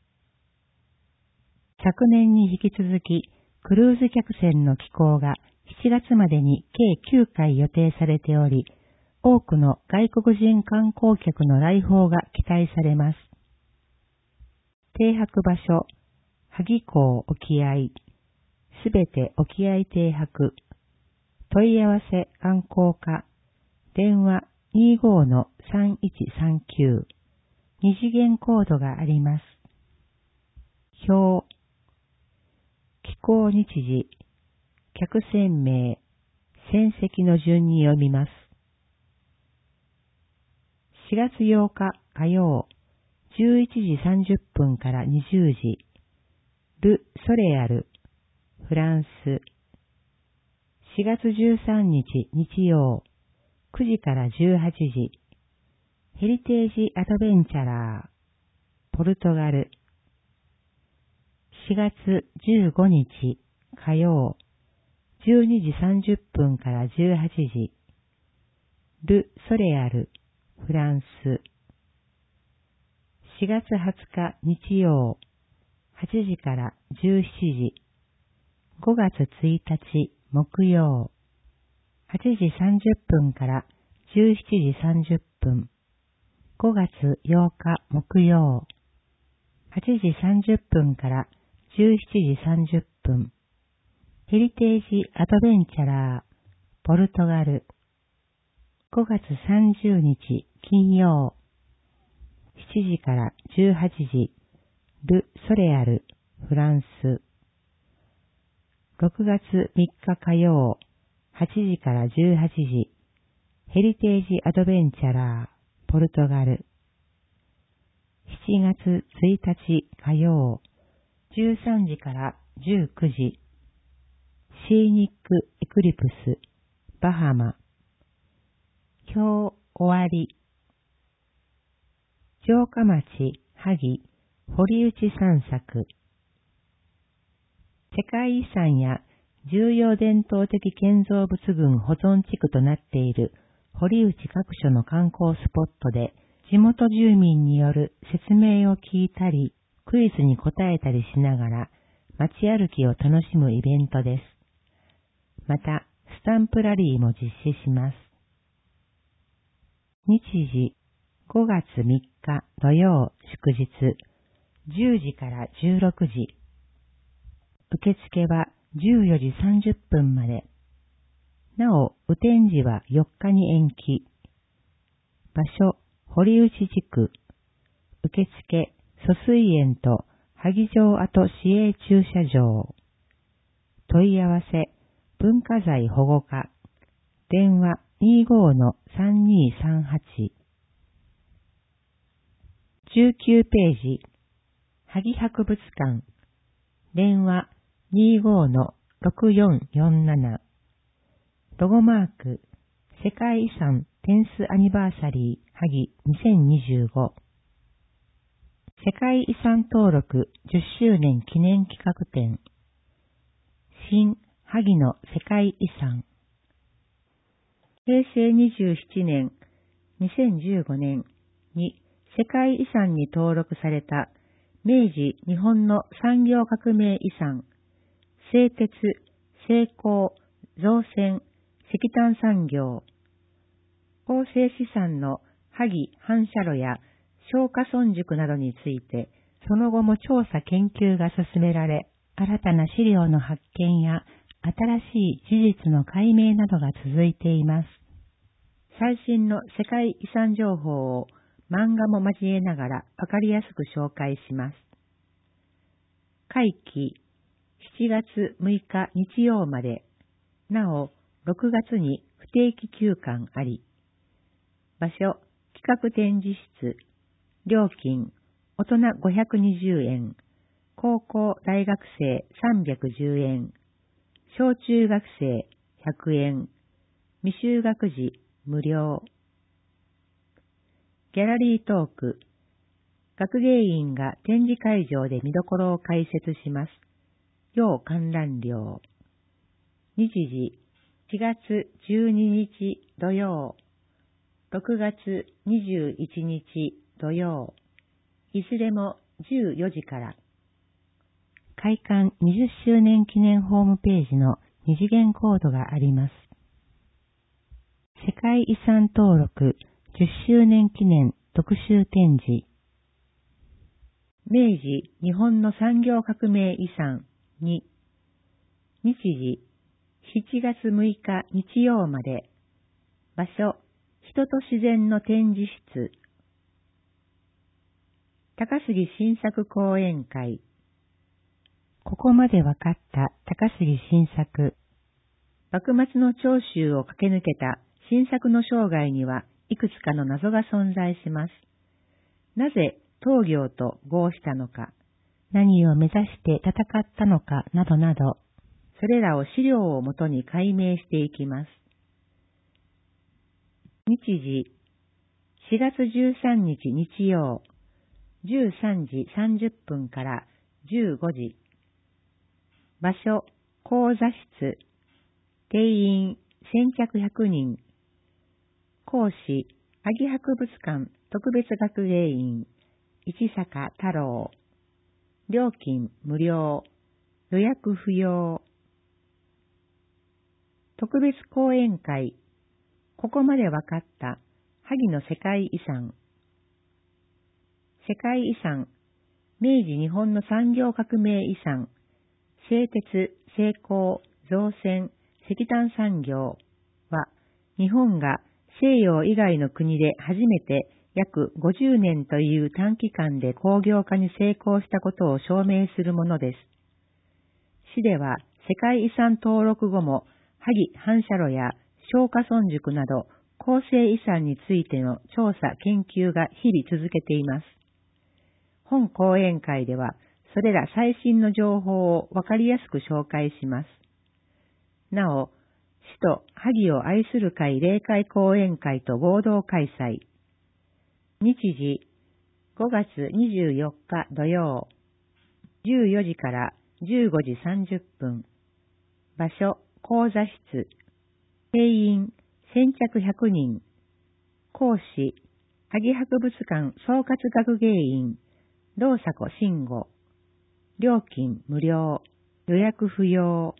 昨年に引き続き、クルーズ客船の寄港がしちがつまでに計きゅうかい予定されており、多くの外国人観光客の来訪が期待されます。停泊場所、萩港沖合、すべて沖合停泊。問い合わせ観光課、電話 にじゅうごのさんいちさんきゅう。二次元コードがあります。表、寄港日時、客船名、船籍の順に読みます。しがつようか火曜、じゅういちじさんじゅっぷんからにじゅうじ、ル・ソレアル、フランス。しがつじゅうさんにち日曜、くじからじゅうはちじ、ヘリテージアドベンチャラー、ポルトガル。しがつじゅうごにち火曜、じゅうにじさんじゅっぷんからじゅうはちじ、ル・ソレアル、フランス。しがつはつか日曜、はちじからじゅうしちじ、ごがつついたち木曜、はちじさんじゅっぷんからじゅうしちじさんじゅっぷん、ごがつようか木曜、はちじさんじゅっぷんからじゅうしちじさんじゅっぷん、ヘリテージアドベンチャラー、ポルトガル。ごがつさんじゅうにち金曜、しちじからじゅうはちじ、ル・ソレアル、フランス。ろくがつみっか火曜、はちじからじゅうはちじ、ヘリテージアドベンチャラー、ポルトガル。しちがつついたち火曜、じゅうさんじからじゅうくじ、シーニックエクリプス、バハマ。今日終わり。城下町、萩、堀内散策。世界遺産や重要伝統的建造物群保存地区となっている堀内各所の観光スポットで、地元住民による説明を聞いたり、クイズに答えたりしながら街歩きを楽しむイベントです。また、スタンプラリーも実施します。日時、ごがつみっか土曜祝日、じゅうじからじゅうろくじ。受付はじゅうよじさんじゅっぷんまで。なお、雨天時はよっかに延期。場所、堀内地区。受付、疎水園と萩城跡市営駐車場。問い合わせ、文化財保護課。電話にじゅうごのさんにさんはち。じゅうきゅうページ、萩博物館。電話にじゅうごのろくよんよんなな。ロゴマーク、世界遺産テンスアニバーサリー萩にせんにじゅうご。世界遺産登録じゅっしゅうねん記念企画展。新萩の世界遺産。へいせいにじゅうななねん、にせんじゅうごねんに世界遺産に登録された明治日本の産業革命遺産、製鉄、精工、造船、石炭産業、構成資産の萩反射炉や松下村塾などについてその後も調査研究が進められ、新たな資料の発見や新しい事実の解明などが続いています。最新の世界遺産情報を漫画も交えながらわかりやすく紹介します。会期しちがつむいか日曜まで、なおろくがつに不定期休館あり、場所企画展示室、料金大人ごひゃくにじゅうえん、高校大学生さんびゃくじゅうえん、小中学生ひゃくえん、未就学児無料。ギャラリートーク、学芸員が展示会場で見どころを解説します。要観覧料。日時、しがつじゅうににち土曜、ろくがつにじゅういちにち土曜、いずれもじゅうよじから。開館にじゅっしゅうねん記念ホームページの二次元コードがあります。世界遺産登録じゅっしゅうねん記念特集展示。明治日本の産業革命遺産に、日時しちがつむいか日曜まで、場所人と自然の展示室。高杉晋作講演会。ここまで分かった高杉晋作。幕末の長州を駆け抜けた晋作の生涯にはいくつかの謎が存在します。なぜ東行と合したのか、何を目指して戦ったのかなどなど、それらを資料をもとに解明していきます。日時、しがつじゅうさんにち日曜、じゅうさんじさんじゅっぷんからじゅうごじ。場所、講座室。定員、先着ひゃくにん。講師、萩博物館特別学芸員、市坂太郎。料金無料。予約不要。特別講演会。ここまで分かった萩の世界遺産。世界遺産、明治日本の産業革命遺産、製鉄、精工、造船、石炭産業は、日本が西洋以外の国で初めて約ごじゅうねんという短期間で工業化に成功したことを証明するものです。市では世界遺産登録後も、萩反射炉や松下村塾など構成遺産についての調査研究が日々続けています。本講演会では、それら最新の情報をわかりやすく紹介します。なお、市と萩を愛する会例会講演会と合同開催。日時、ごがつにじゅうよっか土曜、じゅうよじからじゅうごじさんじゅっぷん。場所、講座室。定員、先着ひゃくにん。講師、萩博物館総括学芸員、道迫慎吾。料金無料。予約不要。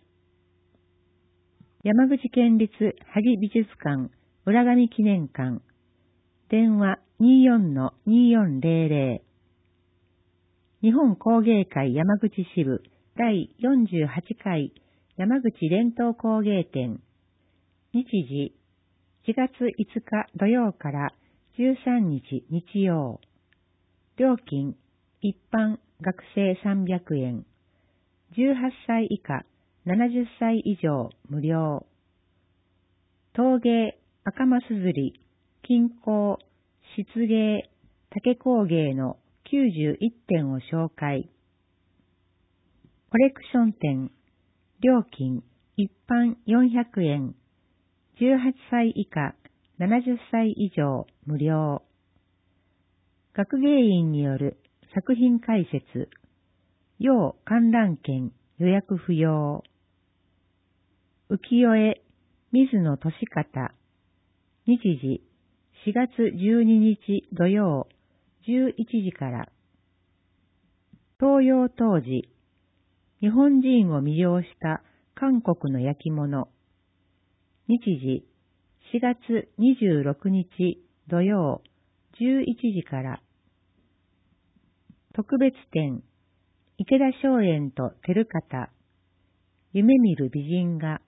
山口県立萩美術館浦上記念館。電話 にじゅうよんのにじゅうよんぜろぜろ。日本工芸会山口支部だいよんじゅうはちかい山口伝統工芸展。日時、しがついつか土曜からじゅうさんにち日曜。料金、一般学生さんびゃくえん。じゅうはっさい以下、ななじゅっさい以上無料。陶芸、赤マス釣り、金工、漆芸、竹工芸のきゅうじゅういってんを紹介。コレクション展、料金、一般よんひゃくえん。じゅうはっさい以下、ななじゅっさい以上無料。学芸員による作品解説。要観覧券予約不要。浮世絵水野俊方。日時しがつじゅうににち土曜じゅういちじから。東洋陶磁。日本人を魅了した韓国の焼き物。日時しがつにじゅうろくにち土曜じゅういちじから。 特別展、池田松園と照方、夢見る美人画。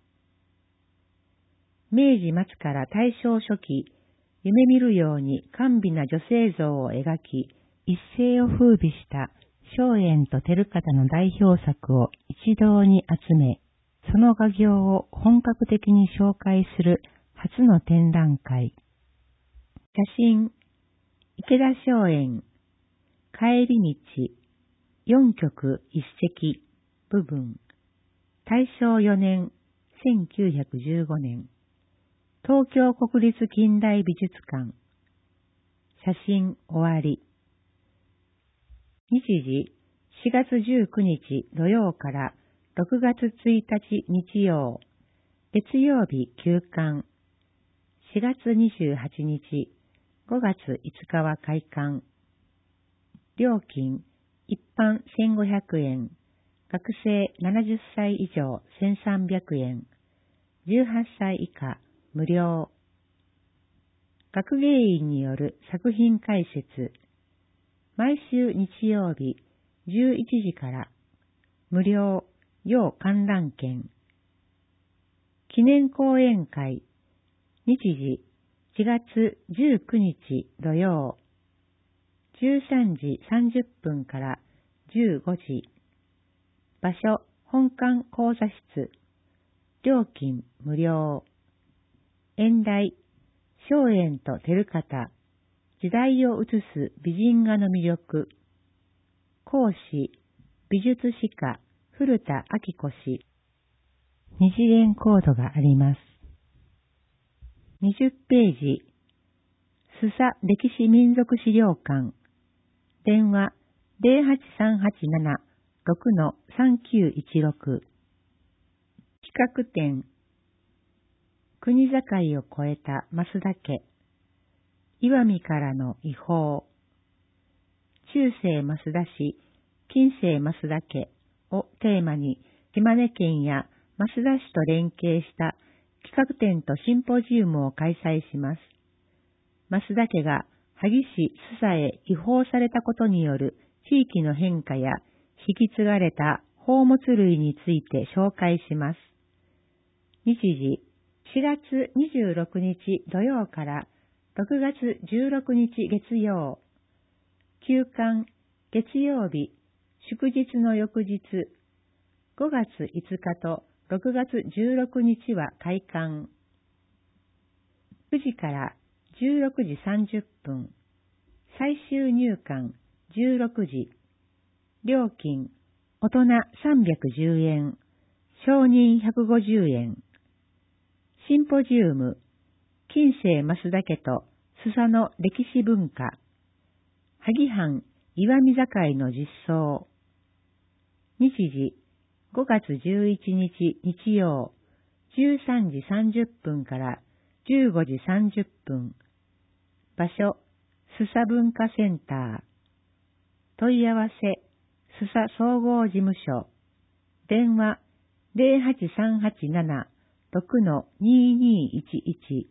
明治末から大正初期、夢見るように甘美な女性像を描き、一世を風靡した松園と照方の代表作を一堂に集め、その画業を本格的に紹介する初の展覧会。写真、池田松園、帰り道、四曲一席、部分、大正よねん、せんきゅうひゃくじゅうごねん、東京国立近代美術館。写真終わり。日時、しがつじゅうくにち土曜からろくがつついたち日曜、月曜日休館。しがつにじゅうはちにち、ごがついつかは開館。料金、一般せんごひゃくえん、学生ななじゅっさい以上せんさんびゃくえん、じゅうはっさい以下無料。学芸員による作品解説。毎週日曜日じゅういちじから無料要観覧券。記念講演会。日時しがつじゅうくにち土曜じゅうさんじさんじゅっぷんからじゅうごじ。場所本館講座室。料金無料。演題松園と照方、時代を映す美人画の魅力。講師美術史家古田明子氏。二次元コードがあります。にじゅっページ。須佐歴史民族資料館。電話 ゼロはちさんはちなな ろくのさんきゅういちろく。企画展。国境を越えた増田家。石見からの遺宝。中世増田氏、近世増田家をテーマに、島根県や増田市と連携した企画展とシンポジウムを開催します。増田家が萩市須佐へ移放されたことによる地域の変化や引き継がれた宝物類について紹介します。日時、しがつにじゅうろくにち土曜からろくがつじゅうろくにち月曜。休館、月曜日、祝日の翌日。ごがついつかとろくがつじゅうろくにちは開館。くじからじゅうろくじさんじゅっぷん。最終入館じゅうろくじ。料金、大人さんびゃくじゅうえん、少人ひゃくごじゅうえん。シンポジウム、近世増田家と須佐の歴史文化。萩藩石見境の実相。日時、ごがつじゅういちにち日曜、じゅうさんじさんじゅっぷんからじゅうごじさんじゅっぷん。場所、須佐文化センター。問い合わせ、須佐総合事務所。電話、ゼロはちさんはちなな ろくのににいちいち。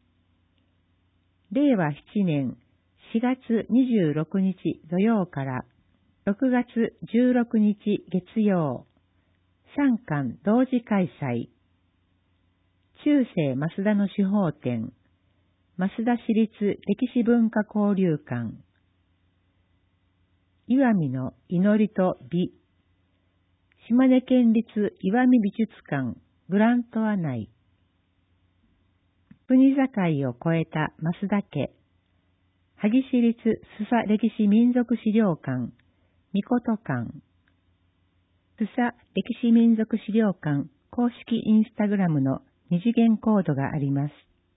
れいわななねんしがつにじゅうろくにち土曜からろくがつじゅうろくにち月曜。さんかん同時開催。中世増田の手法展。増田市立歴史文化交流館。石見の祈りと美。島根県立石見美術館グラントア内。国境を越えた増田家。萩市立須佐歴史民族資料館みこと館。須佐歴史民族資料館公式インスタグラムの二次元コードがあります。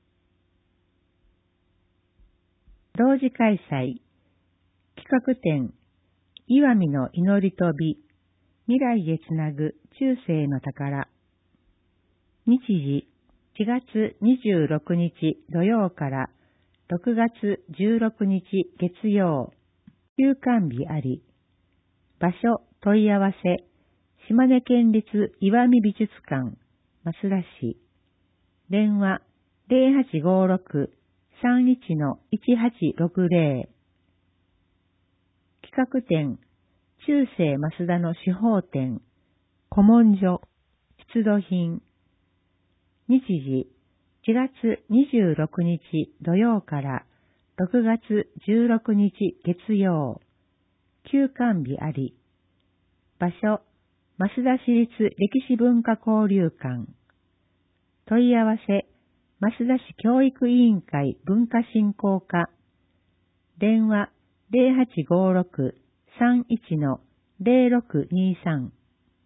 同時開催。企画展。石見の祈りと美。未来へつなぐ中世の宝。日時、しがつにじゅうろくにち土曜からろくがつじゅうろくにち月曜。休館日あり。場所問い合わせ。島根県立石見美術館増田市。電話ゼロはちごろく さんいちのいちはちろくゼロ。企画展中世増田の司法店、古文書、出土品。日時、しがつにじゅうろくにち土曜からろくがつじゅうろくにち月曜。休館日あり。場所、増田市立歴史文化交流館。問い合わせ、増田市教育委員会文化振興課。電話、ゼロはちごろく さんいち ゼロろくにさん。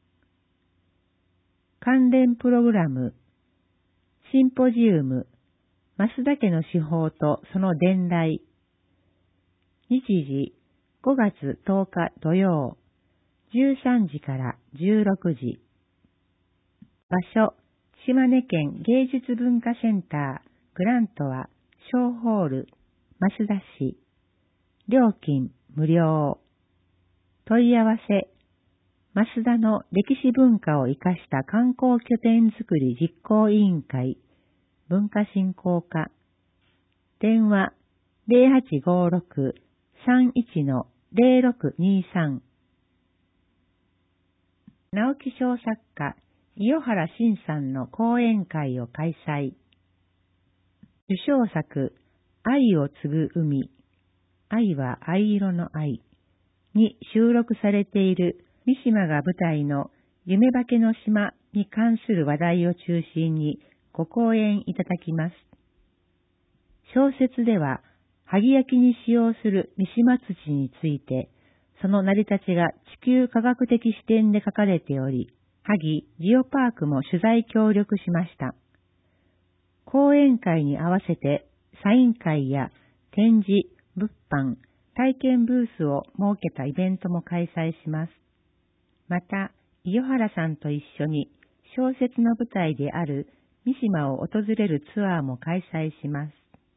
関連プログラム、シンポジウム、増田家の司法とその伝来。日時、ごがつとおか土曜、じゅうさんじからじゅうろくじ。場所、島根県芸術文化センター、グラントは、小ホール、増田市。料金、無料。問い合わせ、増田の歴史文化を生かした観光拠点づくり実行委員会、文化振興課。電話、ゼロはちごろく さんいち ゼロろくにさん。直木賞作家、伊予原慎さんの講演会を開催。受賞作、愛を継ぐ海、愛は藍色の愛に収録されている三島が舞台の夢化けの島に関する話題を中心にご講演いただきます。小説では、萩焼きに使用する三島土について、その成り立ちが地球科学的視点で書かれており、萩ジオパークも取材協力しました。講演会に合わせて、サイン会や展示、物販、体験ブースを設けたイベントも開催します。また、伊予原さんと一緒に小説の舞台である三島を訪れるツアーも開催します。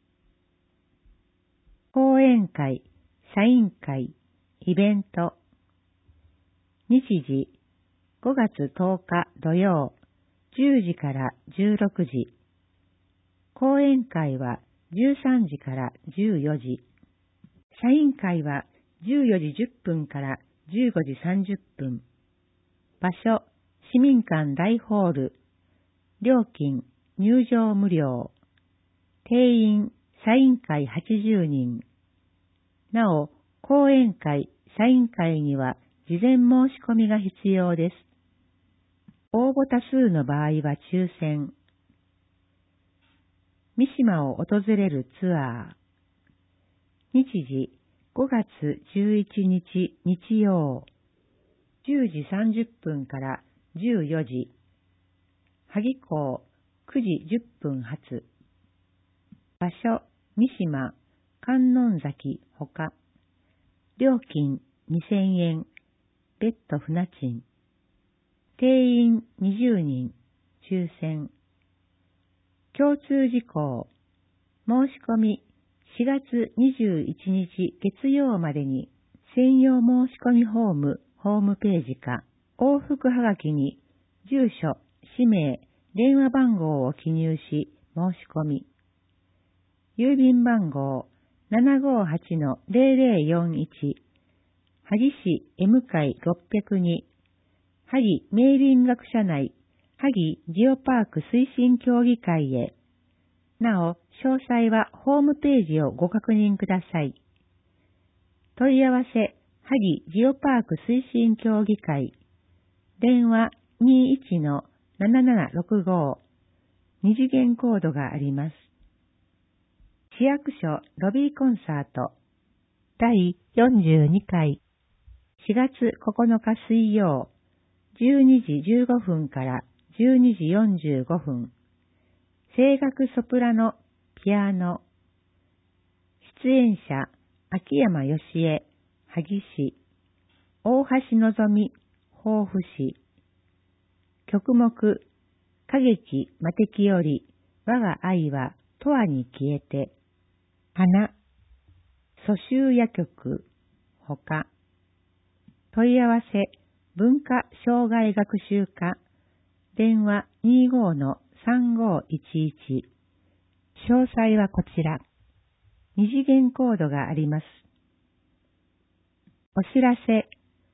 講演会、サイン会、イベント。日時、ごがつとおか土曜、じゅうじからじゅうろくじ。講演会はじゅうさんじからじゅうよじ。サイン会はじゅうよじじゅっぷんからじゅうごじさんじゅっぷん。場所、市民館大ホール。料金、入場無料。定員、サイン会はちじゅうにん。なお、講演会、サイン会には事前申し込みが必要です。応募多数の場合は抽選。三島を訪れるツアー。日時、ごがつじゅういちにち日曜、じゅうじさんじゅっぷんからじゅうよじ。萩港くじじゅっぷん発。場所、三島、観音崎ほか。料金にせんえん、別途船賃。定員にじゅうにん、抽選。共通事項。申し込みしがつにじゅういちにち月曜までに専用申し込みフォームホームページか往復はがきに住所、氏名、電話番号を記入し申し込み。郵便番号 ななごはち ゼロゼロよんいち 萩市 M 会ろっぴゃくに萩明林学者内萩ジオパーク推進協議会へ。なお、詳細はホームページをご確認ください。問い合わせ、萩ジオパーク推進協議会。電話 にいち ななななろくご。二次元コードがあります。市役所ロビーコンサート。だいよんじゅうにかい。しがつここのか水曜、じゅうにじじゅうごふんからじゅうにじよんじゅうごふん。声楽ソプラノ、ピアノ。出演者、秋山義恵、萩市。大橋のぞみ、防府市。曲目、歌劇、魔敵より、我が愛は、永遠に消えて。花。蘇州夜曲、ほか。問い合わせ、文化障害学習課。電話 にじゅうご さんごいちいち。詳細はこちら。二次元コードがあります。お知らせ。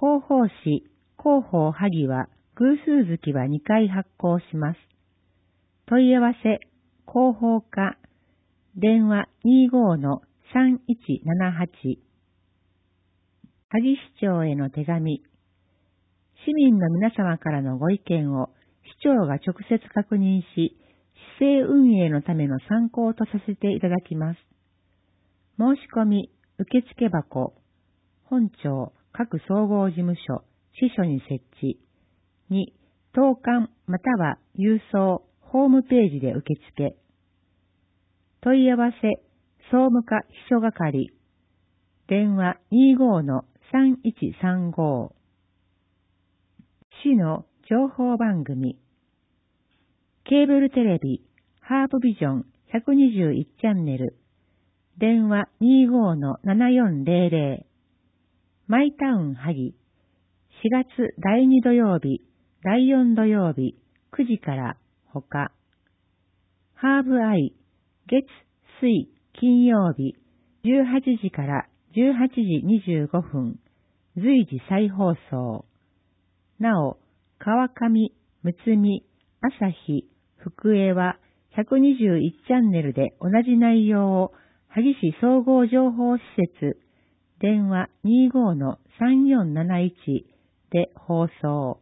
広報誌、広報萩は偶数月はにかい発行します。問い合わせ、広報課、電話 にじゅうごのさんいちななはち。萩市長への手紙。市民の皆様からのご意見を市長が直接確認し、市政運営のための参考とさせていただきます。申し込み、受付箱、本庁各総合事務所、支所に設置。に、投函または郵送、ホームページで受付。問い合わせ、総務課秘書係。電話 にじゅうごのさんいちさんご。市の情報番組。ケーブルテレビ、ハーブビジョンひゃくにじゅういちチャンネル。電話 にじゅうごのななよんぜろぜろ。マイタウン萩。しがつだいに土曜日、だいよん土曜日、くじからほか。ハーブアイ、月、水、金曜日、じゅうはちじからじゅうはちじにじゅうごふん、随時再放送。なお、川上、むつみ、朝日、福江はひゃくにじゅういちチャンネルで同じ内容を萩市総合情報施設、電話 にじゅうごのさんよんなないち で放送。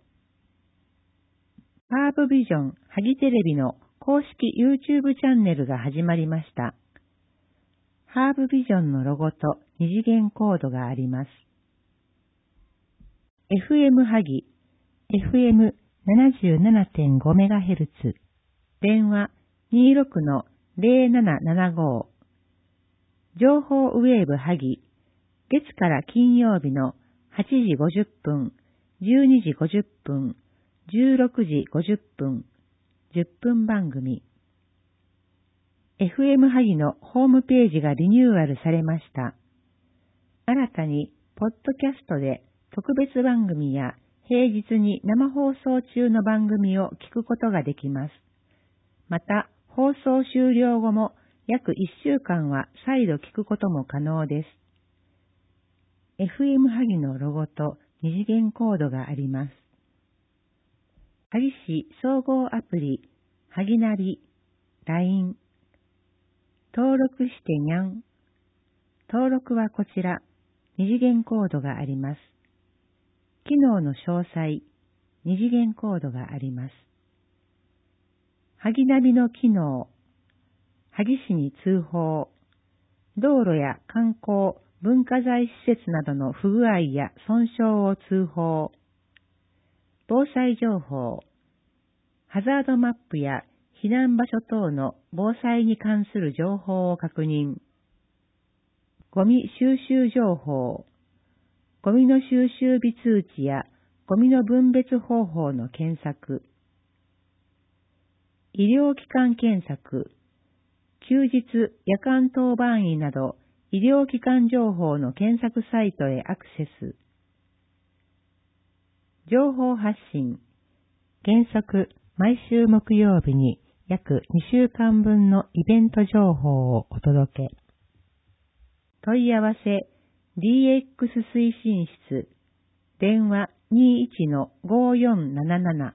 ハーブビジョン萩テレビの公式 YouTube チャンネルが始まりました。ハーブビジョンのロゴと二次元コードがあります。エフエム 萩、エフエムななじゅうななてんごメガヘルツ、電話 にじゅうろくのぜろななななご。情報ウェーブ萩、月から金曜日のはちじごじゅっぷん、じゅうにじごじゅっぷん、じゅうろくじごじゅっぷん、じゅっぷん番組。エフエム 萩のホームページがリニューアルされました。新たに、ポッドキャストで特別番組や平日に生放送中の番組を聞くことができます。また、放送終了後も約いっしゅうかんは再度聞くことも可能です。エフエム 萩のロゴと二次元コードがあります。萩市総合アプリ、萩ナビ、ライン。登録してにゃん。登録はこちら、二次元コードがあります。機能の詳細、二次元コードがあります。萩ナビの機能、萩市に通報、道路や観光、文化財施設などの不具合や損傷を通報、防災情報、ハザードマップや避難場所等の防災に関する情報を確認、ゴミ収集情報、ゴミの収集日通知やゴミの分別方法の検索、医療機関検索、休日夜間当番医など医療機関情報の検索サイトへアクセス、情報発信、原則毎週木曜日に約にしゅうかんぶんのイベント情報をお届け。問い合わせ ディーエックス 推進室、電話 にじゅういちのごよんなななな。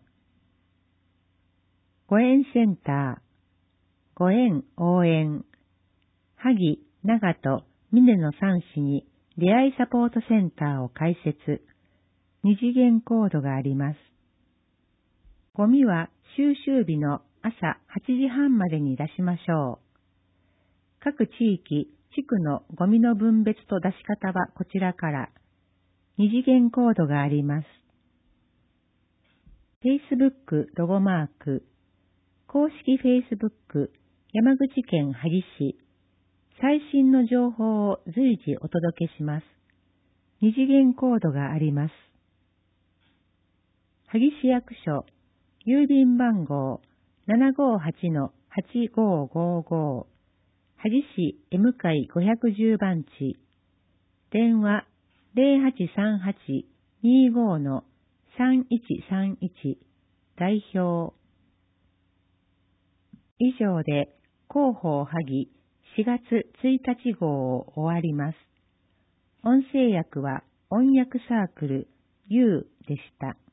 ご縁センター、ご縁応援、萩、長門、峰のさん市に出会いサポートセンターを開設。二次元コードがあります。ゴミは収集日の朝はちじはんまでに出しましょう。各地域、地区のゴミの分別と出し方はこちらから。二次元コードがあります。Facebook ロゴマーク、公式 Facebook 山口県萩市、最新の情報を随時お届けします。二次元コードがあります。萩市役所、郵便番号 ななごはちのはちごごご、萩市江向ごひゃくじゅう番地、電話ゼロはちさんはちにじゅうごのさんいちさんいち、代表。以上で広報萩しがつついたち号を終わります。音声訳は音訳サークルユーでした。